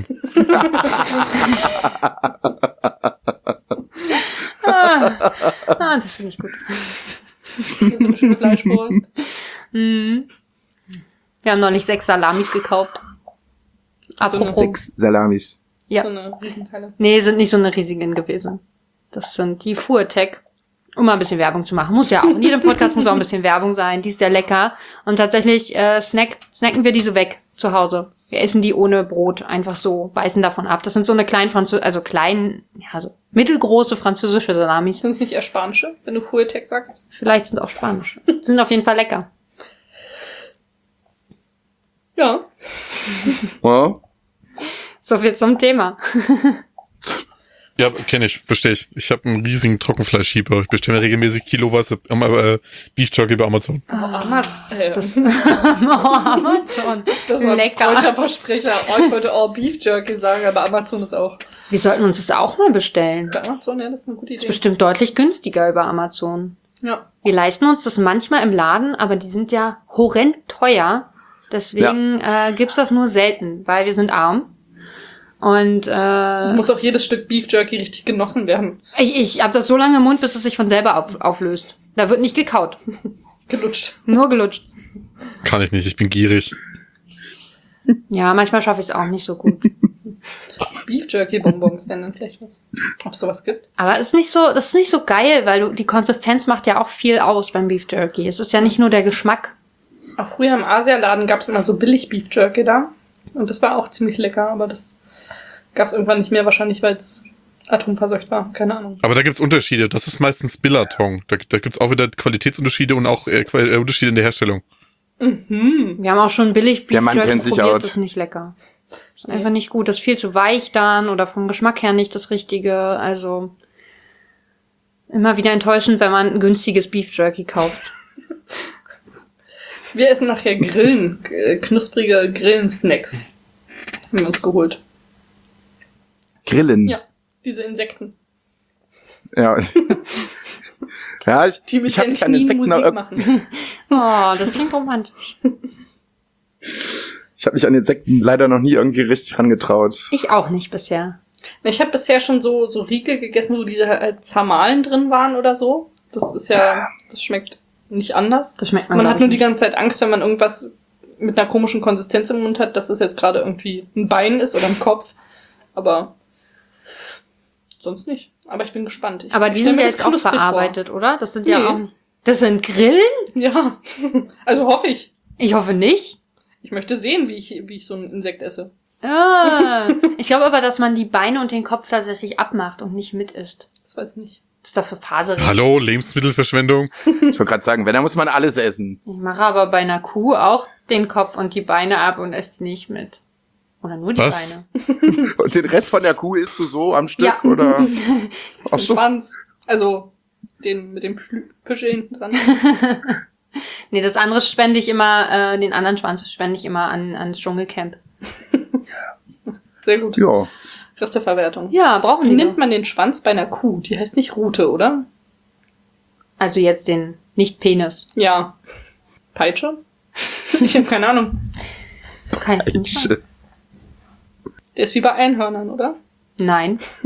Das finde ich gut. So eine schöne Fleischwurst. Wir haben neulich 6 Salamis gekauft. Apropos. 6 Salamis. Ja. So eine Riesenteile. Nee, sind nicht so eine riesigen gewesen. Das sind die Fuhrtech. Um mal ein bisschen Werbung zu machen. Muss ja auch. In jedem Podcast muss auch ein bisschen Werbung sein. Die ist sehr lecker. Und tatsächlich snacken wir die so weg zu Hause. Wir essen die ohne Brot. Einfach so, beißen davon ab. Das sind so eine so mittelgroße französische Salamis. Sind es nicht eher spanische, wenn du Fuertec sagst? Vielleicht sind es auch spanische. Sind auf jeden Fall lecker. Ja. Ja. So viel zum Thema. Ja, kenne ich, verstehe ich. Ich habe einen riesigen Trockenfleischschieber. Ich bestelle mir regelmäßig kiloweise Beef Jerky bei Amazon. Amazon. Das war lecker. ein falscher Versprecher. Ich wollte Beef Jerky sagen, aber Amazon ist auch. Wir sollten uns das auch mal bestellen. Bei Amazon, ja, das ist eine gute Idee. Ist bestimmt deutlich günstiger über Amazon. Ja. Wir leisten uns das manchmal im Laden, aber die sind ja horrend teuer. Deswegen gibt's das nur selten, weil wir sind arm. Und muss auch jedes Stück Beef Jerky richtig genossen werden. Ich hab das so lange im Mund, bis es sich von selber auflöst. Da wird nicht gekaut. Gelutscht. Nur gelutscht. Kann ich nicht, ich bin gierig. Ja, manchmal schaffe ich es auch nicht so gut. Beef Jerky Bonbons wären dann vielleicht was. Ob es sowas gibt. Aber das ist nicht so geil, weil die Konsistenz macht ja auch viel aus beim Beef Jerky. Es ist ja nicht nur der Geschmack. Auch früher im Asialaden gab es immer so billig Beef Jerky da. Und das war auch ziemlich lecker, aber das gab es irgendwann nicht mehr, wahrscheinlich, weil es atomverseucht war. Keine Ahnung. Aber da gibt's Unterschiede. Das ist meistens Billardong. Da gibt's auch wieder Qualitätsunterschiede und auch Unterschiede in der Herstellung. Mhm. Wir haben auch schon billig Beef Jerky probiert, aus. das ist nicht lecker. Das ist einfach nicht gut. Das ist viel zu weich dann oder vom Geschmack her nicht das Richtige. Also immer wieder enttäuschend, wenn man ein günstiges Beef Jerky kauft. Wir essen nachher Grillen, knusprige Grillensnacks. Haben wir uns geholt. Grillen. Ja, diese Insekten. Ja. Ja, Die mit ich habe den mich an Knien Insekten Musik machen. Oh, das klingt romantisch. Ich habe mich an Insekten leider noch nie irgendwie richtig rangetraut. Ich auch nicht bisher. Ich habe bisher schon so Riegel gegessen, wo diese Zamalen drin waren oder so. Das ist ja, das schmeckt nicht anders. Das schmeckt man Man hat nur die nicht. ganze Zeit Angst, wenn man irgendwas mit einer komischen Konsistenz im Mund hat, dass das jetzt gerade irgendwie ein Bein ist oder ein Kopf. Aber sonst nicht. Aber ich bin gespannt. Aber die sind ja jetzt auch verarbeitet, oder? Das sind ja auch... Das sind Grillen? Ja, also hoffe ich. Ich hoffe nicht. Ich möchte sehen, wie ich so ein Insekt esse. Ah, ich glaube aber, dass man die Beine und den Kopf tatsächlich abmacht und nicht mit isst. Das weiß ich nicht. Das ist doch für faserig. Hallo, Lebensmittelverschwendung. Ich wollte gerade sagen, wenn, dann muss man alles essen. Ich mache aber bei einer Kuh auch den Kopf und die Beine ab und esse die nicht mit. Oder nur die Was? Beine. Und den Rest von der Kuh isst du so am Stück, Ja. oder? Ach Den so. Schwanz. Also den mit dem Püschel hinten dran. Nee, das andere spende ich immer, den anderen Schwanz spende ich immer ans Dschungelcamp. Sehr gut. Ja. Resteverwertung. Ja, brauchen Wie die nennt doch. man den Schwanz bei einer Kuh? Die heißt nicht Rute, oder? Also jetzt den nicht-Penis. Ja. Peitsche? Ich habe keine Ahnung. Kann ich nicht sagen. Der ist wie bei Einhörnern, oder? Nein.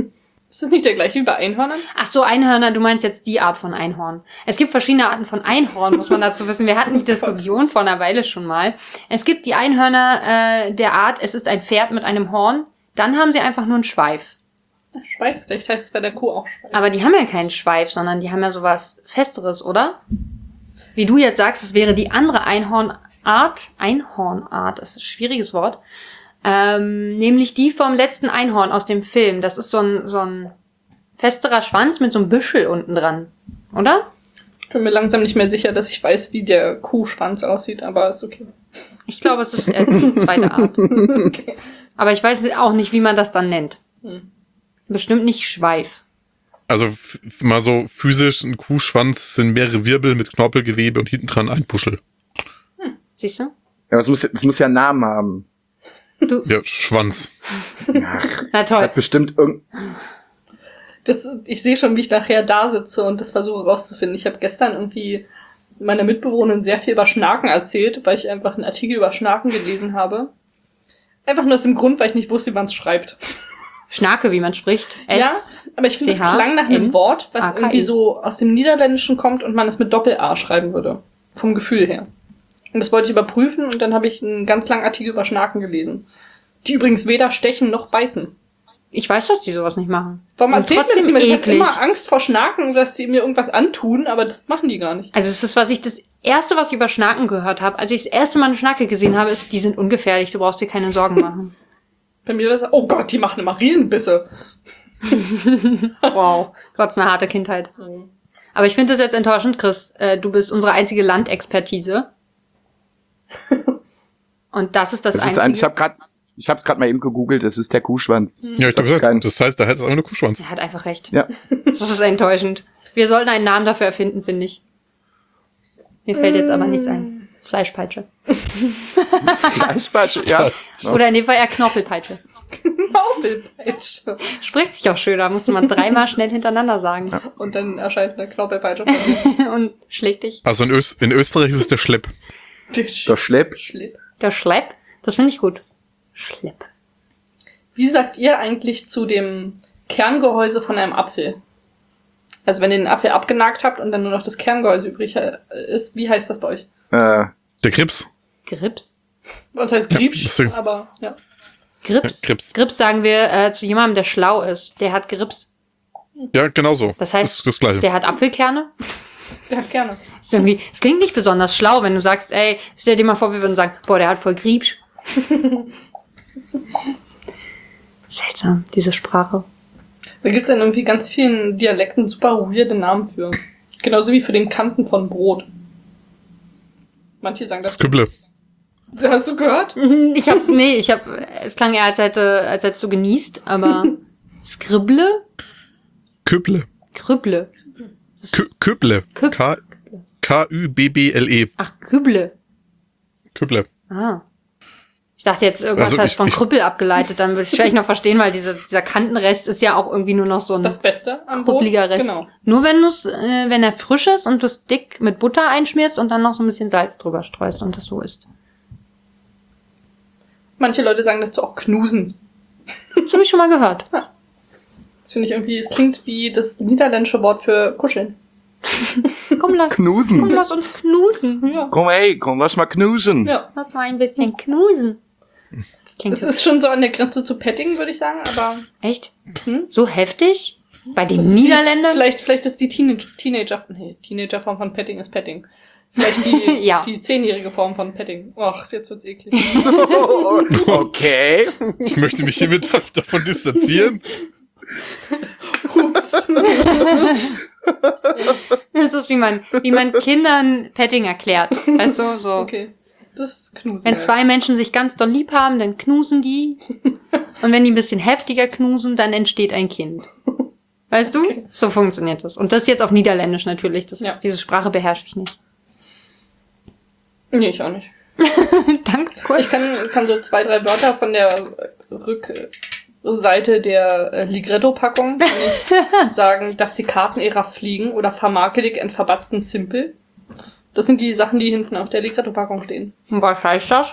Ist das nicht der gleiche wie bei Einhörnern? Ach so, Einhörner, du meinst jetzt die Art von Einhorn. Es gibt verschiedene Arten von Einhorn, muss man dazu wissen. Wir hatten die Diskussion vor einer Weile schon mal. Es gibt die Einhörner der Art, es ist ein Pferd mit einem Horn. Dann haben sie einfach nur einen Schweif. Schweif, vielleicht heißt es bei der Kuh auch Schweif. Aber die haben ja keinen Schweif, sondern die haben ja sowas Festeres, oder? Wie du jetzt sagst, es wäre die andere Einhornart, das ist ein schwieriges Wort, nämlich die vom letzten Einhorn aus dem Film. Das ist so ein festerer Schwanz mit so einem Büschel unten dran, oder? Ich bin mir langsam nicht mehr sicher, dass ich weiß, wie der Kuhschwanz aussieht, aber ist okay. Ich glaube, es ist die zweite Art. Okay. Aber ich weiß auch nicht, wie man das dann nennt. Bestimmt nicht Schweif. Also mal so physisch, ein Kuhschwanz sind mehrere Wirbel mit Knorpelgewebe und hinten dran ein Puschel. Siehst du? Ja, es muss ja einen Namen haben. Ja, Schwanz. Na Das toll. hat bestimmt Ich sehe schon, wie ich nachher da sitze und das versuche rauszufinden. Ich habe gestern irgendwie meiner Mitbewohnerin sehr viel über Schnaken erzählt, weil ich einfach einen Artikel über Schnaken gelesen habe. Einfach nur aus dem Grund, weil ich nicht wusste, wie man es schreibt. Schnake, wie man spricht. Ja, aber ich finde, es klang nach einem Wort, was irgendwie so aus dem Niederländischen kommt und man es mit Doppel-A schreiben würde. Vom Gefühl her. Und das wollte ich überprüfen und dann habe ich einen ganz langen Artikel über Schnaken gelesen. Die übrigens weder stechen noch beißen. Ich weiß, dass die sowas nicht machen. Warum Und erzählt mir das trotzdem nicht? Ich habe eklig. immer Angst vor Schnaken, dass die mir irgendwas antun, aber das machen die gar nicht. Also es ist, was ich über Schnaken gehört habe, als ich das erste Mal eine Schnake gesehen habe, ist, die sind ungefährlich, du brauchst dir keine Sorgen machen. Bei mir war es, oh Gott, die machen immer Riesenbisse. Wow, du hattest eine harte Kindheit. Aber ich finde das jetzt enttäuschend, Chris. Du bist unsere einzige Landexpertise. Und das ist das Einzige. Ich hab's gerade mal eben gegoogelt, es ist der Kuhschwanz. Ja, ich habe gesagt, das heißt, da hätte es einfach eine Kuhschwanz. Er hat einfach recht. Ja. Das ist enttäuschend. Wir sollten einen Namen dafür erfinden, finde ich. Mir fällt jetzt aber nichts ein. Fleischpeitsche. Fleischpeitsche, ja. Oder in dem Fall eher Knorpelpeitsche. Knorpelpeitsche. Spricht sich auch schöner, musste man 3-mal schnell hintereinander sagen. Ja. Und dann erscheint eine Knorpelpeitsche von mir. Und schlägt dich. Also in Österreich ist es der Schlepp. Der Schlepp. Der Schlepp? Das finde ich gut. Schlepp. Wie sagt ihr eigentlich zu dem Kerngehäuse von einem Apfel? Also wenn ihr den Apfel abgenagt habt und dann nur noch das Kerngehäuse übrig ist, wie heißt das bei euch? Der Grips. Grips? Bei uns heißt Griebsch, Ja, aber ja. Grips? Ja, Grips. Grips sagen wir zu jemandem, der schlau ist. Der hat Grips. Ja, genau so. Das heißt, ist das Gleiche. der hat Apfelkerne. Der hat gerne. Ist irgendwie, es klingt nicht besonders schlau, wenn du sagst, ey, stell dir mal vor, wir würden sagen, boah, der hat voll Griebsch. Seltsam, diese Sprache. Da gibt's in irgendwie ganz vielen Dialekten super weirde Namen für. Genauso wie für den Kanten von Brot. Manche sagen das. Skübble. Hast du gehört? Es klang eher, als hättest du genießt, aber Skribble? Kübble. Krübble. Kübble. Küb- K-Ü-B-B-L-E. Ach, Kübble. Kübble. Ah. Ich dachte jetzt, irgendwas Also heißt von Krüppel abgeleitet, dann würde ich vielleicht noch verstehen, weil dieser Kantenrest ist ja auch irgendwie nur noch so ein Das Beste am Brot. krüppeliger Rest. Genau. Nur wenn er frisch ist und du es dick mit Butter einschmierst und dann noch so ein bisschen Salz drüber streust und das so isst. Manche Leute sagen dazu auch Knusen. Das habe ich schon mal gehört. Das finde ich irgendwie, es klingt wie das niederländische Wort für kuscheln. Komm, Knusen. lass uns knusen. Ja. Komm, lass mal knusen. Ja. Lass mal ein bisschen knusen. Das klingt Das ist schon so an der Grenze zu Petting, würde ich sagen, aber echt? So heftig? Bei den das ist Niederländern? Vielleicht ist die Teenager-Form von Petting ist Petting. Vielleicht die, Ja. die 10-jährige Form von Petting. Och, jetzt wird's eklig. Okay. Ich möchte mich hiermit davon distanzieren. Ups. Das ist, wie man Kindern Petting erklärt. Weißt du, so. Okay. Das ist Knusen. Wenn zwei Menschen sich ganz doll lieb haben, dann knusen die. Und wenn die ein bisschen heftiger knusen, dann entsteht ein Kind. Weißt du? Okay. So funktioniert das. Und das jetzt auf Niederländisch natürlich. Ja. Diese Sprache beherrsche ich nicht. Nee, ich auch nicht. Danke, cool. Ich kann so 2, 3 Wörter von der Rückseite der Ligretto-Packung sagen, dass die Kartenära fliegen oder vermakelig en verbatzten Zimpel. Das sind die Sachen, die hinten auf der Ligretto-Packung stehen. Und was heißt das?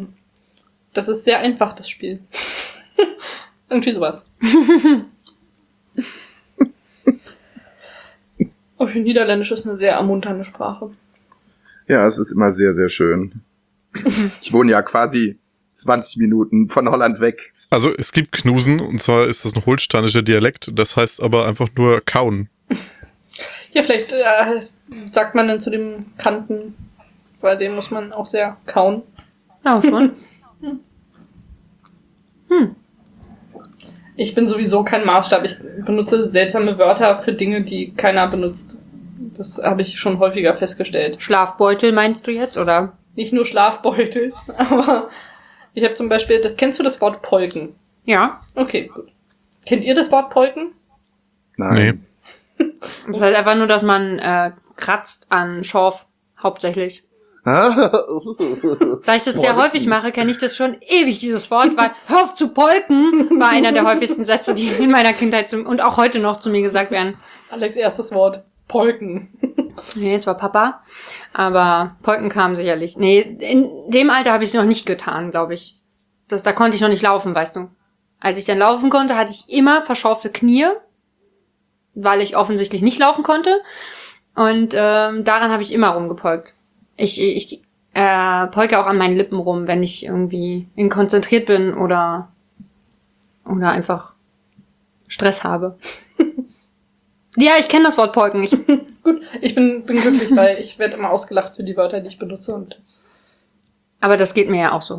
Das ist sehr einfach, das Spiel. Irgendwie sowas. Aber für Niederländisch ist eine sehr ermunternde Sprache. Ja, es ist immer sehr, sehr schön. Ich wohne ja quasi 20 Minuten von Holland weg. Also es gibt Knusen, und zwar ist das ein holsteinischer Dialekt, das heißt aber einfach nur kauen. Ja, vielleicht sagt man dann zu dem Kanten, weil den muss man auch sehr kauen. Ja, schon. Ich bin sowieso kein Maßstab. Ich benutze seltsame Wörter für Dinge, die keiner benutzt. Das habe ich schon häufiger festgestellt. Schlafbeutel meinst du jetzt, oder? Nicht nur Schlafbeutel, aber ich habe zum Beispiel, kennst du das Wort Polken? Ja. Okay, gut. Kennt ihr das Wort Polken? Nein. Das heißt einfach nur, dass man kratzt an Schorf, hauptsächlich. Da ich das sehr häufig mache, kenne ich das schon ewig, dieses Wort, weil hör auf zu polken war einer der häufigsten Sätze, die in meiner Kindheit und auch heute noch zu mir gesagt werden. Alex' erstes Wort. Polken. Nee, es war Papa, aber Polken kam sicherlich. Nee, in dem Alter habe ich es noch nicht getan, glaube ich. Da konnte ich noch nicht laufen, weißt du. Als ich dann laufen konnte, hatte ich immer verschorfte Knie, weil ich offensichtlich nicht laufen konnte. Und daran habe ich immer rumgepolkt. Ich polke auch an meinen Lippen rum, wenn ich irgendwie konzentriert bin oder einfach Stress habe. Ja, ich kenne das Wort polken. Gut, ich bin glücklich, weil ich werde immer ausgelacht für die Wörter, die ich benutze. Aber das geht mir ja auch so.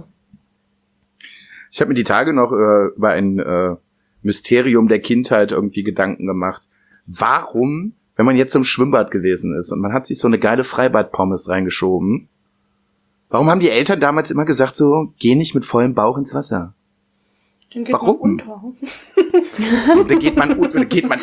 Ich habe mir die Tage noch über ein Mysterium der Kindheit irgendwie Gedanken gemacht. Warum, wenn man jetzt im Schwimmbad gewesen ist und man hat sich so eine geile Freibad-Pommes reingeschoben, warum haben die Eltern damals immer gesagt so, geh nicht mit vollem Bauch ins Wasser? Den geht Warum? man unter. Da geht man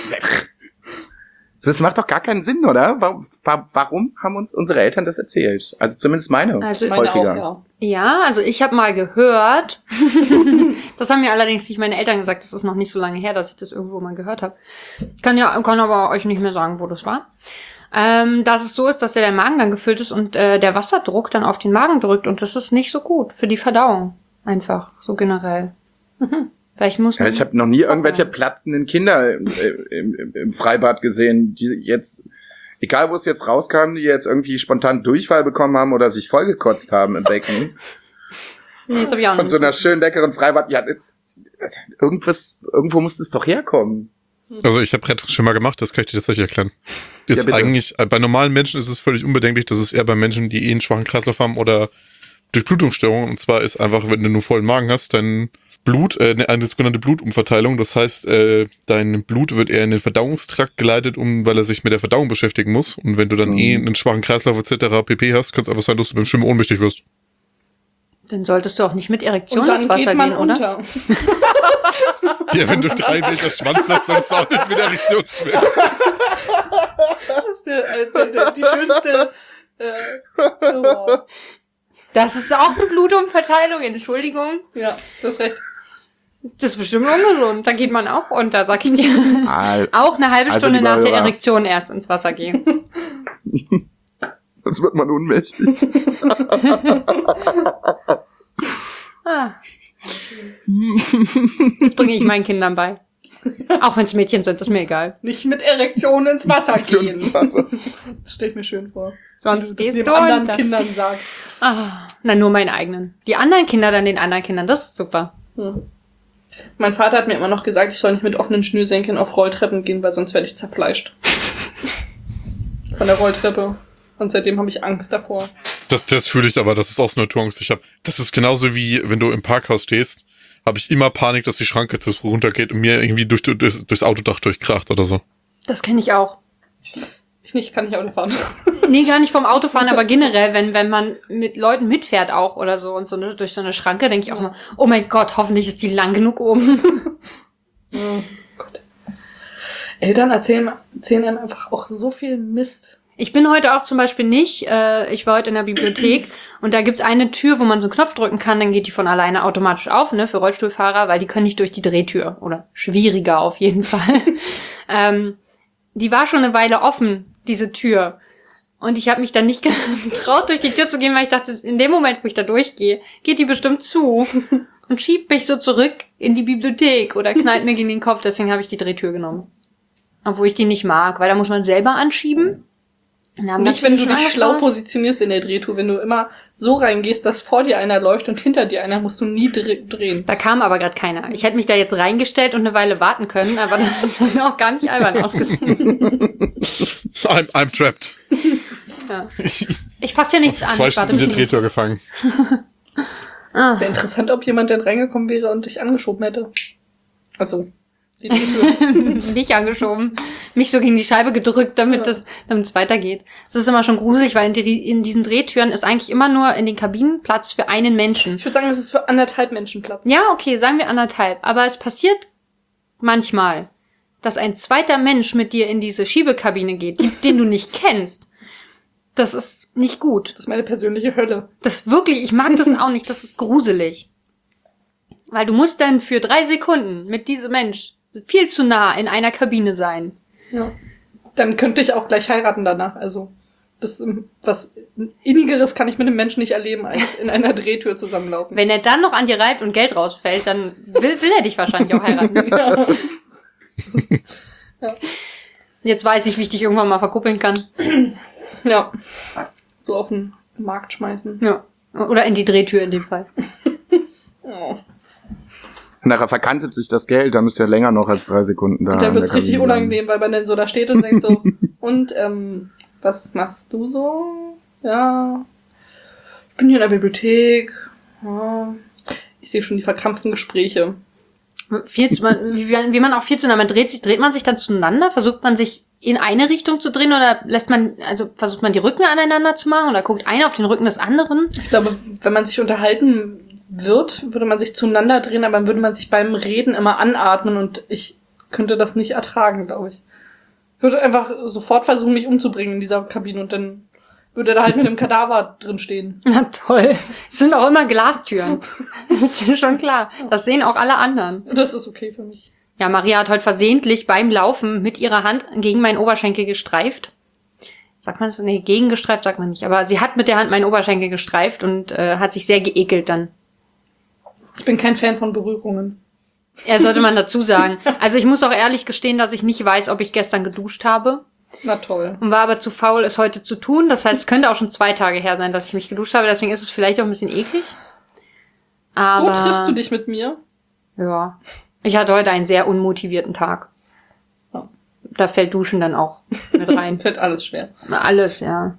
so, das macht doch gar keinen Sinn, oder? Warum haben uns unsere Eltern das erzählt? Also zumindest meine häufiger. Auch, ja. Ja, also ich habe mal gehört, das haben mir allerdings nicht meine Eltern gesagt, das ist noch nicht so lange her, dass ich das irgendwo mal gehört habe. Ich kann aber euch nicht mehr sagen, wo das war. Dass es so ist, dass der Magen dann gefüllt ist und der Wasserdruck dann auf den Magen drückt und das ist nicht so gut für die Verdauung. Einfach, so generell. Vielleicht muss man ich habe noch nie irgendwelche platzenden Kinder im Freibad gesehen, die jetzt, egal wo es jetzt rauskam, die jetzt irgendwie spontan Durchfall bekommen haben oder sich vollgekotzt haben im Becken. Nee, das hab ich auch Von nicht. so einer schönen leckeren Freibad. Ja, irgendwo muss das doch herkommen. Also ich habe Rettungsschwimmer gemacht, das kann ich dir tatsächlich erklären. Ist bitte. eigentlich, bei normalen Menschen ist es völlig unbedenklich, das ist eher bei Menschen, die einen schwachen Kreislauf haben oder Durchblutungsstörungen. Und zwar ist einfach, wenn du nur vollen Magen hast, dein Blut, eine sogenannte Blutumverteilung. Das heißt, dein Blut wird eher in den Verdauungstrakt geleitet, weil er sich mit der Verdauung beschäftigen muss. Und wenn du dann einen schwachen Kreislauf etc. pp. hast, kann es einfach sein, dass du beim Schwimmen ohnmächtig wirst. Dann solltest du auch nicht mit Erektion Und dann ins Wasser geht man gehen, oder? unter. Ja, wenn du 3 Meter Schwanz hast, dann ist es auch nicht mit Erektion schwer. Das ist die schönste. Oh. Das ist auch eine Blutumverteilung, Entschuldigung. Ja, du hast recht. Das ist bestimmt ungesund. Da geht man auch unter, sag ich dir. Auch eine halbe Also, Stunde lieber nach der Hörer. Erektion erst ins Wasser gehen. Sonst wird man ohnmächtig. Das bringe ich meinen Kindern bei. Auch wenn es Mädchen sind, ist mir egal. Nicht mit Erektion ins Wasser gehen. Ins Wasser. Das stelle ich mir schön vor. Sonst Wie gehst du du das dem anderen unter. Kindern sagst. Na, nur meinen eigenen. Die anderen Kinder dann den anderen Kindern, das ist super. Mein Vater hat mir immer noch gesagt, ich soll nicht mit offenen Schnürsenkeln auf Rolltreppen gehen, weil sonst werde ich zerfleischt. Von der Rolltreppe. Und seitdem habe ich Angst davor. Das fühle ich aber, das ist auch so eine Naturangst. Das ist genauso wie, wenn du im Parkhaus stehst, habe ich immer Panik, dass die Schranke zu runtergeht und mir irgendwie durchs Autodach durchkracht oder so. Das kenne ich auch. Ich nicht, kann nicht Auto fahren. Nee, gar nicht vom Autofahren, aber generell, wenn man mit Leuten mitfährt auch oder so und durch so eine Schranke, denke ich auch immer, oh mein Gott, hoffentlich ist die lang genug oben. Oh Gott. Eltern erzählen einem einfach auch so viel Mist. Ich bin heute auch zum Beispiel nicht, ich war heute in der Bibliothek und da gibt's eine Tür, wo man so einen Knopf drücken kann, dann geht die von alleine automatisch auf, ne, für Rollstuhlfahrer, weil die können nicht durch die Drehtür oder schwieriger auf jeden Fall. Die war schon eine Weile offen, diese Tür. Und ich habe mich dann nicht getraut, durch die Tür zu gehen, weil ich dachte, in dem Moment, wo ich da durchgehe, geht die bestimmt zu und schiebt mich so zurück in die Bibliothek oder knallt mir gegen den Kopf. Deswegen habe ich die Drehtür genommen. Obwohl ich die nicht mag, weil da muss man selber anschieben. Nicht, wenn du dich schlau positionierst in der Drehtour. Wenn du immer so reingehst, dass vor dir einer läuft und hinter dir einer, musst du nie drehen. Da kam aber gerade keiner. Ich hätte mich da jetzt reingestellt und eine Weile warten können, aber das hat auch gar nicht albern ausgesehen. I'm trapped. Ja. Ich fasse ja nichts an. 2 Stunden in der Drehtour gefangen. Sehr interessant, ob jemand denn reingekommen wäre und dich angeschoben hätte. Also, die Drehtour. Mich angeschoben, mich so gegen die Scheibe gedrückt, damit es weitergeht. Es ist immer schon gruselig, weil in diesen Drehtüren ist eigentlich immer nur in den Kabinen Platz für einen Menschen. Ich würde sagen, es ist für 1,5 Menschen Platz. Ja, okay, sagen wir 1,5. Aber es passiert manchmal, dass ein zweiter Mensch mit dir in diese Schiebekabine geht, den du nicht kennst. Das ist nicht gut. Das ist meine persönliche Hölle. Das wirklich, ich mag das auch nicht, das ist gruselig. Weil du musst dann für 3 Sekunden mit diesem Mensch viel zu nah in einer Kabine sein. Ja. Dann könnte ich auch gleich heiraten danach. Also, was Innigeres kann ich mit einem Menschen nicht erleben, als in einer Drehtür zusammenlaufen. Wenn er dann noch an dir reibt und Geld rausfällt, dann will er dich wahrscheinlich auch heiraten. Ja. Ja. Jetzt weiß ich, wie ich dich irgendwann mal verkuppeln kann. Ja. So auf den Markt schmeißen. Ja. Oder in die Drehtür in dem Fall. Oh. Nachher verkantet sich das Geld, dann müsst ihr länger noch als 3 Sekunden da. Und dann wird's richtig Kabine unangenehm, weil man dann so da steht und denkt so, und, was machst du so? Ja, ich bin hier in der Bibliothek. Ja. Ich sehe schon die verkrampften Gespräche. Wie man auch viel zueinander dreht man sich dann zueinander? Versucht man sich in eine Richtung zu drehen oder versucht man die Rücken aneinander zu machen oder guckt einer auf den Rücken des anderen? Ich glaube, wenn man sich unterhalten würde man sich zueinander drehen, aber dann würde man sich beim Reden immer anatmen und ich könnte das nicht ertragen, glaube ich. Ich würde einfach sofort versuchen, mich umzubringen in dieser Kabine und dann würde da halt mit einem Kadaver drin stehen. Na toll. Es sind auch immer Glastüren. Das ist ja schon klar. Das sehen auch alle anderen. Das ist okay für mich. Ja, Maria hat heute versehentlich beim Laufen mit ihrer Hand gegen meinen Oberschenkel gestreift. Sagt man das? Nee, gegengestreift sagt man nicht. Aber sie hat mit der Hand meinen Oberschenkel gestreift und hat sich sehr geekelt dann. Ich bin kein Fan von Berührungen. Ja, sollte man dazu sagen. Also ich muss auch ehrlich gestehen, dass ich nicht weiß, ob ich gestern geduscht habe. Na toll. Und war aber zu faul, es heute zu tun. Das heißt, es könnte auch schon 2 Tage her sein, dass ich mich geduscht habe. Deswegen ist es vielleicht auch ein bisschen eklig. Aber So triffst du dich mit mir? ja. Ich hatte heute einen sehr unmotivierten Tag. Ja. Da fällt Duschen dann auch mit rein. Fällt alles schwer. Na, alles, ja.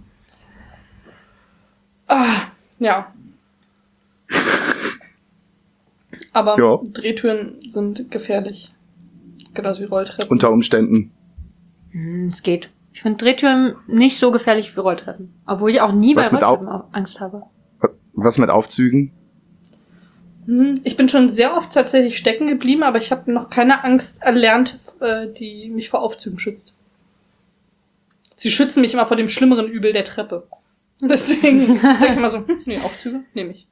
Ja. Aber Ja. Drehtüren sind gefährlich. Genauso wie Rolltreppen. Unter Umständen. Es geht. Ich finde Drehtüren nicht so gefährlich wie Rolltreppen. Obwohl ich auch nie bei Was mit Rolltreppen Angst habe. Was mit Aufzügen? Ich bin schon sehr oft tatsächlich stecken geblieben, aber ich habe noch keine Angst erlernt, die mich vor Aufzügen schützt. Sie schützen mich immer vor dem schlimmeren Übel der Treppe. Deswegen denke ich immer so, nee, Aufzüge nehme ich.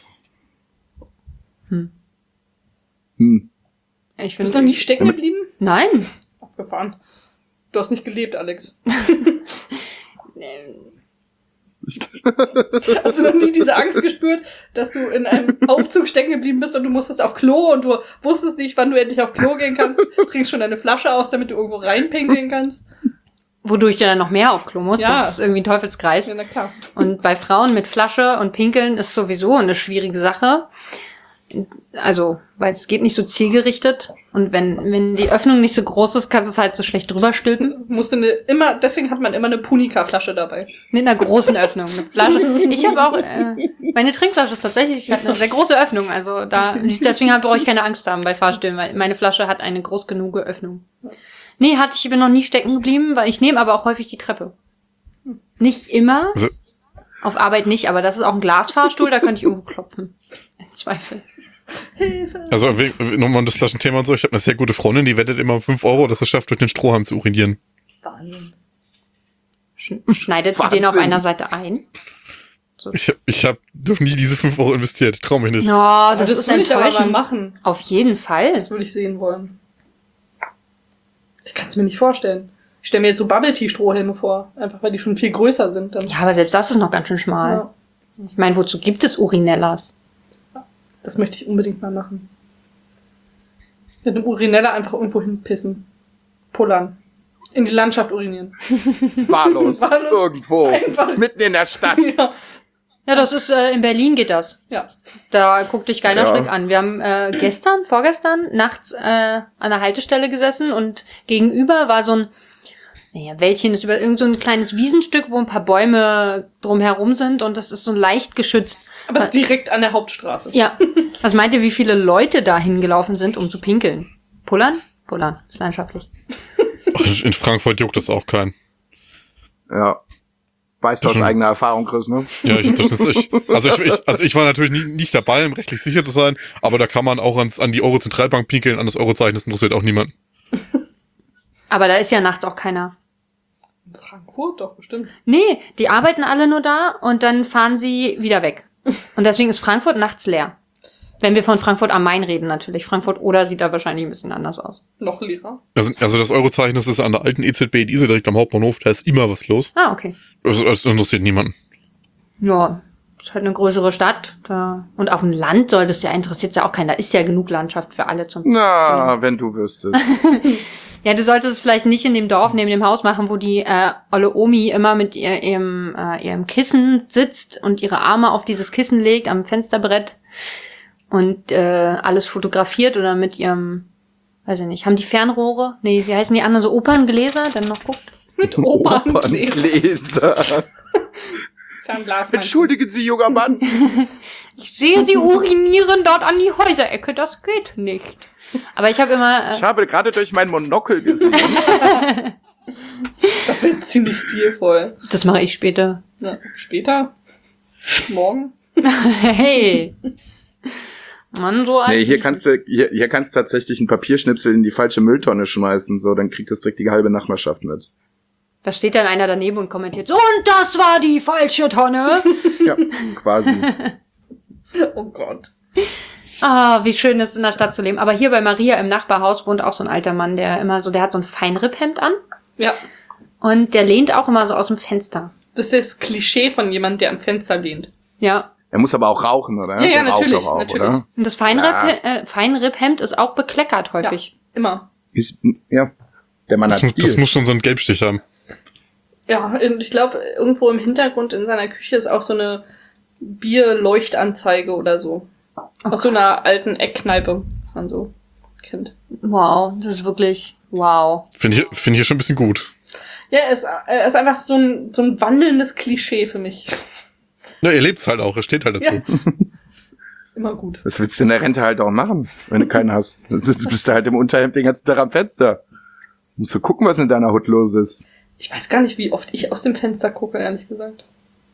Ich Du bist noch nie stecken geblieben? Nein. Abgefahren. Du hast nicht gelebt, Alex. Hast du noch nie diese Angst gespürt, dass du in einem Aufzug stecken geblieben bist und du musstest auf Klo und du wusstest nicht, wann du endlich auf Klo gehen kannst, trinkst schon deine Flasche aus, damit du irgendwo reinpinkeln kannst? Wodurch du dann noch mehr auf Klo musst. Ja. Das ist irgendwie ein Teufelskreis. Ja, na klar. Und bei Frauen mit Flasche und Pinkeln ist sowieso eine schwierige Sache. Also, weil es geht nicht so zielgerichtet. Und wenn die Öffnung nicht so groß ist, kannst du es halt so schlecht drüber stülpen. Deswegen hat man immer eine Punika-Flasche dabei. Mit einer großen Öffnung. Eine Flasche. Ich habe auch, meine Trinkflasche ist tatsächlich, hat eine sehr große Öffnung. Also deswegen brauche ich keine Angst haben bei Fahrstühlen, weil meine Flasche hat eine groß genug Öffnung. Nee, ich bin noch nie stecken geblieben, weil ich nehme aber auch häufig die Treppe. Nicht immer. Also, Auf Arbeit nicht, aber das ist auch ein Glasfahrstuhl, da könnte ich irgendwo klopfen. Im Zweifel. also nochmal um das Flaschenthema und so, ich habe eine sehr gute Freundin, die wettet immer 5 €, dass es schafft, durch den Strohhalm zu urinieren. Wahnsinn. Schneidet sie den auf einer Seite ein? Ich hab doch nie diese 5 € investiert, trau mich nicht. No, das ist will ich aber mal enttäuschend. machen. Auf jeden Fall. Das würde ich sehen wollen. Ich kann es mir nicht vorstellen. Ich stelle mir jetzt so Bubble-Tea-Strohhelme vor. Einfach weil die schon viel größer sind. Dann. Ja, aber selbst das ist noch ganz schön schmal. Ja. Ich meine, wozu gibt es Urinellas? Das möchte ich unbedingt mal machen. Mit einem Urinella einfach irgendwo hinpissen. Pullern. In die Landschaft urinieren. Wahllos. Wahllos. Irgendwo. Einfach. Mitten in der Stadt. Ja. Ja, das ist, in Berlin geht das. Ja. Da guckt dich keiner Ja. schräg an. Wir haben vorgestern nachts an der Haltestelle gesessen und gegenüber war so ein, Wäldchen ist über irgend so ein kleines Wiesenstück, wo ein paar Bäume drumherum sind und das ist so leicht geschützt. Aber es ist direkt an der Hauptstraße. Ja. Was meint ihr, wie viele Leute da hingelaufen sind, um zu pinkeln? Pullern? Pullern. Ist landschaftlich. Ach, in Frankfurt juckt das auch keinen. Ja. Weißt du aus eigener Erfahrung, Chris, ne? Ja, ich war natürlich nicht dabei, um rechtlich sicher zu sein, aber da kann man auch an die Euro-Zentralbank pinkeln, an das Eurozeichen, das interessiert auch niemanden. Aber da ist ja nachts auch keiner. In Frankfurt doch, bestimmt. Nee, die arbeiten alle nur da und dann fahren sie wieder weg. Und deswegen ist Frankfurt nachts leer. Wenn wir von Frankfurt am Main reden natürlich. Frankfurt oder sieht da wahrscheinlich ein bisschen anders aus. Noch leerer. Also das Eurozeichen, das ist an der alten EZB in Isel direkt am Hauptbahnhof, da ist immer was los. Ah, okay. Das interessiert niemanden. Ja, ist halt eine größere Stadt. Da. Und auf dem Land interessiert ja auch keinen. Da ist ja genug Landschaft für alle zum. Na, wenn du wüsstest. Ja, du solltest es vielleicht nicht in dem Dorf neben dem Haus machen, wo die olle Omi immer mit ihrem Kissen sitzt und ihre Arme auf dieses Kissen legt am Fensterbrett und alles fotografiert oder mit ihrem, weiß ich nicht, haben die Fernrohre? Nee, wie heißen die anderen? So Operngläser? Dann noch guckt. Mit Operngläser. Operngläser. Fernglas. meinst du? Entschuldigen Sie, junger Mann. Ich sehe sie urinieren dort an die Häuserecke. Das geht nicht. Aber ich habe immer... Ich habe gerade durch mein Monokel gesehen. Das wäre ziemlich stilvoll. das mache ich später. Ja, später? Morgen? Hey. Mann, so alt. Nee, hier kannst du tatsächlich einen Papierschnipsel in die falsche Mülltonne schmeißen, so, dann kriegt das direkt die halbe Nachbarschaft mit. Da steht dann einer daneben und kommentiert so, und das war die falsche Tonne. Ja, quasi. Oh Gott. Ah, wie schön es ist, in der Stadt zu leben. Aber hier bei Maria im Nachbarhaus wohnt auch so ein alter Mann, der hat so ein Feinripphemd an. Ja. Und der lehnt auch immer so aus dem Fenster. Das ist das Klischee von jemandem, der am Fenster lehnt. Ja. Er muss aber auch rauchen, oder? Ja, ja, Der raucht natürlich, doch auch, natürlich. Oder? Und das Feinripphemd ist auch bekleckert häufig. Ja, immer. Ja, der Mann hat Das Stil. muss schon so einen Gelbstich haben. Ja, und ich glaube, irgendwo im Hintergrund in seiner Küche ist auch so eine Bierleuchtanzeige oder so. Aus so einer alten Eckkneipe, was man so kennt. Wow, das ist wirklich wow. Finde ich schon ein bisschen gut. Ja, er ist einfach so ein wandelndes Klischee für mich. Ja, er lebt's halt auch, er steht halt dazu. Ja. Immer gut. Was willst du in der Rente halt auch machen, wenn du keinen hast? Dann bist du halt im Unterhemd den ganzen Tag am Fenster. Musst du gucken, was in deiner Hut los ist. Ich weiß gar nicht, wie oft ich aus dem Fenster gucke, ehrlich gesagt.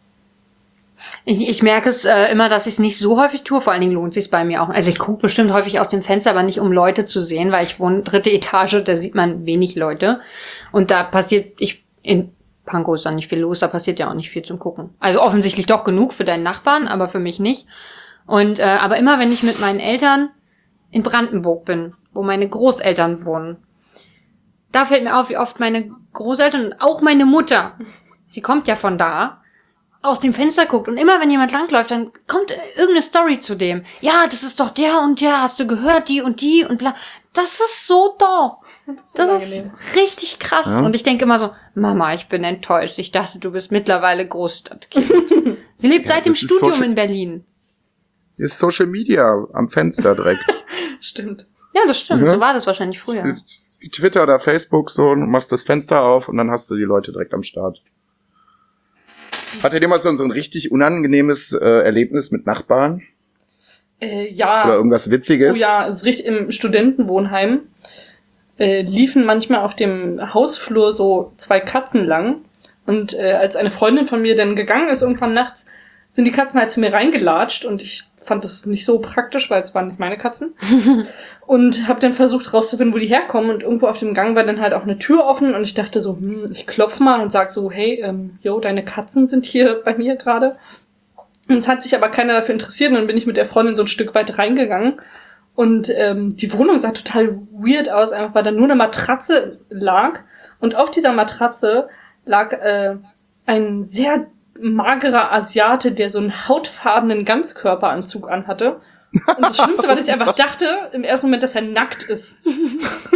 Ich merke es immer, dass ich es nicht so häufig tue. Vor allen Dingen lohnt es sich bei mir auch. Also ich gucke bestimmt häufig aus dem Fenster, aber nicht um Leute zu sehen, weil ich wohne 3. Etage, da sieht man wenig Leute. Und da in Pankow ist da nicht viel los, da passiert ja auch nicht viel zum Gucken. Also offensichtlich doch genug für deinen Nachbarn, aber für mich nicht. Und aber immer, wenn ich mit meinen Eltern in Brandenburg bin, wo meine Großeltern wohnen, da fällt mir auf, wie oft meine Großeltern und auch meine Mutter, sie kommt ja von da, aus dem Fenster guckt. Und immer, wenn jemand langläuft, dann kommt irgendeine Story zu dem. Ja, das ist doch der und der, hast du gehört, die und bla. Das ist so doof. Das ist richtig krass. Ja. Und ich denke immer so, Mama, ich bin enttäuscht. Ich dachte, du bist mittlerweile Großstadtkind. Sie lebt Ja, seit dem das ist Studium Social- in Berlin. Ist Social Media am Fenster direkt. Stimmt. Ja, das stimmt. Mhm. So war das wahrscheinlich früher. Wie Twitter oder Facebook so, und machst das Fenster auf und dann hast du die Leute direkt am Start. Hattet ihr mal so ein richtig unangenehmes Erlebnis mit Nachbarn? Ja. Oder irgendwas Witziges? Oh ja, es riecht im Studentenwohnheim. Liefen manchmal auf dem Hausflur so 2 Katzen lang. Und als eine Freundin von mir dann gegangen ist, irgendwann nachts, sind die Katzen halt zu mir reingelatscht. Und ich fand das nicht so praktisch, weil es waren nicht meine Katzen. Und habe dann versucht rauszufinden, wo die herkommen. Und irgendwo auf dem Gang war dann halt auch eine Tür offen. Und ich dachte so, ich klopf mal und sag so, hey, deine Katzen sind hier bei mir gerade. Und es hat sich aber keiner dafür interessiert. Und dann bin ich mit der Freundin so ein Stück weit reingegangen. Und die Wohnung sah total weird aus, einfach weil da nur eine Matratze lag. Und auf dieser Matratze lag ein sehr magerer Asiate, der so einen hautfarbenen Ganzkörperanzug anhatte. Und das Schlimmste war, dass ich einfach dachte, im ersten Moment, dass er nackt ist.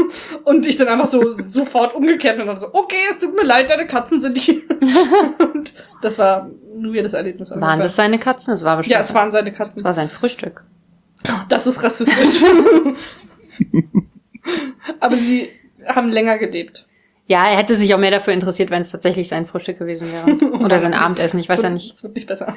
Und ich dann einfach so sofort umgekehrt und dann so, okay, es tut mir leid, deine Katzen sind hier. Und das war ein weirdes Erlebnis. Waren das seine Katzen? Es war bestimmt. Ja, es waren seine Katzen. Es war sein Frühstück. Das ist rassistisch. Aber sie haben länger gelebt. Ja, er hätte sich auch mehr dafür interessiert, wenn es tatsächlich sein Frühstück gewesen wäre. Oder sein Abendessen, ich weiß ja nicht. Es wird nicht besser.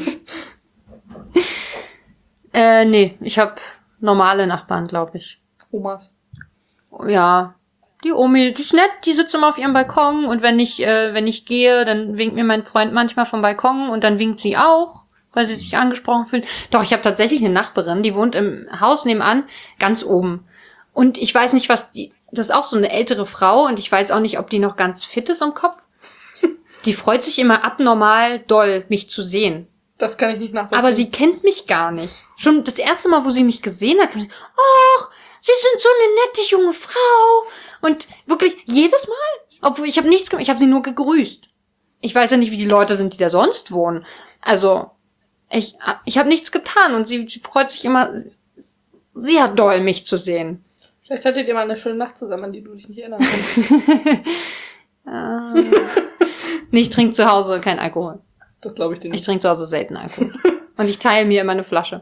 Nee, ich habe normale Nachbarn, glaube ich. Omas. Ja, die Omi, die ist nett, die sitzt immer auf ihrem Balkon und wenn ich gehe, dann winkt mir mein Freund manchmal vom Balkon und dann winkt sie auch, weil sie sich angesprochen fühlt. Doch, ich habe tatsächlich eine Nachbarin, die wohnt im Haus nebenan, ganz oben. Und ich weiß nicht, das ist auch so eine ältere Frau und ich weiß auch nicht, ob die noch ganz fit ist im Kopf. Die freut sich immer abnormal doll, mich zu sehen. Das kann ich nicht nachvollziehen. Aber sie kennt mich gar nicht. Schon das erste Mal, wo sie mich gesehen hat, kam sie, ach, Sie sind so eine nette junge Frau. Und wirklich jedes Mal. Obwohl, ich habe nichts gemacht, ich habe sie nur gegrüßt. Ich weiß ja nicht, wie die Leute sind, die da sonst wohnen. Also, ich habe nichts getan und sie freut sich immer sehr doll, mich zu sehen. Vielleicht hattet ihr mal eine schöne Nacht zusammen, an die du dich nicht erinnern kannst. Nee, ich trinke zu Hause kein Alkohol. Das glaube ich dir nicht. Ich trinke zu Hause selten Alkohol. Und ich teile mir immer eine Flasche.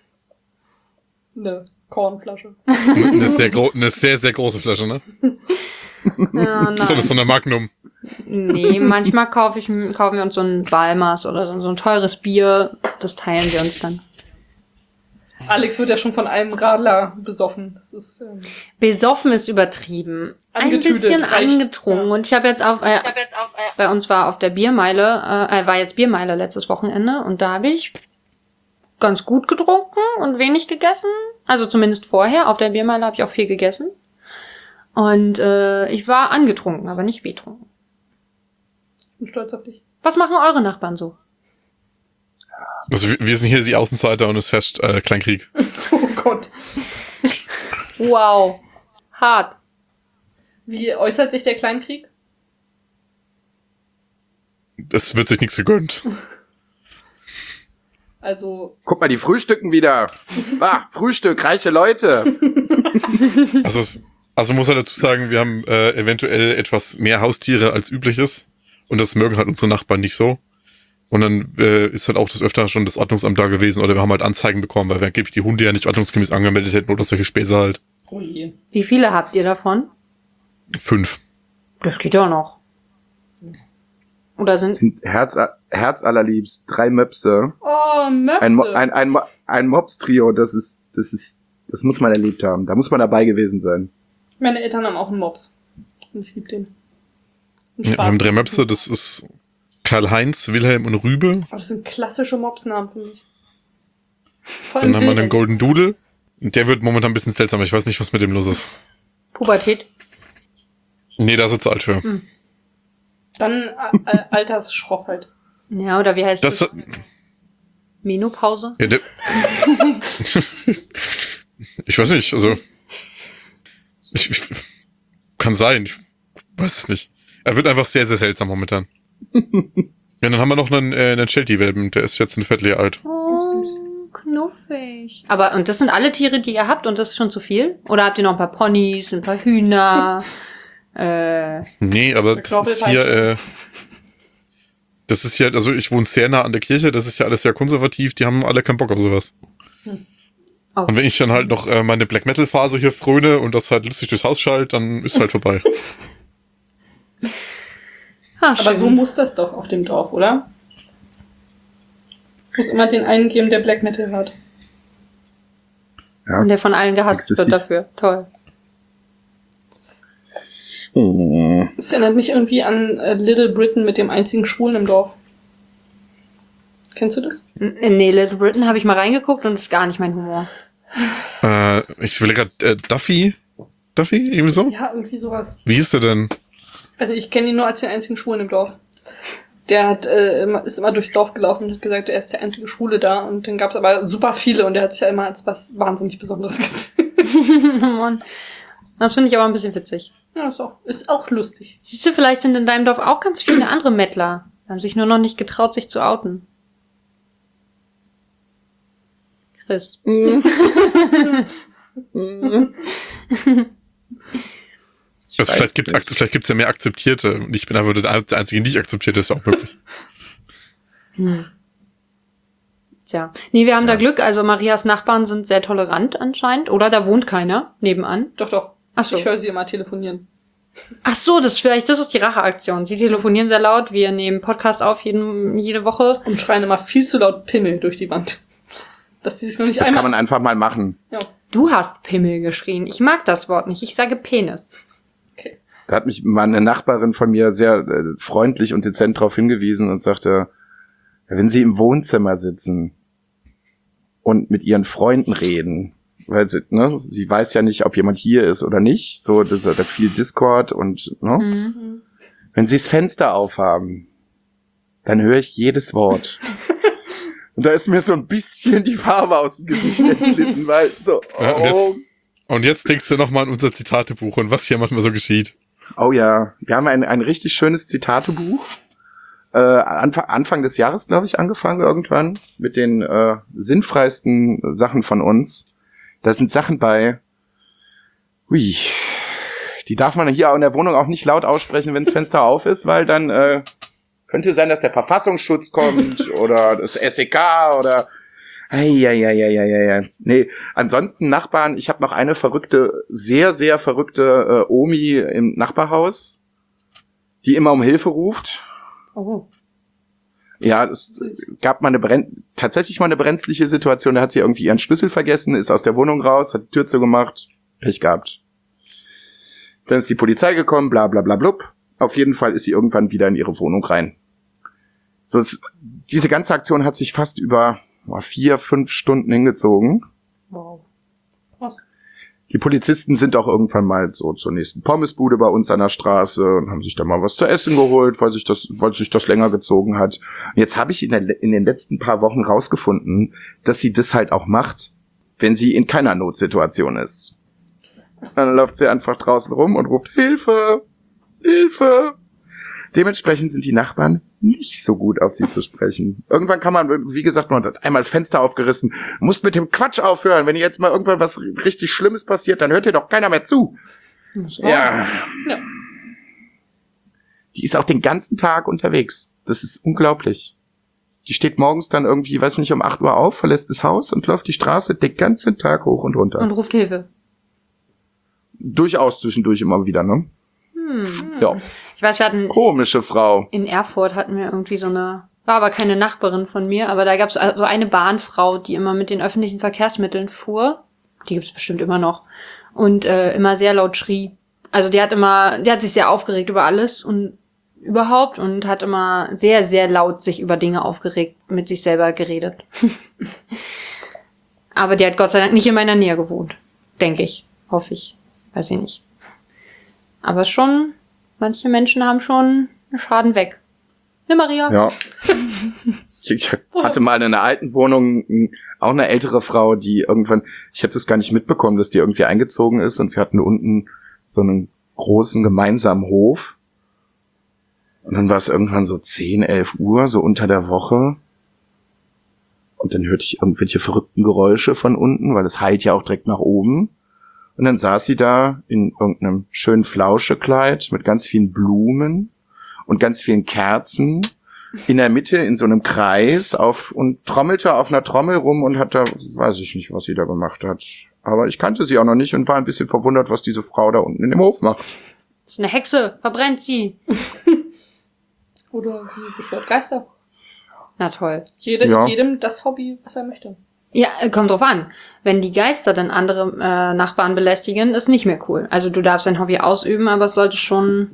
Eine Kornflasche. Eine sehr, sehr große Flasche, ne? Ja, nein. So, das ist so eine Magnum. Nee, manchmal kaufen wir uns so ein Balmers oder so ein teures Bier. Das teilen wir uns dann. Alex wird ja schon von einem Radler besoffen. Das ist besoffen ist übertrieben. Angetütet, ein bisschen reicht. angetrunken. Ja. Und ich habe jetzt bei uns war auf der Biermeile, war jetzt Biermeile letztes Wochenende und da habe ich ganz gut getrunken und wenig gegessen. Also zumindest vorher. Auf der Biermeile habe ich auch viel gegessen. Und ich war angetrunken, aber nicht betrunken. Ich bin stolz auf dich. Was machen eure Nachbarn so? Also wir sind hier die Außenseiter und es herrscht Kleinkrieg. Oh Gott. Wow. Hart. Wie äußert sich der Kleinkrieg? Es wird sich nichts gegönnt. Also, Guck mal, die frühstücken wieder. Frühstück, reiche Leute. Also muss er dazu sagen, wir haben eventuell etwas mehr Haustiere als übliches. Und das mögen halt unsere Nachbarn nicht so. Und dann ist halt auch das öfter schon das Ordnungsamt da gewesen. Oder wir haben halt Anzeigen bekommen, weil wir angeblich die Hunde ja nicht ordnungsgemäß angemeldet hätten oder solche Späße halt. oh je. Wie viele habt ihr davon? 5. Das geht ja noch. Oder Das sind herzallerliebst 3 Möpse. Oh, Möpse. Ein Mops-Trio, das muss man erlebt haben. Da muss man dabei gewesen sein. Meine Eltern haben auch einen Mops. Und ich liebe den. Einen Ja, wir haben 3 schwarzen. Möpse, das ist Karl-Heinz, Wilhelm und Rübe. Aber das sind klassische Mopsnamen für mich. Vor allem Dann haben wir Wilhelm. einen Golden Doodle. Und der wird momentan ein bisschen seltsam. Ich weiß nicht, was mit dem los ist. Pubertät? Nee, da ist er zu alt für. Dann Altersschroffheit. Ja, oder wie heißt Das, das? Menopause? ja, ich weiß nicht, also ich kann sein, ich weiß es nicht. Er wird einfach sehr, sehr seltsam momentan. Ja, dann haben wir noch einen Sheltie-Welpen, der ist jetzt ein Vierteljahr alt. Oh, knuffig. Aber, und das sind alle Tiere, die ihr habt und das ist schon zu viel? Oder habt ihr noch ein paar Ponys, ein paar Hühner? Nee, aber Der das ist hier, das ist hier, also ich wohne sehr nah an der Kirche, das ist ja alles sehr konservativ, die haben alle keinen Bock auf sowas. Oh. Und wenn ich dann halt noch meine Black Metal Phase hier fröne und das halt lustig durchs Haus schalt, dann ist halt vorbei. Ah, Aber so muss das doch auf dem Dorf, oder? Muss immer den einen geben, der Black Metal hört. Ja. Und der von allen gehasst Exzessiv. wird dafür. Toll. Oh. Das erinnert mich irgendwie an Little Britain mit dem einzigen Schwulen im Dorf. Kennst du das? Nee, Little Britain habe ich mal reingeguckt und ist gar nicht mein Humor. Ich will gerade Duffy? Duffy? Irgendwie so? Ja, irgendwie sowas. Wie hieß der denn? Also ich kenne ihn nur als den einzigen Schwulen im Dorf. Der hat ist immer durchs Dorf gelaufen und hat gesagt, er ist der einzige Schwule da. Und dann gab es aber super viele und der hat sich ja immer als was wahnsinnig Besonderes gefühlt. Mann. Das finde ich aber ein bisschen witzig. Ja, ist auch lustig. Siehst du, vielleicht sind in deinem Dorf auch ganz viele andere Mettler. Die haben sich nur noch nicht getraut, sich zu outen. Chris. Also vielleicht gibt's ja mehr Akzeptierte. Und ich bin einfach der einzige nicht Akzeptierte, ist ja auch möglich. Tja. Nee, wir haben da Glück. Also Marias Nachbarn sind sehr tolerant anscheinend. Oder da wohnt keiner nebenan. Doch. Ach so. Ich höre sie immer telefonieren. Ach so, das ist die Racheaktion. Sie telefonieren sehr laut. Wir nehmen Podcast auf jede Woche. Und schreien immer viel zu laut Pimmel durch die Wand. Dass die sich noch nicht Das einmal... kann man einfach mal machen. Ja. Du hast Pimmel geschrien. Ich mag das Wort nicht. Ich sage Penis. Okay. Da hat mich mal eine Nachbarin von mir sehr freundlich und dezent darauf hingewiesen und sagte, wenn Sie im Wohnzimmer sitzen und mit Ihren Freunden reden, weil sie weiß ja nicht, ob jemand hier ist oder nicht, so, da viel Discord und, wenn Sie das Fenster aufhaben, dann höre ich jedes Wort. Und da ist mir so ein bisschen die Farbe aus dem Gesicht entglitten, weil so, Und jetzt denkst du nochmal an unser Zitatebuch und was hier manchmal so geschieht. Oh ja, wir haben ein richtig schönes Zitatebuch. Anfang des Jahres, glaube ich, angefangen irgendwann mit den sinnfreisten Sachen von uns. Da sind Sachen bei, die darf man hier in der Wohnung auch nicht laut aussprechen, wenn das Fenster auf ist, weil dann könnte sein, dass der Verfassungsschutz kommt oder das SEK oder Nee, ansonsten Nachbarn, ich habe noch eine verrückte, sehr, sehr verrückte Omi im Nachbarhaus, die immer um Hilfe ruft. Oh. Ja, es gab mal tatsächlich mal eine brenzliche Situation, da hat sie irgendwie ihren Schlüssel vergessen, ist aus der Wohnung raus, hat die Tür zugemacht, Pech gehabt. Dann ist die Polizei gekommen, bla bla bla blub. Auf jeden Fall ist sie irgendwann wieder in ihre Wohnung rein. So, diese ganze Aktion hat sich fast über 4-5 Stunden hingezogen. Wow. Die Polizisten sind auch irgendwann mal so zur nächsten Pommesbude bei uns an der Straße und haben sich da mal was zu essen geholt, weil sich das länger gezogen hat. Und jetzt habe ich in den letzten paar Wochen rausgefunden, dass sie das halt auch macht, wenn sie in keiner Notsituation ist. Dann läuft sie einfach draußen rum und ruft Hilfe, Hilfe. Dementsprechend sind die Nachbarn nicht so gut auf sie zu sprechen. Irgendwann kann man, wie gesagt, man hat einmal Fenster aufgerissen, muss mit dem Quatsch aufhören. Wenn jetzt mal irgendwann was richtig Schlimmes passiert, dann hört dir doch keiner mehr zu. Ja. Die ist auch den ganzen Tag unterwegs. Das ist unglaublich. Die steht morgens dann irgendwie, weiß nicht, um 8 Uhr auf, verlässt das Haus und läuft die Straße den ganzen Tag hoch und runter. Und ruft Hilfe. Durchaus zwischendurch immer wieder, ne? Ja. Ich weiß, wir hatten Komische Frau. in Erfurt hatten wir irgendwie so eine, war aber keine Nachbarin von mir, aber da gab es so eine Bahnfrau, die immer mit den öffentlichen Verkehrsmitteln fuhr. Die gibt's bestimmt immer noch. Und immer sehr laut schrie. Also die hat sich sehr aufgeregt über alles und überhaupt und hat immer sehr, sehr laut sich über Dinge aufgeregt, mit sich selber geredet. Aber die hat Gott sei Dank nicht in meiner Nähe gewohnt. Denke ich. Hoffe ich. Weiß ich nicht. Aber schon, manche Menschen haben schon einen Schaden weg. Ne, Maria? Ja. Ich hatte mal in einer alten Wohnung auch eine ältere Frau, die irgendwann, ich habe das gar nicht mitbekommen, dass die irgendwie eingezogen ist und wir hatten unten so einen großen gemeinsamen Hof. Und dann war es irgendwann so 10, 11 Uhr, so unter der Woche. Und dann hörte ich irgendwelche verrückten Geräusche von unten, weil es heilt ja auch direkt nach oben. Und dann saß sie da in irgendeinem schönen Flauschekleid mit ganz vielen Blumen und ganz vielen Kerzen in der Mitte in so einem Kreis und trommelte auf einer Trommel rum und hat da, weiß ich nicht, was sie da gemacht hat. Aber ich kannte sie auch noch nicht und war ein bisschen verwundert, was diese Frau da unten in dem Hof macht. Das ist eine Hexe, verbrennt sie. Oder sie beschwört Geister. Na toll. Jedem das Hobby, was er möchte. Ja, kommt drauf an. Wenn die Geister dann andere Nachbarn belästigen, ist nicht mehr cool. Also du darfst dein Hobby ausüben, aber es sollte schon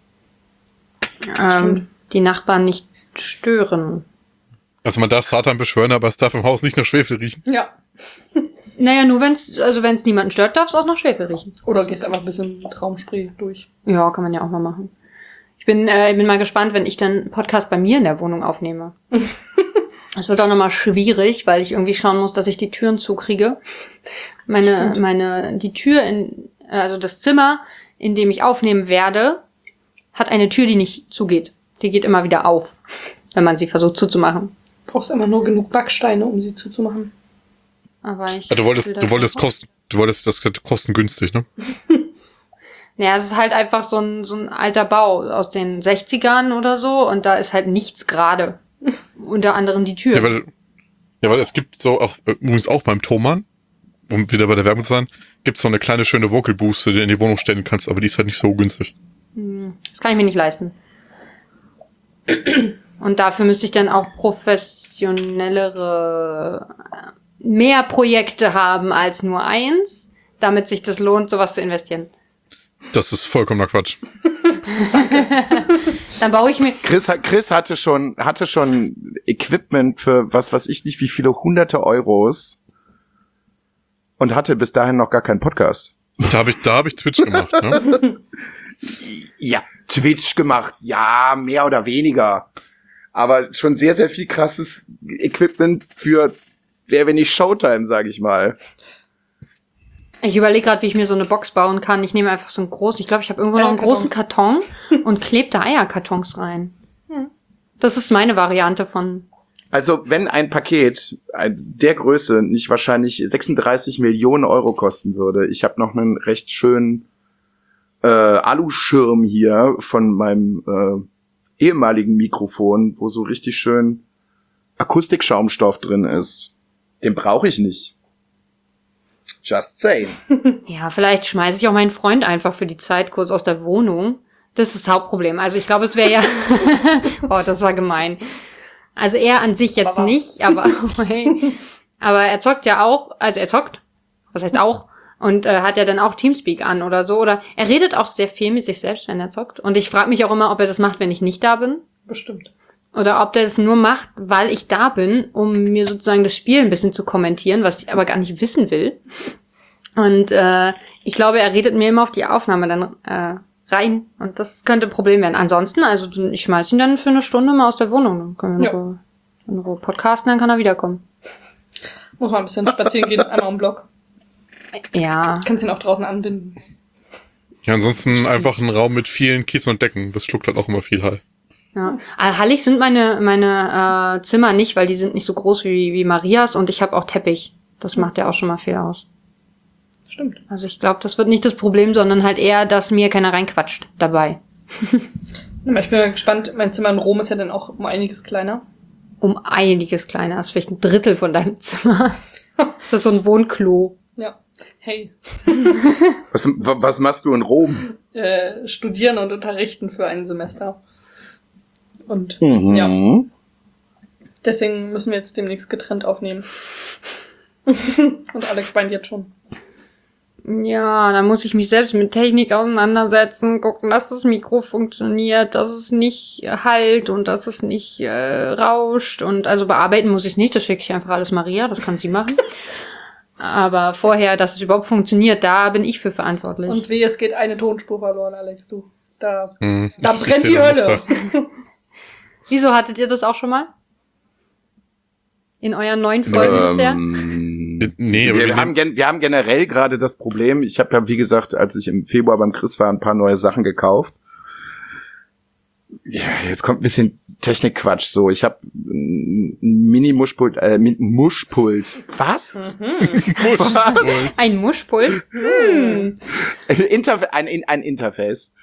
die Nachbarn nicht stören. Also man darf Satan beschwören, aber es darf im Haus nicht nach Schwefel riechen. Ja. Naja, nur wenn's niemanden stört, darf es auch nach Schwefel riechen. Oder gehst einfach ein bisschen mit Raumspray durch. Ja, kann man ja auch mal machen. Ich bin mal gespannt, wenn ich dann einen Podcast bei mir in der Wohnung aufnehme. Das wird auch nochmal schwierig, weil ich irgendwie schauen muss, dass ich die Türen zukriege. Die Tür also das Zimmer, in dem ich aufnehmen werde, hat eine Tür, die nicht zugeht. Die geht immer wieder auf, wenn man sie versucht zuzumachen. Du brauchst immer nur genug Backsteine, um sie zuzumachen. Aber du wolltest das kostengünstig, ne? Naja, es ist halt einfach so ein alter Bau aus den 60ern oder so und da ist halt nichts gerade. Unter anderem die Tür. Ja, weil es gibt so auch, übrigens auch beim Thomann, um wieder bei der Werbung zu sein, gibt es so eine kleine schöne Vocal Boost, die du in die Wohnung stellen kannst, aber die ist halt nicht so günstig. Das kann ich mir nicht leisten. Und dafür müsste ich dann auch professionellere, mehr Projekte haben als nur eins, damit sich das lohnt, sowas zu investieren. Das ist vollkommener Quatsch. Dann baue ich mir... Chris hatte schon Equipment für was weiß ich nicht wie viele hunderte Euros und hatte bis dahin noch gar keinen Podcast. Da hab ich Twitch gemacht, ne? Ja, Twitch gemacht, ja, mehr oder weniger. Aber schon sehr, sehr viel krasses Equipment für sehr wenig Showtime, sag ich mal. Ich überlege gerade, wie ich mir so eine Box bauen kann. Ich nehme einfach so einen großen, ich glaube, ich habe irgendwo noch einen großen Karton und klebe da Eierkartons rein. Das ist meine Variante von... Also, wenn ein Paket der Größe nicht wahrscheinlich 36 Millionen Euro kosten würde, ich habe noch einen recht schönen Aluschirm hier von meinem ehemaligen Mikrofon, wo so richtig schön Akustikschaumstoff drin ist. Den brauche ich nicht. Just saying. Ja, vielleicht schmeiße ich auch meinen Freund einfach für die Zeit kurz aus der Wohnung. Das ist das Hauptproblem. Also ich glaube, es wäre ja... Oh, das war gemein. Also er an sich jetzt nicht, aber er zockt ja auch, also er zockt, was heißt auch, und hat ja dann auch Teamspeak an oder so. Oder er redet auch sehr viel mit sich selbst, wenn er zockt. Und ich frage mich auch immer, ob er das macht, wenn ich nicht da bin. Bestimmt. Oder ob der es nur macht, weil ich da bin, um mir sozusagen das Spiel ein bisschen zu kommentieren, was ich aber gar nicht wissen will. Und ich glaube, er redet mir immer auf die Aufnahme dann rein. Und das könnte ein Problem werden. Ansonsten, also ich schmeiß ihn dann für eine Stunde mal aus der Wohnung. Dann können wir in Ruhe podcasten, dann kann er wiederkommen. Muss mal ein bisschen spazieren gehen, einmal im Block. Ja. Kannst ihn auch draußen anbinden. Ja, ansonsten einfach ein Raum mit vielen Kissen und Decken. Das schluckt halt auch immer viel Hall. Ja. Hallig sind meine Zimmer nicht, weil die sind nicht so groß wie Marias und ich habe auch Teppich. Das macht ja auch schon mal viel aus. Stimmt. Also ich glaube, das wird nicht das Problem, sondern halt eher, dass mir keiner reinquatscht dabei. Ich bin mal gespannt, mein Zimmer in Rom ist ja dann auch um einiges kleiner. Um einiges kleiner. Das ist vielleicht ein Drittel von deinem Zimmer. Das ist so ein Wohnklo. Ja. Hey. Was machst du in Rom? Studieren und unterrichten für ein Semester. Und ja. Deswegen müssen wir jetzt demnächst getrennt aufnehmen. Und Alex weint jetzt schon. Ja, dann muss ich mich selbst mit Technik auseinandersetzen, gucken, dass das Mikro funktioniert, dass es nicht hallt und dass es nicht rauscht. Und also bearbeiten muss ich es nicht, das schicke ich einfach alles Maria, das kann sie machen. Aber vorher, dass es überhaupt funktioniert, da bin ich für verantwortlich. Und wehe, es geht eine Tonspur verloren, Alex, du. Da brennt Ich die Hölle. Wieso hattet ihr das auch schon mal? In euren 9 Folgen bisher? Nee, aber wir haben generell gerade das Problem, ich habe ja, wie gesagt, als ich im Februar beim Chris war, ein paar neue Sachen gekauft. Ja, jetzt kommt ein bisschen Technikquatsch. So, ich habe ein Mini-Muschpult, Muschpult. Was? Was? Ein Muschpult? Ein Interface.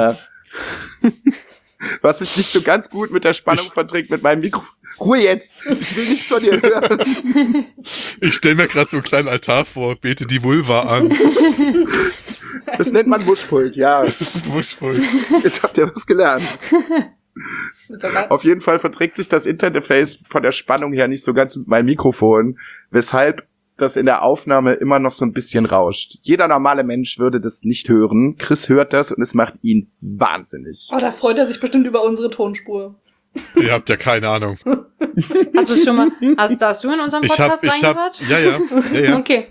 Was sich nicht so ganz gut mit der Spannung verträgt mit meinem Mikro. Ruhe jetzt! Ich will nichts von dir hören. Ich stelle mir gerade so einen kleinen Altar vor, bete die Vulva an. Das nennt man Muschpult, ja. Das ist ein Muschpult. Jetzt habt ihr was gelernt. Auf jeden Fall verträgt sich das Interface von der Spannung her nicht so ganz mit meinem Mikrofon, weshalb das in der Aufnahme immer noch so ein bisschen rauscht. Jeder normale Mensch würde das nicht hören. Chris hört das und es macht ihn wahnsinnig. Oh, da freut er sich bestimmt über unsere Tonspur. Ihr habt ja keine Ahnung. Hast du schon mal, hast du in unserem Podcast reingehört? Ja. Okay.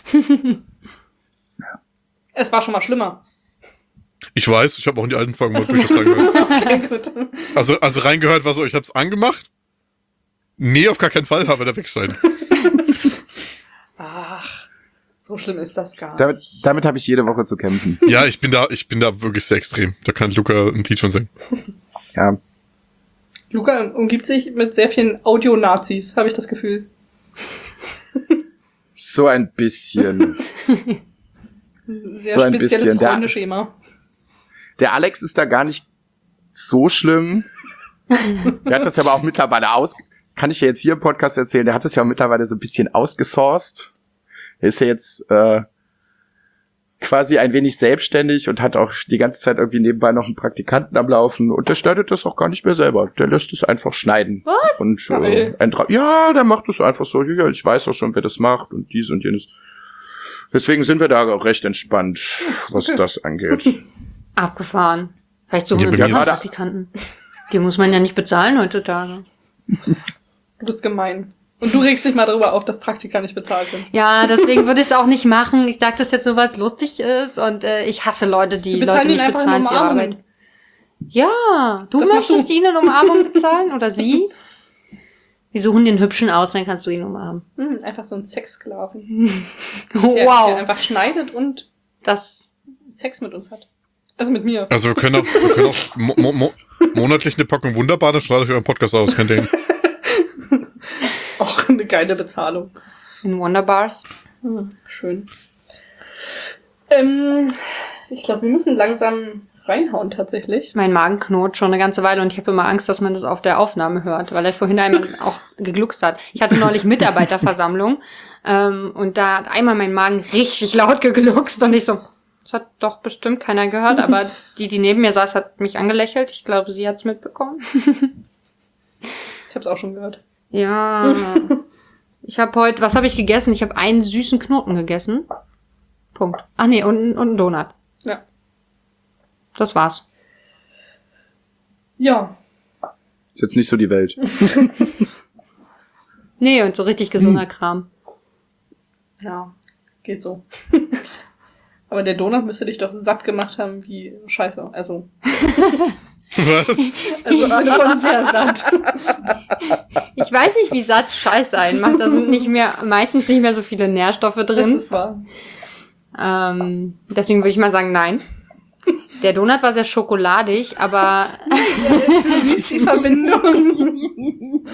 Es war schon mal schlimmer. Ich weiß, ich habe auch in die alten Folgen mal durchaus reingehört. Okay, gut. Also reingehört war so, ich hab's angemacht. Nee, auf gar keinen Fall, aber da weg sein. Ach, so schlimm ist das gar nicht. Damit habe ich jede Woche zu kämpfen. Ja, ich bin da wirklich sehr extrem. Da kann Luca ein Lied von singen. Ja. Luca umgibt sich mit sehr vielen Audio-Nazis, habe ich das Gefühl. So ein bisschen. Sehr spezielles Freundeschema. Der Alex ist da gar nicht so schlimm. Der hat das ja aber auch mittlerweile kann ich ja jetzt hier im Podcast erzählen, der hat das ja auch mittlerweile so ein bisschen ausgesourced. Er ist ja jetzt quasi ein wenig selbstständig und hat auch die ganze Zeit irgendwie nebenbei noch einen Praktikanten am Laufen und der schneidet das auch gar nicht mehr selber. Der lässt es einfach schneiden. Was? Und ja, der macht es einfach so. Ja, ich weiß auch schon, wer das macht und dies und jenes. Deswegen sind wir da auch recht entspannt, was das angeht. Abgefahren. Vielleicht suchen wir Ja, uns Praktikanten. Die muss man ja nicht bezahlen heutzutage. Du bist gemein. Und du regst dich mal darüber auf, dass Praktika nicht bezahlt sind. Ja, deswegen würde ich es auch nicht machen. Ich sage das jetzt nur, weil es lustig ist und ich hasse Leute, die Leute nicht bezahlen für ihre Arbeit. Ja, du möchtest ihnen eine Umarmung bezahlen oder sie? Wir suchen den Hübschen aus, dann kannst du ihn umarmen. Einfach so ein Sexsklaven. Wow. Der einfach schneidet und Das Sex mit uns hat. Also mit mir. Also wir können auch monatlich eine Packung Wunderbar, dann schneidet euch euren Podcast aus, kennt ihr ihn. Auch eine geile Bezahlung. in Wonderbars. Schön. Ich glaube, wir müssen langsam reinhauen tatsächlich. Mein Magen knurrt schon eine ganze Weile und ich habe immer Angst, dass man das auf der Aufnahme hört, weil er vorhin einmal auch gegluckst hat. Ich hatte neulich Mitarbeiterversammlung und da hat einmal mein Magen richtig laut gegluckst und ich so, das hat doch bestimmt keiner gehört, aber die neben mir saß, hat mich angelächelt. Ich glaube, sie hat's mitbekommen. Ich habe es auch schon gehört. Ja. Ich habe heute, was habe ich gegessen? Ich habe einen süßen Knoten gegessen. Punkt. Ach nee, und einen Donut. Ja. Das war's. Ja. Ist jetzt nicht so die Welt. Nee, und so richtig gesunder Kram. Ja, geht so. Aber der Donut müsste dich doch satt gemacht haben wie Scheiße. Also Was? schon sehr satt. Ich weiß nicht, wie satt Scheiße einen macht. Da sind meistens nicht mehr so viele Nährstoffe Das drin. ist wahr. Deswegen würde ich mal sagen, nein. Der Donut war sehr schokoladig, aber Du siehst die Verbindung.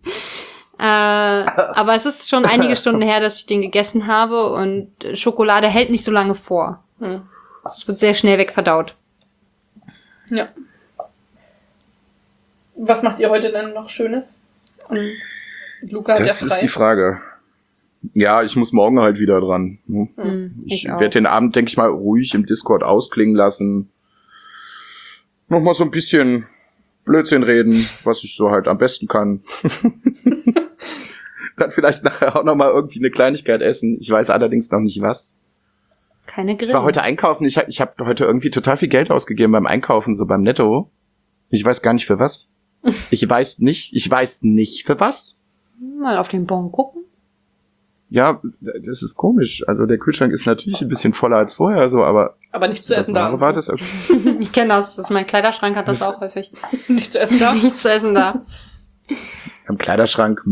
aber es ist schon einige Stunden her, dass ich den gegessen habe und Schokolade hält nicht so lange vor. Es wird sehr schnell wegverdaut. Ja. Was macht ihr heute denn noch Schönes? Und Luca hat Das ja ist frei. die Frage. Ja, ich muss morgen halt wieder dran. Ich auch. werde den Abend, denke ich mal, ruhig im Discord ausklingen lassen. Nochmal so ein bisschen Blödsinn reden, was ich so halt am besten kann. Dann vielleicht nachher auch nochmal irgendwie eine Kleinigkeit essen. Ich weiß allerdings noch nicht was. Keine Ich Grill. war heute einkaufen. Ich hab heute irgendwie total viel Geld ausgegeben beim Einkaufen, so beim Netto. Ich weiß gar nicht für was. Ich weiß nicht für was. Mal auf den Bon gucken. Ja, das ist komisch. Also der Kühlschrank ist natürlich ein bisschen voller als vorher, so, aber Aber nicht zu essen da. war das? Ich kenne das. Mein Kleiderschrank hat das auch häufig. Nicht zu essen da. Nicht zu essen da. Am Kleiderschrank.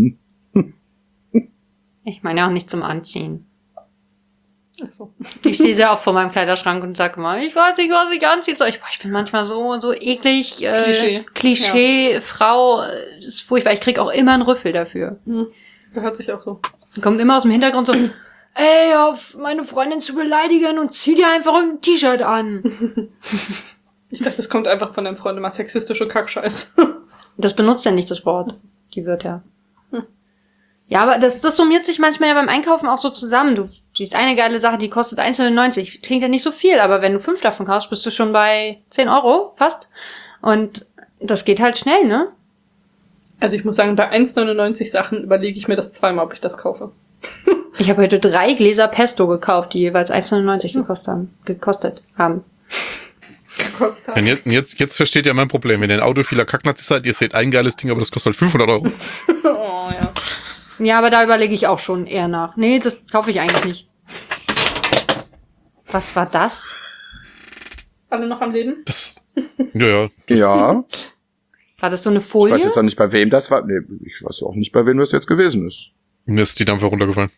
Ich meine auch nicht zum Anziehen. Ach so. Ich stehe sehr oft vor meinem Kleiderschrank und sage mal, ich weiß nicht, was ich anziehen soll. Ich bin manchmal so eklig. Klischee, Frau. Das ist furchtbar. Ich krieg auch immer einen Rüffel dafür. Gehört sich auch so. Kommt immer aus dem Hintergrund so, ey, auf meine Freundin zu beleidigen und zieh dir einfach ein T-Shirt an. Ich dachte, das kommt einfach von deinem Freund immer sexistische Kackscheiß. Das benutzt er nicht, das Wort. Die Wörter. Ja, aber das summiert sich manchmal ja beim Einkaufen auch so zusammen. Du siehst eine geile Sache, die kostet 1,99. Klingt ja nicht so viel, aber wenn du 5 davon kaufst, bist du schon bei 10 Euro fast. Und das geht halt schnell, ne? Also ich muss sagen, bei 1,99 Sachen überlege ich mir das zweimal, ob ich das kaufe. Ich habe heute 3 Gläser Pesto gekauft, die jeweils 1,99 gekostet haben. Gekostet Und jetzt versteht ihr mein Problem. Wenn ihr ein autophiler Kacknazi seid, ihr seht ein geiles Ding, aber das kostet halt 500 Euro. Oh, ja. Ja, aber da überlege ich auch schon eher nach. Nee, das kaufe ich eigentlich nicht. Was war das? Alle noch am Leben? Das, ja. Ja. War das so eine Ich Folie? weiß jetzt auch nicht, bei wem das war. Nee, ich weiß auch nicht, bei wem das jetzt gewesen ist. Mir ist die Dampfer runtergefallen.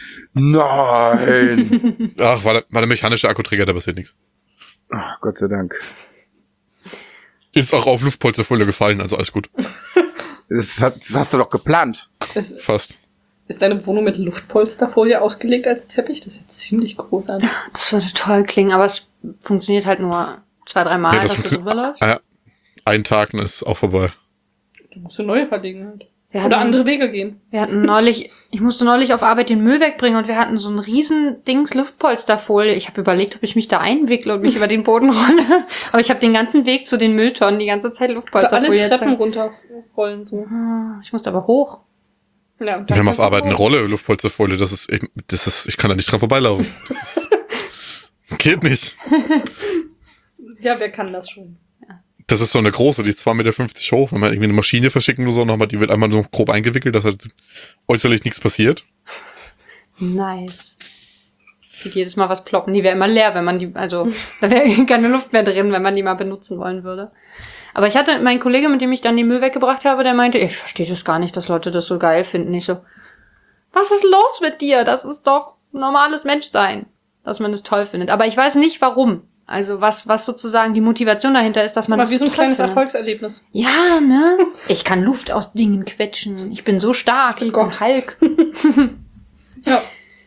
Nein. Ach, war der mechanische Akkuträger, da passiert nichts. Ach, Gott sei Dank. Ist auch auf Luftpolsterfolie gefallen, also alles gut. Das hast du doch geplant. Fast. Ist deine Wohnung mit Luftpolsterfolie ausgelegt als Teppich? Das ist jetzt ziemlich groß an. Das würde toll klingen, aber es funktioniert halt nur 2-3 Mal, Ja, das dass du drüber läufst. Einen Tag, dann ist es auch vorbei. Du musst eine neue verlegen halt. Wir Oder hatten- andere Wege gehen. Ich musste neulich auf Arbeit den Müll wegbringen und wir hatten so ein riesen Dings Luftpolsterfolie. Ich habe überlegt, ob ich mich da einwickle und mich über den Boden rolle. Aber ich habe den ganzen Weg zu den Mülltonnen die ganze Zeit Oder Luftpolsterfolie. alle Treppen runterrollen so. Ich musste aber hoch. Ja, und Wir dann haben auf kannst du Arbeit eine hoch. Rolle Luftpolsterfolie. Ich kann da nicht dran vorbeilaufen. Geht nicht. Ja, wer kann das schon? Das ist so eine große, die ist 2,50 Meter hoch. Wenn man irgendwie eine Maschine verschicken oder so, nochmal, die wird einmal nur grob eingewickelt, dass halt äußerlich nichts passiert. Nice. Die jedes Mal was ploppen. Die wäre immer leer, wenn man die, also da wäre keine Luft mehr drin, wenn man die mal benutzen wollen würde. Aber ich hatte meinen Kollege, mit dem ich dann den Müll weggebracht habe, der meinte, ich verstehe das gar nicht, dass Leute das so geil finden. Ich so, was ist los mit dir? Das ist doch normales Menschsein, dass man das toll findet. Aber ich weiß nicht, warum. Also was sozusagen die Motivation dahinter ist, dass man Aber das wie so ein toll kleines findet. Erfolgserlebnis. Ja, ne? Ich kann Luft aus Dingen quetschen. Ich bin so stark. Ich bin Gott. Hulk. Ja.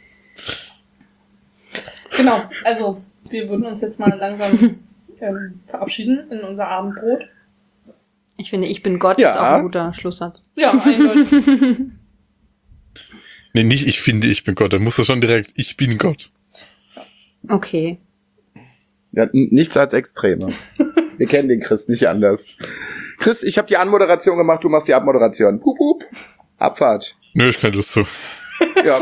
Genau, also wir würden uns jetzt mal langsam verabschieden in unser Abendbrot. Ich finde, ich bin Gott Ja. ist auch ein guter Schlusssatz. Ja, eindeutig. Nee, nicht ich finde, ich bin Gott. Dann musst du schon direkt, ich bin Gott. Okay. Ja, nichts als Extreme. Wir kennen den Chris nicht anders. Chris, ich habe die Anmoderation gemacht, du machst die Abmoderation. Hup, hup. Abfahrt. Nö, ich keine Lust zu. Ja.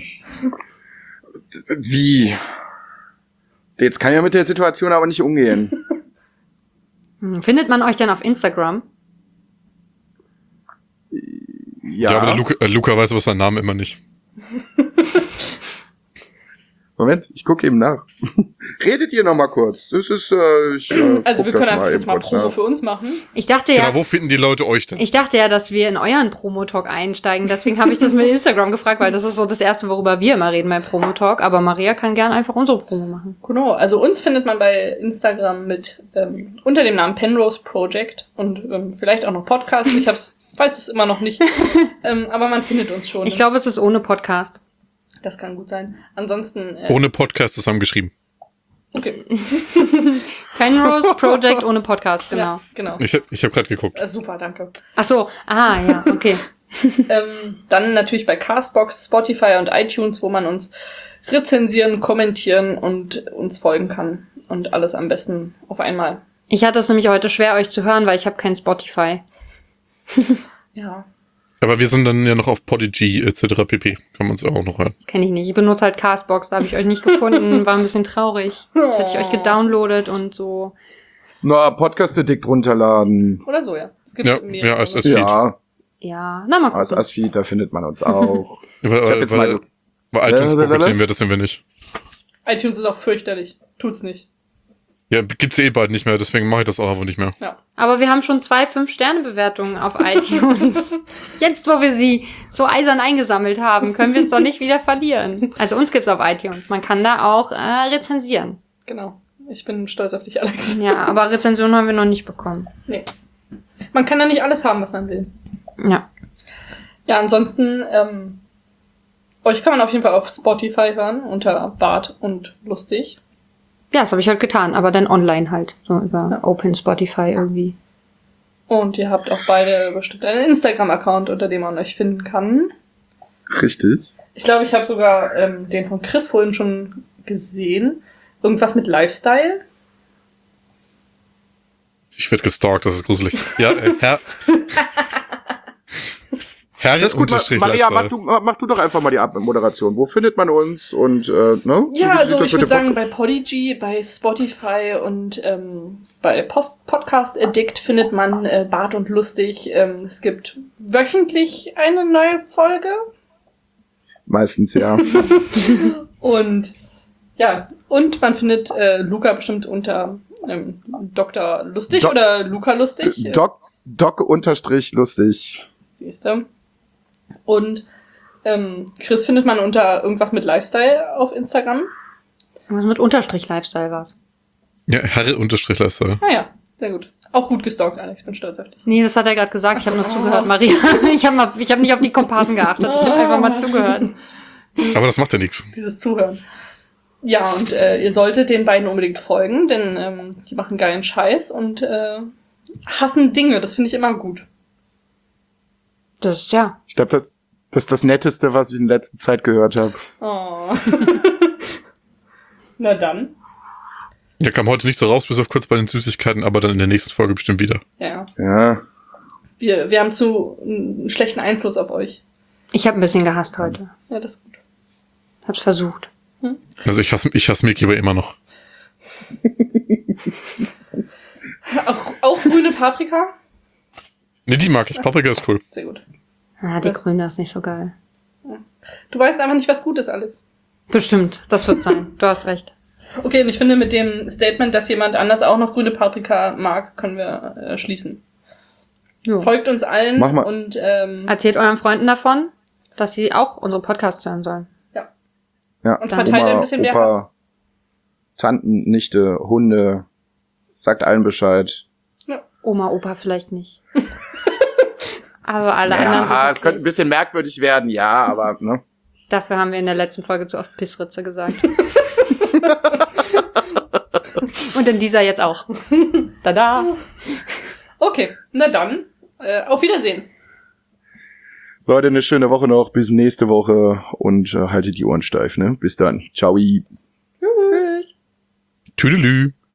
Wie? Jetzt kann ich ja mit der Situation aber nicht umgehen. Findet man euch denn auf Instagram? Ja, aber der Luca weiß aber seinen Namen immer nicht. Moment, ich gucke eben nach. Redet ihr noch mal kurz? Das ist, Also wir guck das können einfach jetzt eben mal kurz Promo nach. für uns machen. Ich dachte Genau, ja, wo finden die Leute euch denn? ich dachte ja, dass wir in euren Promotalk einsteigen. Deswegen habe ich das mit Instagram gefragt, weil das ist so das Erste, worüber wir immer reden beim Promotalk. Aber Maria kann gern einfach unsere Promo machen. Genau, also uns findet man bei Instagram mit unter dem Namen Penrose Project und vielleicht auch noch Podcast. Weiß es immer noch nicht, aber man findet uns schon. Ich glaube, es ist ohne Podcast. Das kann gut sein. Ansonsten Ohne Podcast zusammengeschrieben. okay. Penrose Project ohne Podcast, genau. Ja, genau. Ich hab gerade geguckt. Super, danke. Ach so, ja, okay. Dann natürlich bei Castbox, Spotify und iTunes, wo man uns rezensieren, kommentieren und uns folgen kann. Und alles am besten auf einmal. Ich hatte es nämlich heute schwer, euch zu hören, weil ich habe kein Spotify. Ja. Aber wir sind dann ja noch auf Podigy etc. pp. Kann man uns auch noch hören. Das kenne ich nicht. Ich benutze halt Castbox, da habe ich euch nicht gefunden. War ein bisschen traurig. Das hätte ich euch gedownloadet und so. Na, Podcast-Addict runterladen. Oder so, ja. Es gibt Ja, mehrere. ja, es ist- Ja, Ja, na mal als gucken. Asfeed, da findet man uns auch. Weil jetzt mal- iTunes boykottieren wir, das sind wir nicht. iTunes ist auch fürchterlich. Tut's nicht. Ja, gibt's ja eh bald nicht mehr, deswegen mache ich das auch einfach nicht mehr. Ja. Aber wir haben schon 2 5-Sterne-Bewertungen auf iTunes. Jetzt, wo wir sie so eisern eingesammelt haben, können wir es doch nicht wieder verlieren. Also uns gibt's auf iTunes. Man kann da auch rezensieren. Genau. Ich bin stolz auf dich, Alex. Ja, aber Rezensionen haben wir noch nicht bekommen. Nee. Man kann da nicht alles haben, was man will. Ja. Ja, ansonsten, euch kann man auf jeden Fall auf Spotify hören, unter Bart und Lustig. Ja, das habe ich halt getan, aber dann online halt. So über Open Spotify irgendwie. Und ihr habt auch beide bestimmt einen Instagram-Account, unter dem man euch finden kann. Richtig. Ich glaube, ich habe sogar den von Chris vorhin schon gesehen. Irgendwas mit Lifestyle. Ich werde gestalkt, das ist gruselig. Ja, Herr Das ist gut, Unterstrich Maria, Lifestyle. mach du doch einfach mal die Abmoderation. Wo findet man uns und, ne? Ja, Wie also sieht das ich mit würde dem sagen, bei Podigy, bei Spotify und bei Podcast Addict findet man Bart und Lustig. Es gibt wöchentlich eine neue Folge. Meistens, ja. Und ja, und man findet Luca bestimmt unter Dr. Lustig oder Luca Lustig. Doc_lustig. Siehste. Und Chris findet man unter irgendwas mit Lifestyle auf Instagram. Was mit Unterstrich Lifestyle war's. Ja, Herr Unterstrich Lifestyle. Naja, sehr gut. Auch gut gestalkt, Alex. Bin stolz auf dich. Nee, das hat er gerade gesagt. Ich habe nur Ach so. zugehört, Maria. Ich hab nicht auf die Komparsen geachtet. Ich habe einfach mal zugehört. Aber das macht ja nichts. Dieses Zuhören. Ja, und ihr solltet den beiden unbedingt folgen, denn die machen geilen Scheiß und hassen Dinge. Das finde ich immer gut. Das ist ja. Ich glaube, das ist das Netteste, was ich in letzter Zeit gehört habe. Oh. Na dann. Ja, kam heute nicht so raus, bis auf kurz bei den Süßigkeiten, aber dann in der nächsten Folge bestimmt wieder. Ja. Ja. Wir haben einen schlechten Einfluss auf euch. Ich habe ein bisschen gehasst heute. Ja, das ist gut. Hab's versucht. Also ich hasse Mickey aber immer noch. Auch grüne Paprika? Nee, die mag ich. Paprika ist cool. Sehr gut. Ah, die Grüne ist nicht so geil. Du weißt einfach nicht, was gut ist, Alex. Bestimmt, das wird sein. Du hast recht. Okay, und ich finde, mit dem Statement, dass jemand anders auch noch grüne Paprika mag, können wir schließen. Jo. Folgt uns allen Mach mal. und Erzählt euren Freunden davon, dass sie auch unsere Podcasts hören sollen. Ja. Und verteilt ein bisschen mehr Hass. Tanten, Nichte, Hunde, sagt allen Bescheid. Oma, Opa vielleicht nicht. Aber alle anderen sind Ja, okay. es könnte ein bisschen merkwürdig werden, ja, aber ne. Dafür haben wir in der letzten Folge zu oft Pissritze gesagt. Und in dieser jetzt auch. Tada! Okay, na dann, auf Wiedersehen. Leute, eine schöne Woche noch, bis nächste Woche und haltet die Ohren steif, ne? Bis dann. Ciao. Tüdelü.